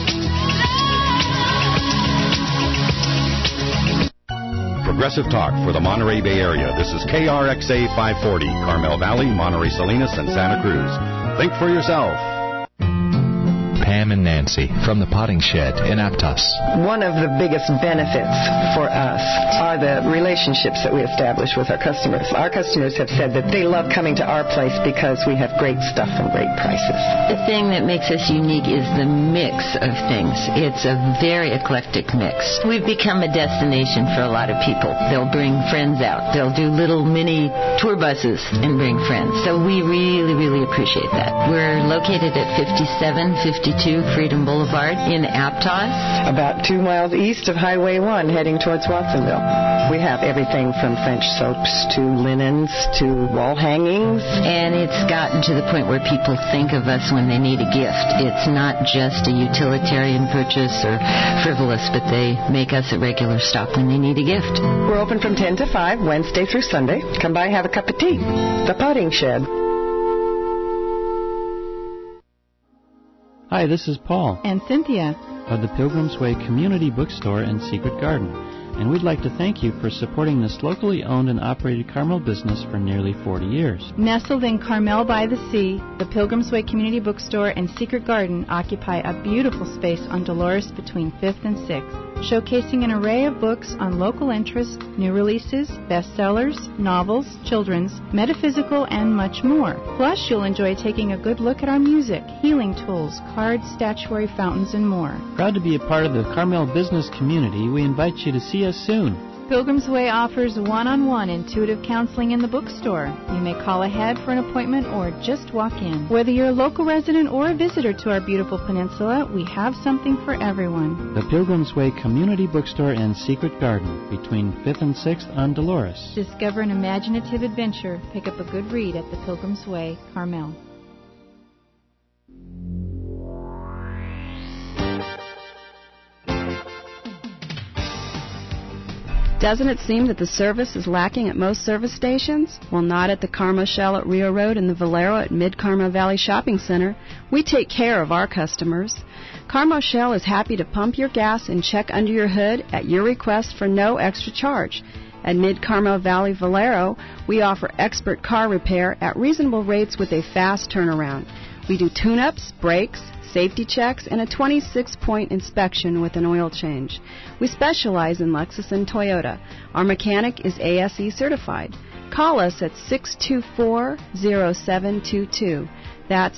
Progressive Talk for the Monterey Bay Area. This is KRXA 540, Carmel Valley, Monterey Salinas, and Santa Cruz. Think for yourself. Pam and Nancy from the Potting Shed in Aptos. One of the biggest benefits for us are the relationships that we establish with our customers. Our customers have said that they love coming to our place because we have great stuff and great prices. The thing that makes us unique is the mix of things. It's a very eclectic mix. We've become a destination for a lot of people. They'll bring friends out. They'll do little mini tour buses and bring friends. So we really, really appreciate that. We're located at 5752 Freedom Boulevard in Aptos. About 2 miles east of Highway 1 heading towards Watsonville. We have everything from French soaps to linens to wall hangings. And it's gotten to the point where people think of us when they need a gift. It's not just a utilitarian purchase or frivolous, but they make us a regular stop when they need a gift. We're open from 10 to 5, Wednesday through Sunday. Come by and have a cup of tea. The Potting Shed. Hi, this is Paul. And Cynthia. Of the Pilgrim's Way Community Bookstore and Secret Garden. And we'd like to thank you for supporting this locally owned and operated Carmel business for nearly 40 years. Nestled in Carmel by the Sea, the Pilgrim's Way Community Bookstore and Secret Garden occupy a beautiful space on Dolores between 5th and 6th, showcasing an array of books on local interest, new releases, bestsellers, novels, children's, metaphysical, and much more. Plus, you'll enjoy taking a good look at our music, healing tools, cards, statuary, fountains, and more. Proud to be a part of the Carmel business community, we invite you to see us soon. Pilgrim's Way offers one-on-one intuitive counseling in the bookstore. You may call ahead for an appointment or just walk in. Whether you're a local resident or a visitor to our beautiful peninsula, we have something for everyone. The Pilgrim's Way Community Bookstore and Secret Garden, between 5th and 6th on Dolores. Discover an imaginative adventure. Pick up a good read at the Pilgrim's Way, Carmel. Doesn't it seem that the service is lacking at most service stations? Well, not at the Carmel Shell at Rio Road and the Valero at Mid-Carmel Valley Shopping Center. We take care of our customers. Carmel Shell is happy to pump your gas and check under your hood at your request for no extra charge. At Mid-Carmel Valley Valero, we offer expert car repair at reasonable rates with a fast turnaround. We do tune-ups, brakes, safety checks, and a 26-point inspection with an oil change. We specialize in Lexus and Toyota. Our mechanic is ASE certified. Call us at 624-0722. That's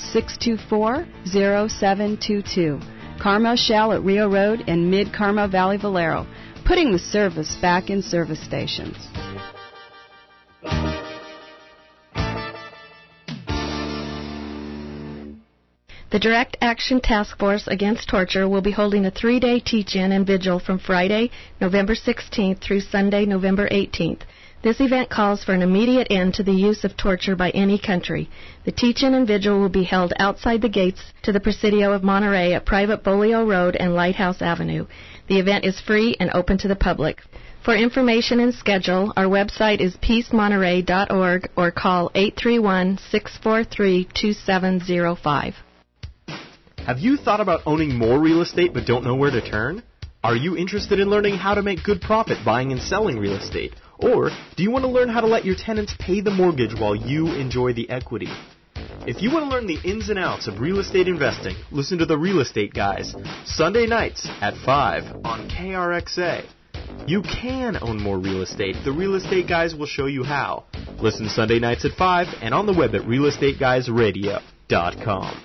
624-0722. Carmel Shell at Rio Road and Mid-Carmel Valley Valero, putting the service back in service stations. The Direct Action Task Force Against Torture will be holding a 3-day teach-in and vigil from Friday, November 16th through Sunday, November 18th. This event calls for an immediate end to the use of torture by any country. The teach-in and vigil will be held outside the gates to the Presidio of Monterey at Private Bolio Road and Lighthouse Avenue. The event is free and open to the public. For information and schedule, our website is peacemonterey.org or call 831-643-2705. Have you thought about owning more real estate but don't know where to turn? Are you interested in learning how to make good profit buying and selling real estate? Or do you want to learn how to let your tenants pay the mortgage while you enjoy the equity? If you want to learn the ins and outs of real estate investing, listen to the Real Estate Guys, Sunday nights at 5 on KRXA. You can own more real estate. The Real Estate Guys will show you how. Listen Sunday nights at 5 and on the web at realestateguysradio.com.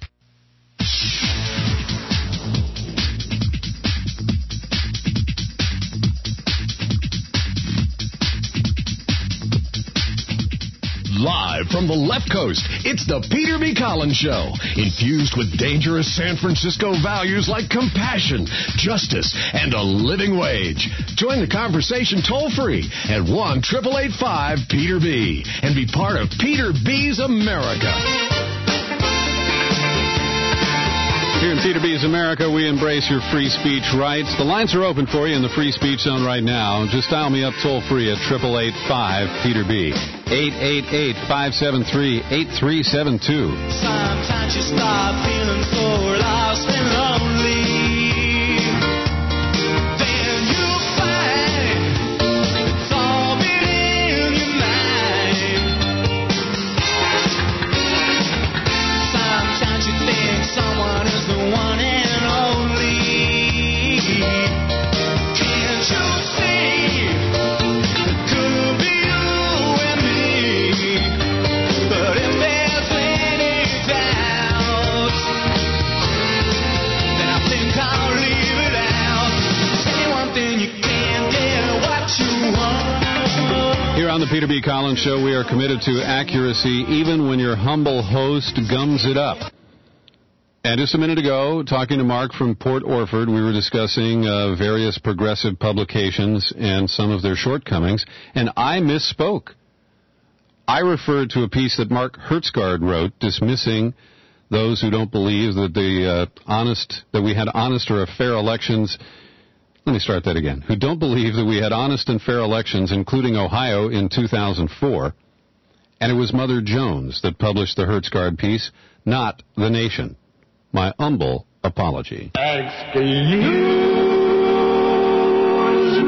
Live from the left coast, it's the Peter B. Collins Show, infused with dangerous San Francisco values like compassion, justice, and a living wage. Join the conversation toll-free at 1-888-5-PETER-B and be part of Peter B's America. Here in Peter B's America, we embrace your free speech rights. The lines are open for you in the free speech zone right now. Just dial me up toll-free at 888-5-PETER-B. 888-573-8372. Sometimes you start feeling so lost and lonely. Then you find it's all within your mind. Sometimes you think someone is the one and only. Can't you see? It could be you and me. But if there's any doubt, then I think I'll leave it out. Tell you one thing, you can't get what you want. Here on the Peter B. Collins Show, we are committed to accuracy even when your humble host gums it up. And just a minute ago, talking to Mark from Port Orford, we were discussing various progressive publications and some of their shortcomings, and I misspoke. I referred to a piece that Mark Hertsgaard wrote dismissing those who don't believe that we had honest or fair elections. Let me start that again. Who don't believe that we had honest and fair elections, including Ohio in 2004. And it was Mother Jones that published the Hertsgaard piece, not The Nation. My humble apology. Excuse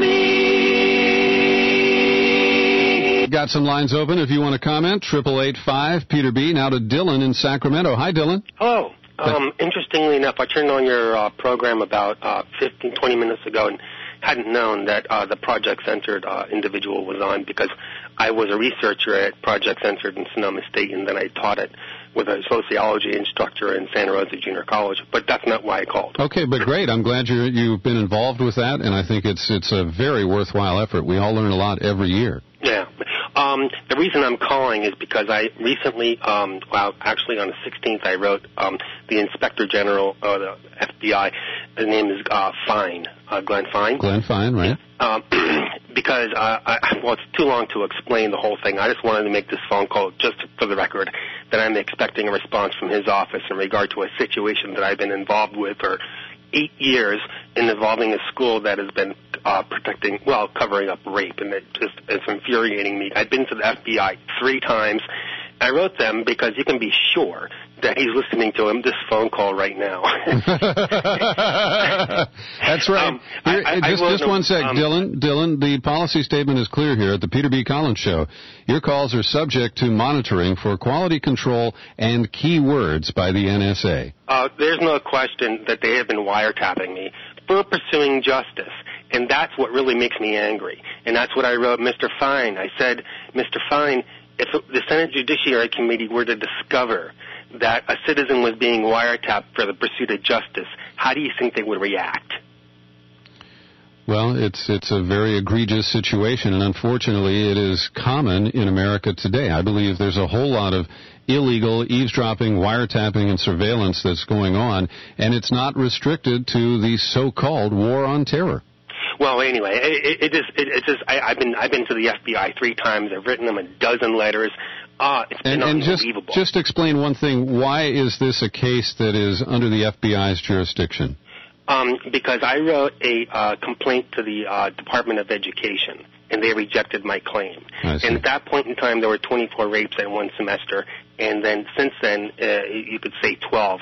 me. Got some lines open if you want to comment. 888-5-PETER-B. Now to Dylan in Sacramento. Hi, Dylan. Hello. Interestingly enough, I turned on your program about 15, 20 minutes ago and hadn't known that the Project Centered individual was on because I was a researcher at Project Centered in Sonoma State, and then I taught it with a sociology instructor in Santa Rosa Junior College. But that's not why I called. Okay, but great. I'm glad you've been involved with that, and I think it's a very worthwhile effort. We all learn a lot every year. Yeah. The reason I'm calling is because I recently, actually on the 16th, I wrote the Inspector General of the FBI. His name is Fine, Glenn Fine. Glenn Fine, right. Because, it's too long to explain the whole thing. I just wanted to make this phone call just for the record that I'm expecting a response from his office in regard to a situation that I've been involved with for 8 years involving a school that has been covering up rape, and it's infuriating me. I've been to the FBI 3 times. I wrote them because you can be sure that he's listening to this phone call right now. That's right. Just one sec, Dylan. Dylan, the policy statement is clear here at the Peter B. Collins Show. Your calls are subject to monitoring for quality control and keywords by the NSA. There's no question that they have been wiretapping me for pursuing justice. And that's what really makes me angry. And that's what I wrote Mr. Fine. I said, Mr. Fine, if the Senate Judiciary Committee were to discover that a citizen was being wiretapped for the pursuit of justice, how do you think they would react? Well, it's a very egregious situation, and unfortunately it is common in America today. I believe there's a whole lot of illegal eavesdropping, wiretapping, and surveillance that's going on, and it's not restricted to the so-called war on terror. Well, anyway, I've been to the FBI 3 times. I've written them a dozen letters. It's been unbelievable. Just explain one thing. Why is this a case that is under the FBI's jurisdiction? Because I wrote a complaint to the Department of Education, and they rejected my claim. And at that point in time, there were 24 rapes in one semester, and then since then, you could say 12.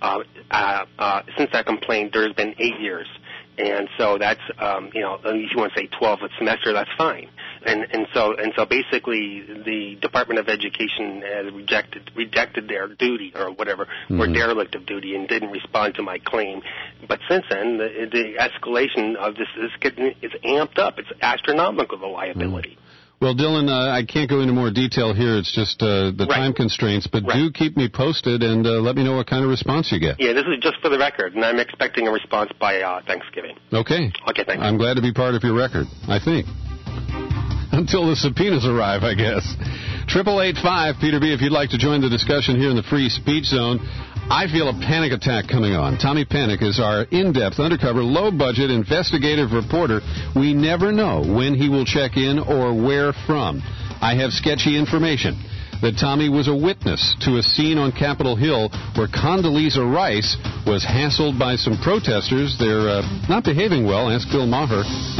Since that complaint, there's been 8 years. And so that's, if you want to say 12 a semester, that's fine. And so basically the Department of Education has rejected their duty or whatever, or derelict of duty, and didn't respond to my claim. But since then, the escalation of this is amped up. It's astronomical, the liability. Well, Dylan, I can't go into more detail here. It's just the time constraints. But do keep me posted and let me know what kind of response you get. Yeah, this is just for the record, and I'm expecting a response by Thanksgiving. Okay. Okay, thanks. I'm glad to be part of your record, I think. Until the subpoenas arrive, I guess. 888-5, Peter B., if you'd like to join the discussion here in the Free Speech Zone. I feel a panic attack coming on. Tommy Panic is our in-depth, undercover, low-budget investigative reporter. We never know when he will check in or where from. I have sketchy information that Tommy was a witness to a scene on Capitol Hill where Condoleezza Rice was hassled by some protesters. They're not behaving well. Ask Bill Maher.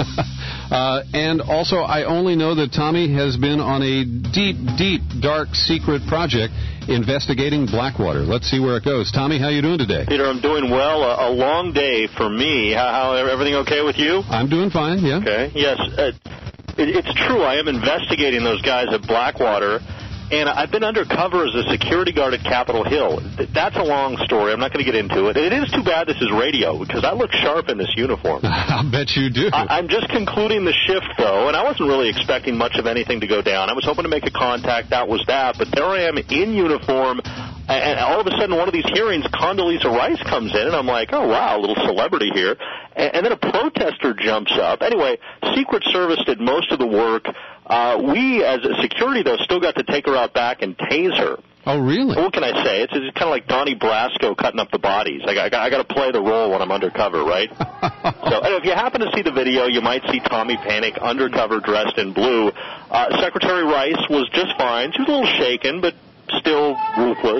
And also, I only know that Tommy has been on a deep, deep, dark, secret project investigating Blackwater. Let's see where it goes. Tommy, how you doing today? Peter, I'm doing well. A long day for me. How everything okay with you? I'm doing fine, yeah. Okay, yes. It's true. I am investigating those guys at Blackwater. And I've been undercover as a security guard at Capitol Hill. That's a long story. I'm not going to get into it. It is too bad this is radio, because I look sharp in this uniform. I'll bet you do. I'm just concluding the shift, though, and I wasn't really expecting much of anything to go down. I was hoping to make a contact. That was that. But there I am in uniform, and all of a sudden, one of these hearings, Condoleezza Rice comes in, and I'm like, oh, wow, a little celebrity here. And then a protester jumps up. Anyway, Secret Service did most of the work. We, as a security, though, still got to take her out back and tase her. Oh, really? What can I say? It's kind of like Donnie Brasco cutting up the bodies. I got to play the role when I'm undercover, right? So if you happen to see the video, you might see Tommy Panic undercover dressed in blue. Secretary Rice was just fine. She was a little shaken, but still ruthless.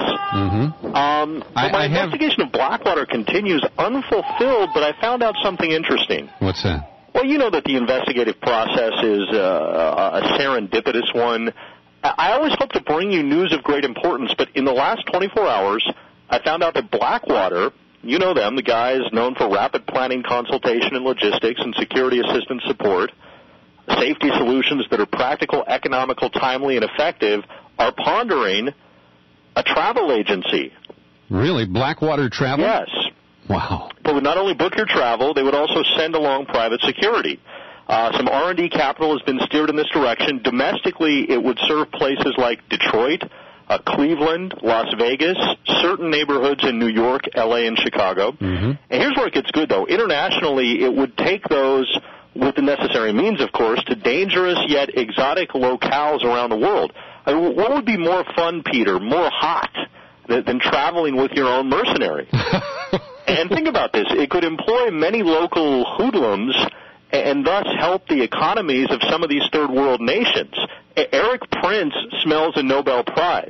My investigation of Blackwater continues unfulfilled, but I found out something interesting. What's that? Well, you know that the investigative process is a serendipitous one. I always hope to bring you news of great importance, but in the last 24 hours, I found out that Blackwater, you know them, the guys known for rapid planning, consultation, and logistics and security assistance support, safety solutions that are practical, economical, timely, and effective, are pondering a travel agency. Really? Blackwater Travel? Yes. Wow. They would not only book your travel, they would also send along private security. Some R&D capital has been steered in this direction. Domestically, it would serve places like Detroit, Cleveland, Las Vegas, certain neighborhoods in New York, L.A., and Chicago. And here's where it gets good, though. Internationally, it would take those with the necessary means, of course, to dangerous yet exotic locales around the world. I mean, what would be more fun, Peter, more hot than traveling with your own mercenary? And think about this. It could employ many local hoodlums and thus help the economies of some of these third world nations. Eric Prince smells a Nobel Prize.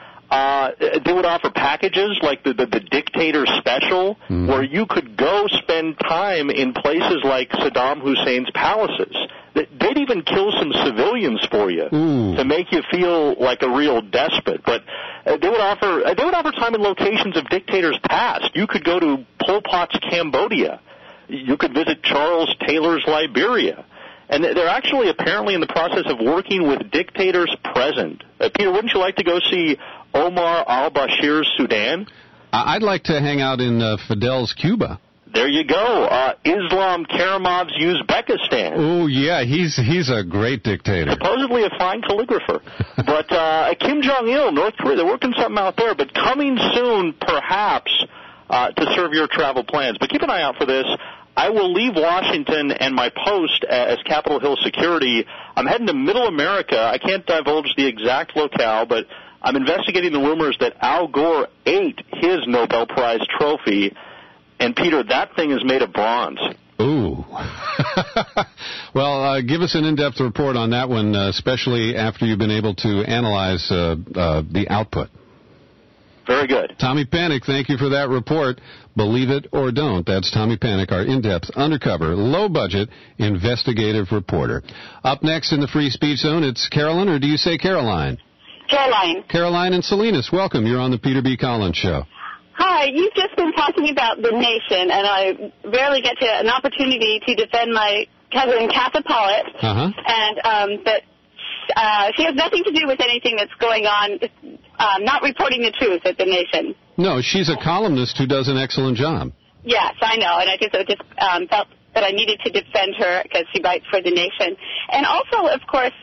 They would offer packages like the Dictator Special, where you could go spend time in places like Saddam Hussein's palaces. They'd even kill some civilians for you to make you feel like a real despot. But they would offer time in locations of dictators past. You could go to Pol Pot's Cambodia. You could visit Charles Taylor's Liberia. And they're actually apparently in the process of working with dictators present. Peter, wouldn't you like to go see Omar al-Bashir's Sudan? I'd like to hang out in Fidel's Cuba. There you go. Islam Karimov's Uzbekistan. Oh, yeah, he's a great dictator. Supposedly a fine calligrapher. But Kim Jong-il, North Korea, they're working something out there. But coming soon, perhaps, to serve your travel plans. But keep an eye out for this. I will leave Washington and my post as Capitol Hill security. I'm heading to Middle America. I can't divulge the exact locale, but I'm investigating the rumors that Al Gore ate his Nobel Prize trophy. And, Peter, that thing is made of bronze. Ooh. Well, give us an in-depth report on that one, especially after you've been able to analyze the output. Very good. Tommy Panik, thank you for that report. Believe it or don't, that's Tommy Panik, our in-depth, undercover, low-budget investigative reporter. Up next in the Free Speech Zone, it's Carolyn, or do you say Caroline? Caroline. Caroline and Salinas, welcome. You're on the Peter B. Collins Show. Hi, you've just been talking about the nation, and I rarely get an opportunity to defend my cousin, Katha Pollitt, and that she has nothing to do with anything that's going on, not reporting the truth at the nation. No, she's a columnist who does an excellent job. Yes, I know, and I just felt that I needed to defend her because she writes for the nation. And also, of course,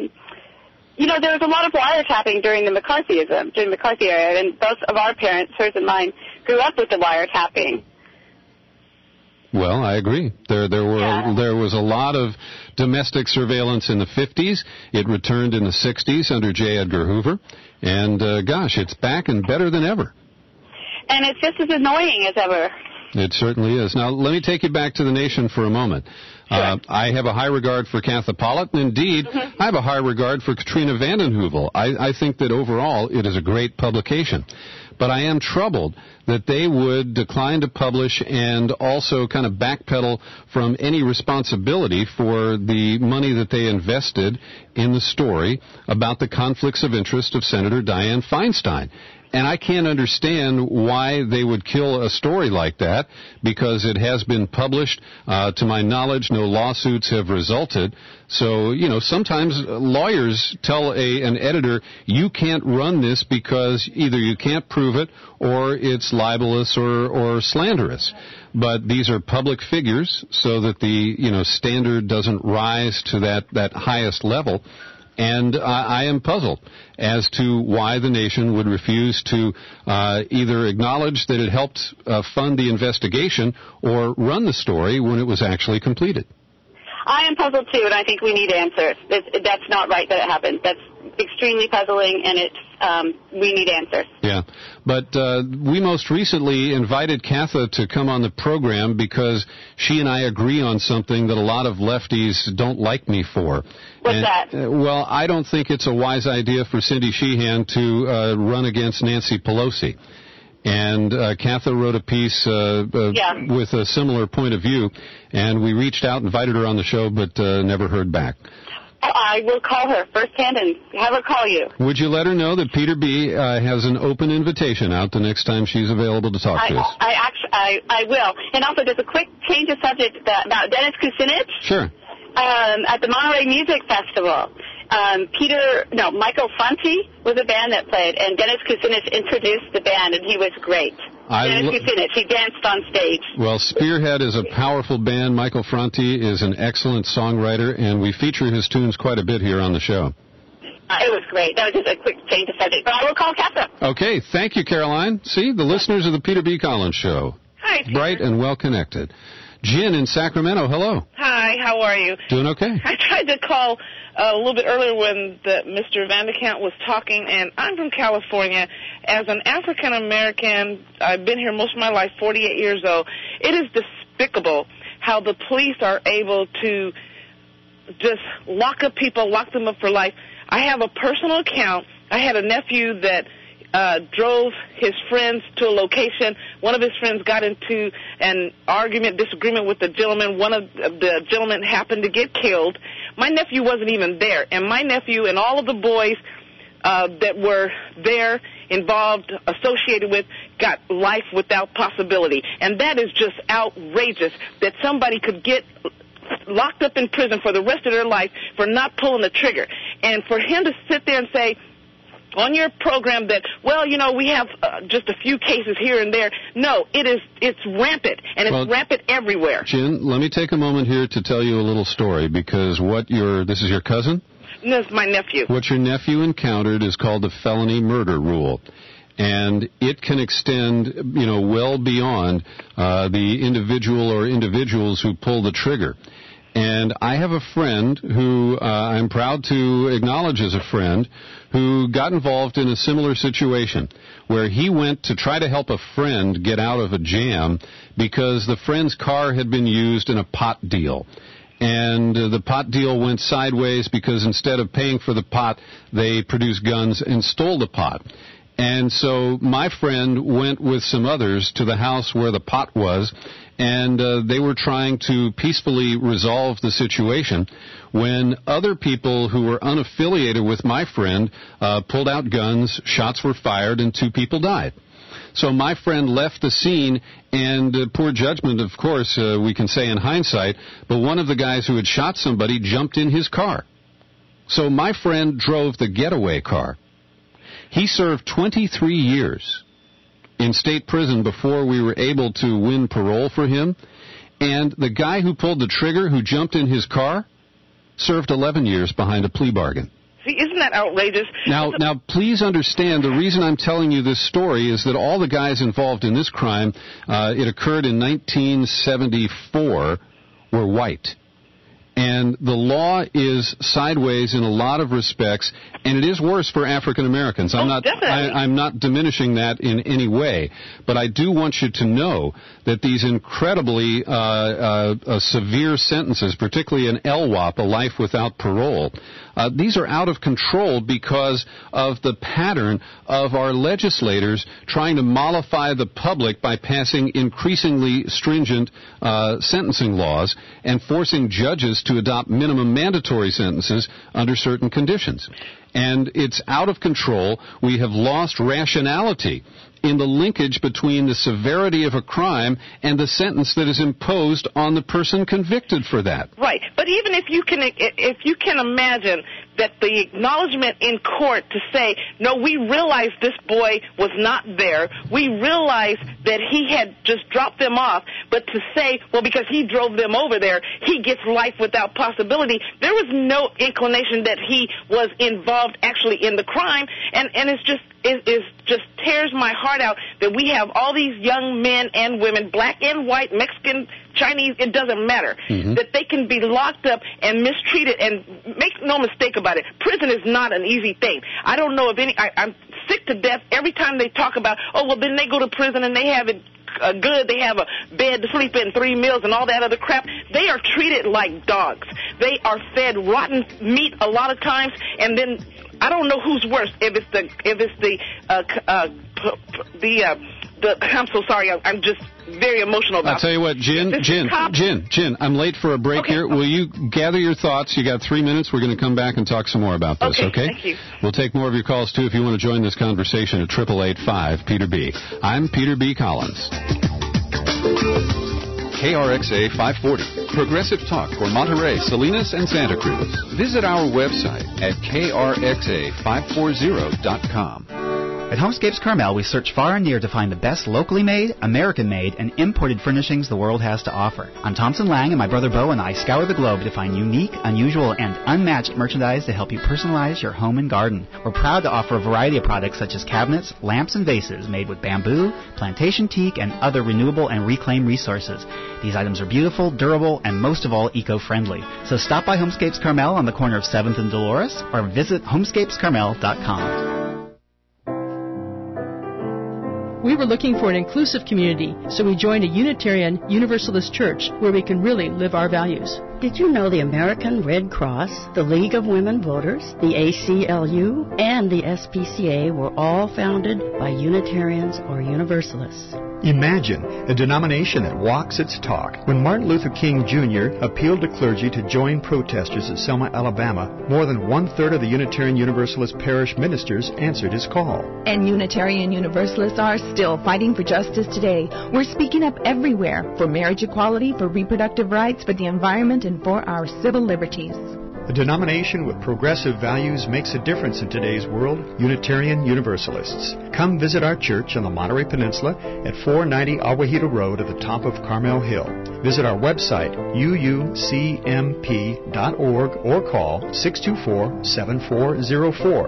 there was a lot of wiretapping during the McCarthy era, and both of our parents, hers and mine, grew up with the wiretapping. Well, I agree. There was a lot of domestic surveillance in the 50s. It returned in the 60s under J. Edgar Hoover. And, it's back and better than ever. And it's just as annoying as ever. It certainly is. Now, let me take you back to the nation for a moment. Sure. I have a high regard for Katha Pollitt, and indeed, I have a high regard for Katrina vanden Heuvel. I think that overall it is a great publication. But I am troubled that they would decline to publish and also kind of backpedal from any responsibility for the money that they invested in the story about the conflicts of interest of Senator Dianne Feinstein. And I can't understand why they would kill a story like that, because it has been published. To my knowledge, no lawsuits have resulted. So, sometimes lawyers tell an editor, you can't run this because either you can't prove it or it's libelous or slanderous. But these are public figures, so that the, standard doesn't rise to that highest level. And I am puzzled as to why the nation would refuse to either acknowledge that it helped fund the investigation or run the story when it was actually completed. I am puzzled, too, and I think we need answers. That's not right that it happened. That's extremely puzzling, and we need answers. Yeah, but we most recently invited Katha to come on the program because she and I agree on something that a lot of lefties don't like me for. What's that? Well, I don't think it's a wise idea for Cindy Sheehan to run against Nancy Pelosi. And Katha wrote a piece with a similar point of view, and we reached out, invited her on the show, but never heard back. I will call her firsthand and have her call you. Would you let her know that Peter B. has an open invitation out the next time she's available to talk to us? I will. And also, just a quick change of subject about Dennis Kucinich. Sure. At the Monterey Music Festival, Michael Franti was a band that played, and Dennis Kucinich introduced the band, and he was great. Dennis Kucinich, he danced on stage. Well, Spearhead is a powerful band. Michael Franti is an excellent songwriter, and we feature his tunes quite a bit here on the show. It was great. That was just a quick change of subject, but I will call Katha. Okay, thank you, Caroline. See, the listeners of the Peter B. Collins Show. Hi, Peter. Bright and well-connected. Jen in Sacramento, hello. Hi, how are you? Doing okay. I tried to call a little bit earlier when Mr. Vanderkamp was talking, and I'm from California. As an African-American, I've been here most of my life, 48 years old. It is despicable how the police are able to just lock up people, lock them up for life. I have a personal account. I had a nephew that drove his friends to a location. One of his friends got into an disagreement with the gentleman. One of the gentlemen happened to get killed. My nephew wasn't even there, and my nephew and all of the boys that were there, involved, associated with, got life without possibility. And that is just outrageous that somebody could get locked up in prison for the rest of their life for not pulling the trigger. And for him to sit there and say, on your program that, we have just a few cases here and there. No, it's rampant, and it's rampant everywhere. Jen, let me take a moment here to tell you a little story, because this is your cousin? This is my nephew. What your nephew encountered is called the felony murder rule. And it can extend, well beyond the individual or individuals who pull the trigger. And I have a friend who I'm proud to acknowledge as a friend who got involved in a similar situation where he went to try to help a friend get out of a jam because the friend's car had been used in a pot deal. And the pot deal went sideways because instead of paying for the pot, they produced guns and stole the pot. And so my friend went with some others to the house where the pot was, and they were trying to peacefully resolve the situation when other people who were unaffiliated with my friend pulled out guns, shots were fired, and 2 people died. So my friend left the scene, and poor judgment, of course, we can say in hindsight, but one of the guys who had shot somebody jumped in his car. So my friend drove the getaway car. He served 23 years in state prison before we were able to win parole for him, and the guy who pulled the trigger, who jumped in his car, served 11 years behind a plea bargain. See, isn't that outrageous? Now, please understand, the reason I'm telling you this story is that all the guys involved in this crime, it occurred in 1974, were white. And the law is sideways in a lot of respects, and it is worse for African Americans. I'm not diminishing that in any way, but I do want you to know that these incredibly severe sentences, particularly an LWOP, a life without parole, these are out of control because of the pattern of our legislators trying to mollify the public by passing increasingly stringent sentencing laws and forcing judges to adopt minimum mandatory sentences under certain conditions. And it's out of control. We have lost rationality in the linkage between the severity of a crime and the sentence that is imposed on the person convicted for that. Right. But even if you can imagine that the acknowledgement in court to say, no, we realize this boy was not there. We realize that he had just dropped them off. But to say, well, because he drove them over there, he gets life without possibility. There was no inclination that he was involved actually in the crime. And it just tears my heart out that we have all these young men and women, black and white, Mexican, Chinese, it doesn't matter, that they can be locked up and mistreated. And make no mistake about it, prison is not an easy thing. I don't know of any, I'm sick to death every time they talk about, oh, well, then they go to prison and they have it good, they have a bed to sleep in, 3 meals and all that other crap. They are treated like dogs. They are fed rotten meat a lot of times, and then I don't know who's worse. If it's I'm so sorry. I'm just very emotional about it. I'll tell you what, Jen, I'm late for a break here. Will you gather your thoughts? You got 3 minutes. We're going to come back and talk some more about this, okay? Thank you. We'll take more of your calls, too, if you want to join this conversation at 888-5-PETER-B. I'm Peter B. Collins. KRXA 540, Progressive Talk for Monterey, Salinas, and Santa Cruz. Visit our website at krxa540.com. At Homescapes Carmel, we search far and near to find the best locally made, American-made, and imported furnishings the world has to offer. I'm Thompson Lang, and my brother Bo and I scour the globe to find unique, unusual, and unmatched merchandise to help you personalize your home and garden. We're proud to offer a variety of products such as cabinets, lamps, and vases made with bamboo, plantation teak, and other renewable and reclaimed resources. These items are beautiful, durable, and most of all, eco-friendly. So stop by Homescapes Carmel on the corner of 7th and Dolores, or visit homescapescarmel.com. We were looking for an inclusive community, so we joined a Unitarian Universalist church where we can really live our values. Did you know the American Red Cross, the League of Women Voters, the ACLU, and the SPCA were all founded by Unitarians or Universalists? Imagine a denomination that walks its talk. When Martin Luther King Jr. appealed to clergy to join protesters at Selma, Alabama, more than one-third of the Unitarian Universalist parish ministers answered his call. And Unitarian Universalists are still fighting for justice today. We're speaking up everywhere for marriage equality, for reproductive rights, for the environment, and for our civil liberties. A denomination with progressive values makes a difference in today's world. Unitarian Universalists. Come visit our church on the Monterey Peninsula at 490 Aguajito Road at the top of Carmel Hill. Visit our website, uucmp.org, or call 624-7404.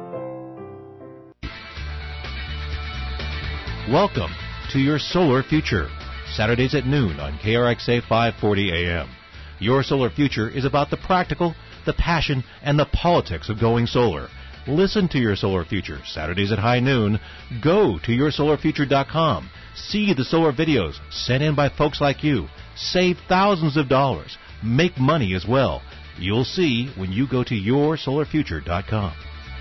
Welcome to your solar future. Saturdays at noon on KRXA 540 AM. Your Solar Future is about the practical, the passion, and the politics of going solar. Listen to Your Solar Future, Saturdays at high noon. Go to yoursolarfuture.com. See the solar videos sent in by folks like you. Save thousands of dollars. Make money as well. You'll see when you go to yoursolarfuture.com.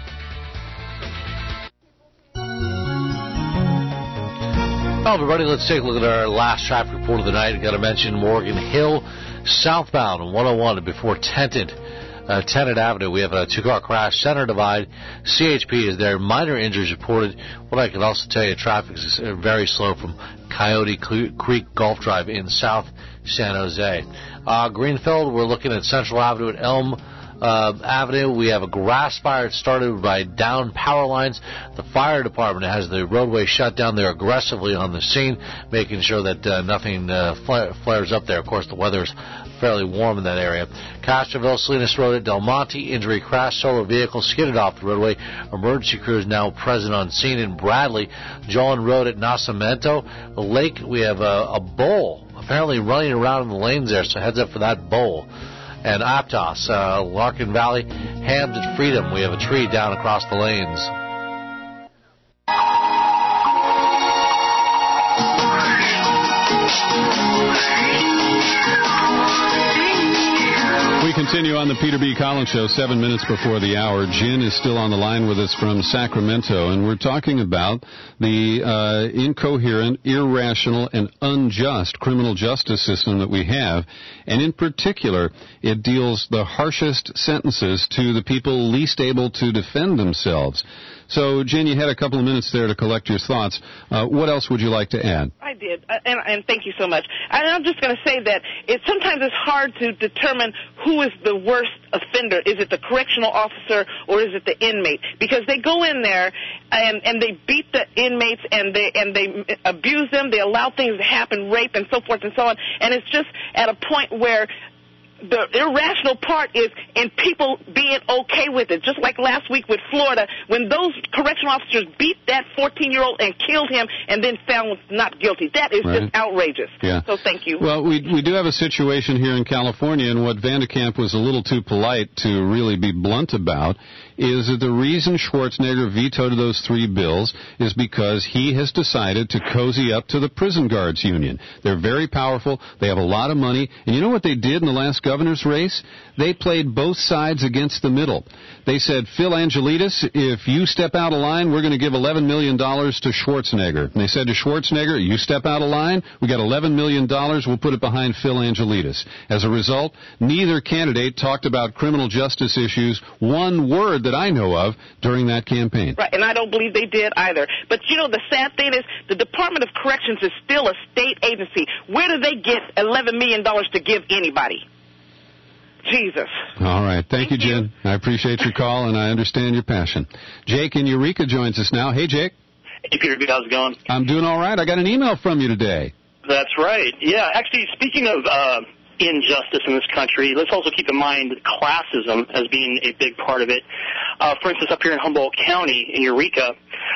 Well, everybody, let's take a look at our last traffic report of the night. I've got to mention Morgan Hill, southbound on 101 before Tennant Avenue. We have a two-car crash, center divide. CHP is there. Minor injuries reported. What I can also tell you, traffic is very slow from Coyote Creek Golf Drive in South San Jose. Greenfield, we're looking at Central Avenue at Elm Avenue. We have a grass fire. It started by down power lines. The fire department has the roadway shut down. They're aggressively on the scene, making sure that nothing flares up there. Of course, the weather's fairly warm in that area. Castroville, Salinas Road at Del Monte. Injury crash. Solar vehicle skidded off the roadway. Emergency crews now present on scene in Bradley. Jolin Road at Nacimiento. The lake, we have a bull apparently running around in the lanes there, so heads up for that bull. And Aptos, Larkin Valley, Hams at Freedom. We have a tree down across the lanes. We continue on the Peter B. Collins Show, 7 minutes before the hour. Jen is still on the line with us from Sacramento, and we're talking about the incoherent, irrational, and unjust criminal justice system that we have. And in particular, it deals the harshest sentences to the people least able to defend themselves. So, Jen, you had a couple of minutes there to collect your thoughts. What else would you like to add? I did, and thank you so much. And I'm just going to say that sometimes it's hard to determine who is the worst offender. Is it the correctional officer or is it the inmate? Because they go in there and they beat the inmates and they abuse them. They allow things to happen, rape and so forth and so on. And it's just at a point where the irrational part is in people being okay with it. Just like last week with Florida, when those correctional officers beat that 14-year-old and killed him and then found not guilty. That is just outrageous. Yeah. So thank you. Well, we do have a situation here in California, and what Vandekamp was a little too polite to really be blunt about is that the reason Schwarzenegger vetoed those three bills is because he has decided to cozy up to the prison guards union. They're very powerful. They have a lot of money. And you know what they did in the last governor's race? They played both sides against the middle. They said, Phil Angelides, if you step out of line, we're going to give $11 million to Schwarzenegger. And they said to Schwarzenegger, you step out of line, we got $11 million, we'll put it behind Phil Angelides. As a result, neither candidate talked about criminal justice issues one word that I know of during that campaign. Right, and I don't believe they did either. But, you know, the sad thing is the Department of Corrections is still a state agency. Where do they get $11 million to give anybody? Jesus. All right. Thank you, Jen. I appreciate your call, and I understand your passion. Jake in Eureka joins us now. Hey, Jake. Hey, Peter, how's it going? I'm doing all right. I got an email from you today. That's right. Yeah, actually, speaking of injustice in this country, let's also keep in mind classism as being a big part of it. For instance, up here in Humboldt County, in Eureka,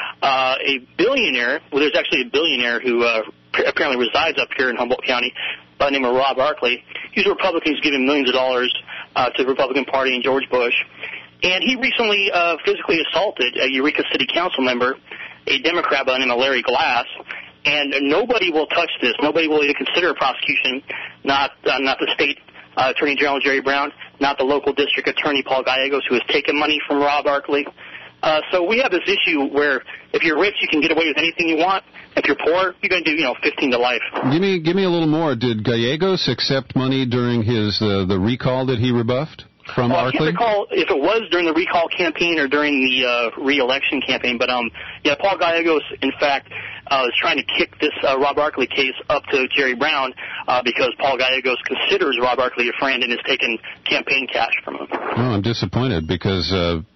a billionaire, well, there's actually a billionaire who apparently resides up here in Humboldt County by the name of Rob Arkley. He's a Republican. He's giving millions of dollars to the Republican Party and George Bush. And he recently physically assaulted a Eureka City Council member, a Democrat by the name of Larry Glass. And nobody will touch this. Nobody will even consider a prosecution, not the state Attorney General Jerry Brown, not the local district attorney Paul Gallegos, who has taken money from Rob Arkley. So we have this issue where if you're rich, you can get away with anything you want. If you're poor, you're going to do 15 to life. Give me a little more. Did Gallegos accept money during his the recall that he rebuffed from Arkley? I can't recall if it was during the recall campaign or during the re-election campaign, but Paul Gallegos, in fact, is trying to kick this Rob Arkley case up to Jerry Brown because Paul Gallegos considers Rob Arkley a friend and has taken campaign cash from him. Oh, I'm disappointed because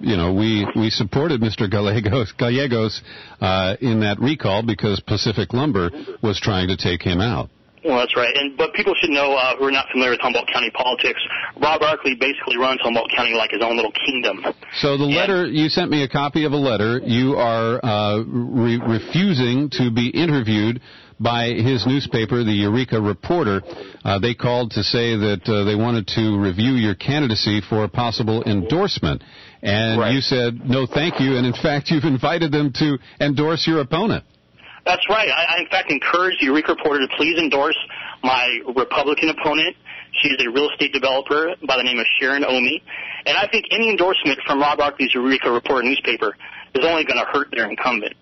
we supported Mr. Gallegos in that recall because Pacific Lumber was trying to take him out. Well, that's right. But people should know who are not familiar with Humboldt County politics. Rob Arkley basically runs Humboldt County like his own little kingdom. So the letter, you sent me a copy of a letter. You are refusing to be interviewed by his newspaper, the Eureka Reporter. They called to say that they wanted to review your candidacy for a possible endorsement. And you said, no, thank you. And, in fact, you've invited them to endorse your opponent. That's right. I in fact, encourage the Eureka Reporter to please endorse my Republican opponent. She's a real estate developer by the name of Sharon Omi. And I think any endorsement from Rob Arkley's Eureka Reporter newspaper is only going to hurt their incumbent.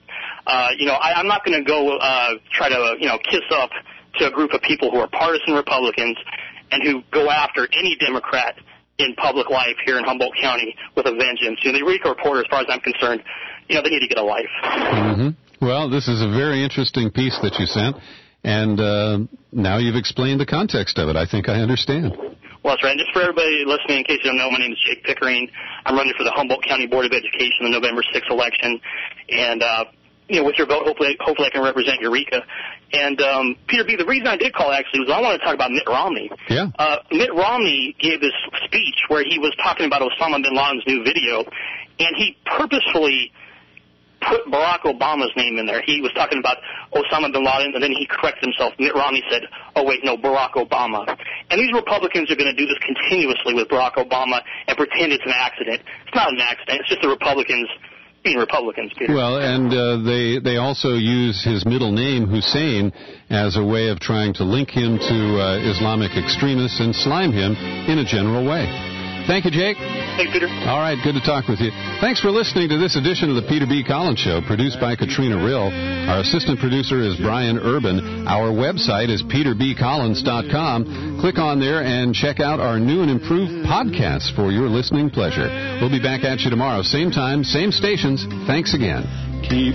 I'm not going to go try to, kiss up to a group of people who are partisan Republicans and who go after any Democrat in public life here in Humboldt County with a vengeance. The Eureka Reporter, as far as I'm concerned, they need to get a life. Mm-hmm. Well, this is a very interesting piece that you sent, and now you've explained the context of it. I think I understand. Well, that's right. And just for everybody listening, in case you don't know, my name is Jake Pickering. I'm running for the Humboldt County Board of Education in the November 6th election. And, with your vote, hopefully I can represent Eureka. And, Peter B., the reason I did call, actually, was I want to talk about Mitt Romney. Yeah. Mitt Romney gave this speech where he was talking about Osama bin Laden's new video, and he purposefully put Barack Obama's name in there. He was talking about Osama bin Laden, and then he corrected himself. Mitt Romney said, oh, wait, no, Barack Obama. And these Republicans are going to do this continuously with Barack Obama and pretend it's an accident. It's not an accident. It's just the Republicans being Republicans, Peter. Well, and they also use his middle name, Hussein, as a way of trying to link him to Islamic extremists and slime him in a general way. Thank you, Jake. Thanks, Peter. All right, good to talk with you. Thanks for listening to this edition of the Peter B. Collins Show, produced by Katrina Rill. Our assistant producer is Brian Urban. Our website is peterbcollins.com. Click on there and check out our new and improved podcasts for your listening pleasure. We'll be back at you tomorrow, same time, same stations. Thanks again. Keep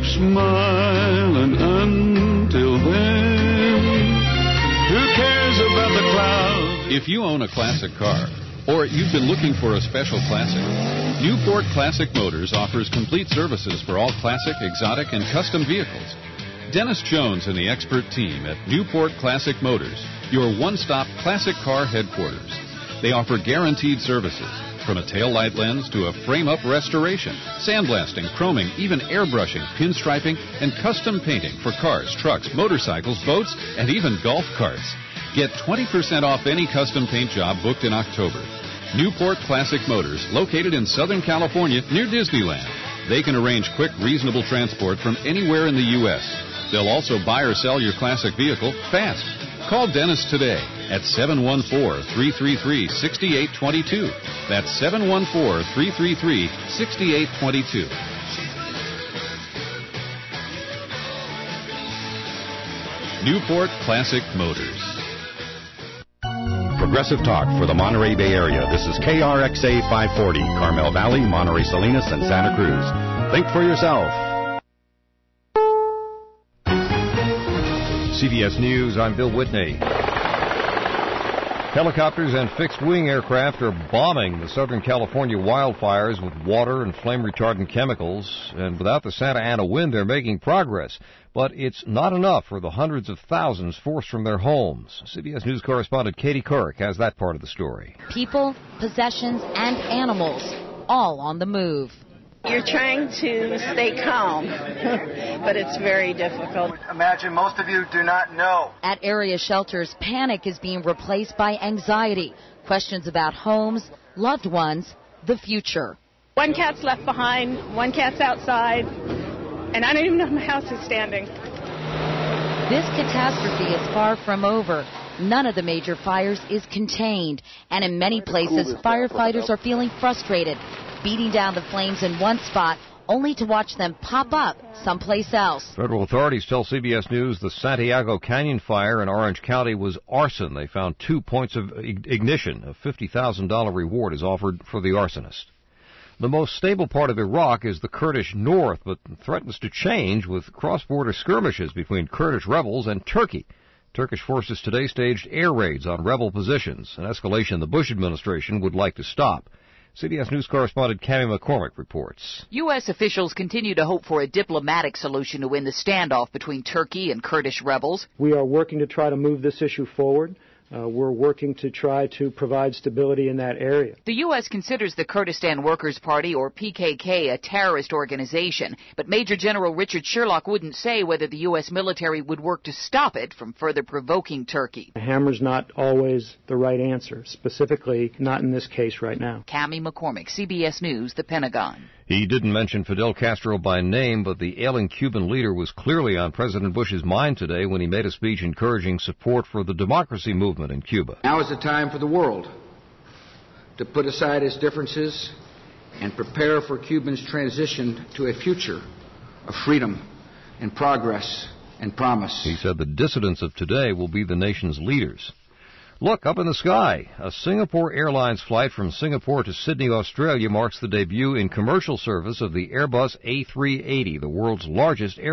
smiling until then. Who cares about the clouds? If you own a classic car, or you've been looking for a special classic, Newport Classic Motors offers complete services for all classic, exotic, and custom vehicles. Dennis Jones and the expert team at Newport Classic Motors, your one-stop classic car headquarters. They offer guaranteed services, from a taillight lens to a frame-up restoration, sandblasting, chroming, even airbrushing, pinstriping, and custom painting for cars, trucks, motorcycles, boats, and even golf carts. Get 20% off any custom paint job booked in October. Newport Classic Motors, located in Southern California near Disneyland. They can arrange quick, reasonable transport from anywhere in the U.S. They'll also buy or sell your classic vehicle fast. Call Dennis today at 714-333-6822. That's 714-333-6822. Newport Classic Motors. Progressive Talk for the Monterey Bay Area. This is KRXA 540, Carmel Valley, Monterey Salinas, and Santa Cruz. Think for yourself. CBS News, I'm Bill Whitney. Helicopters and fixed-wing aircraft are bombing the Southern California wildfires with water and flame-retardant chemicals. And without the Santa Ana wind, they're making progress. But it's not enough for the hundreds of thousands forced from their homes. CBS News correspondent Katie Couric has that part of the story. People, possessions, and animals, all on the move. You're trying to stay calm, but it's very difficult. Imagine most of you do not know. At area shelters, panic is being replaced by anxiety. Questions about homes, loved ones, the future. One cat's left behind, one cat's outside, and I don't even know if my house is standing. This catastrophe is far from over. None of the major fires is contained, and in many places, firefighters are feeling frustrated, beating down the flames in one spot, only to watch them pop up someplace else. Federal authorities tell CBS News the Santiago Canyon fire in Orange County was arson. They found 2 points of ignition. A $50,000 reward is offered for the arsonist. The most stable part of Iraq is the Kurdish north, but threatens to change with cross-border skirmishes between Kurdish rebels and Turkey. Turkish forces today staged air raids on rebel positions, an escalation the Bush administration would like to stop. CBS News correspondent Cammie McCormick reports. U.S. officials continue to hope for a diplomatic solution to win the standoff between Turkey and Kurdish rebels. We are working to try to move this issue forward. We're working to try to provide stability in that area. The U.S. considers the Kurdistan Workers' Party, or PKK, a terrorist organization, but Major General Richard Sherlock wouldn't say whether the U.S. military would work to stop it from further provoking Turkey. A hammer's not always the right answer, specifically not in this case right now. Cammie McCormick, CBS News, The Pentagon. He didn't mention Fidel Castro by name, but the ailing Cuban leader was clearly on President Bush's mind today when he made a speech encouraging support for the democracy movement in Cuba. Now is the time for the world to put aside its differences and prepare for Cuba's transition to a future of freedom and progress and promise. He said the dissidents of today will be the nation's leaders. Look, up in the sky. A Singapore Airlines flight from Singapore to Sydney, Australia marks the debut in commercial service of the Airbus A380, the world's largest aircraft.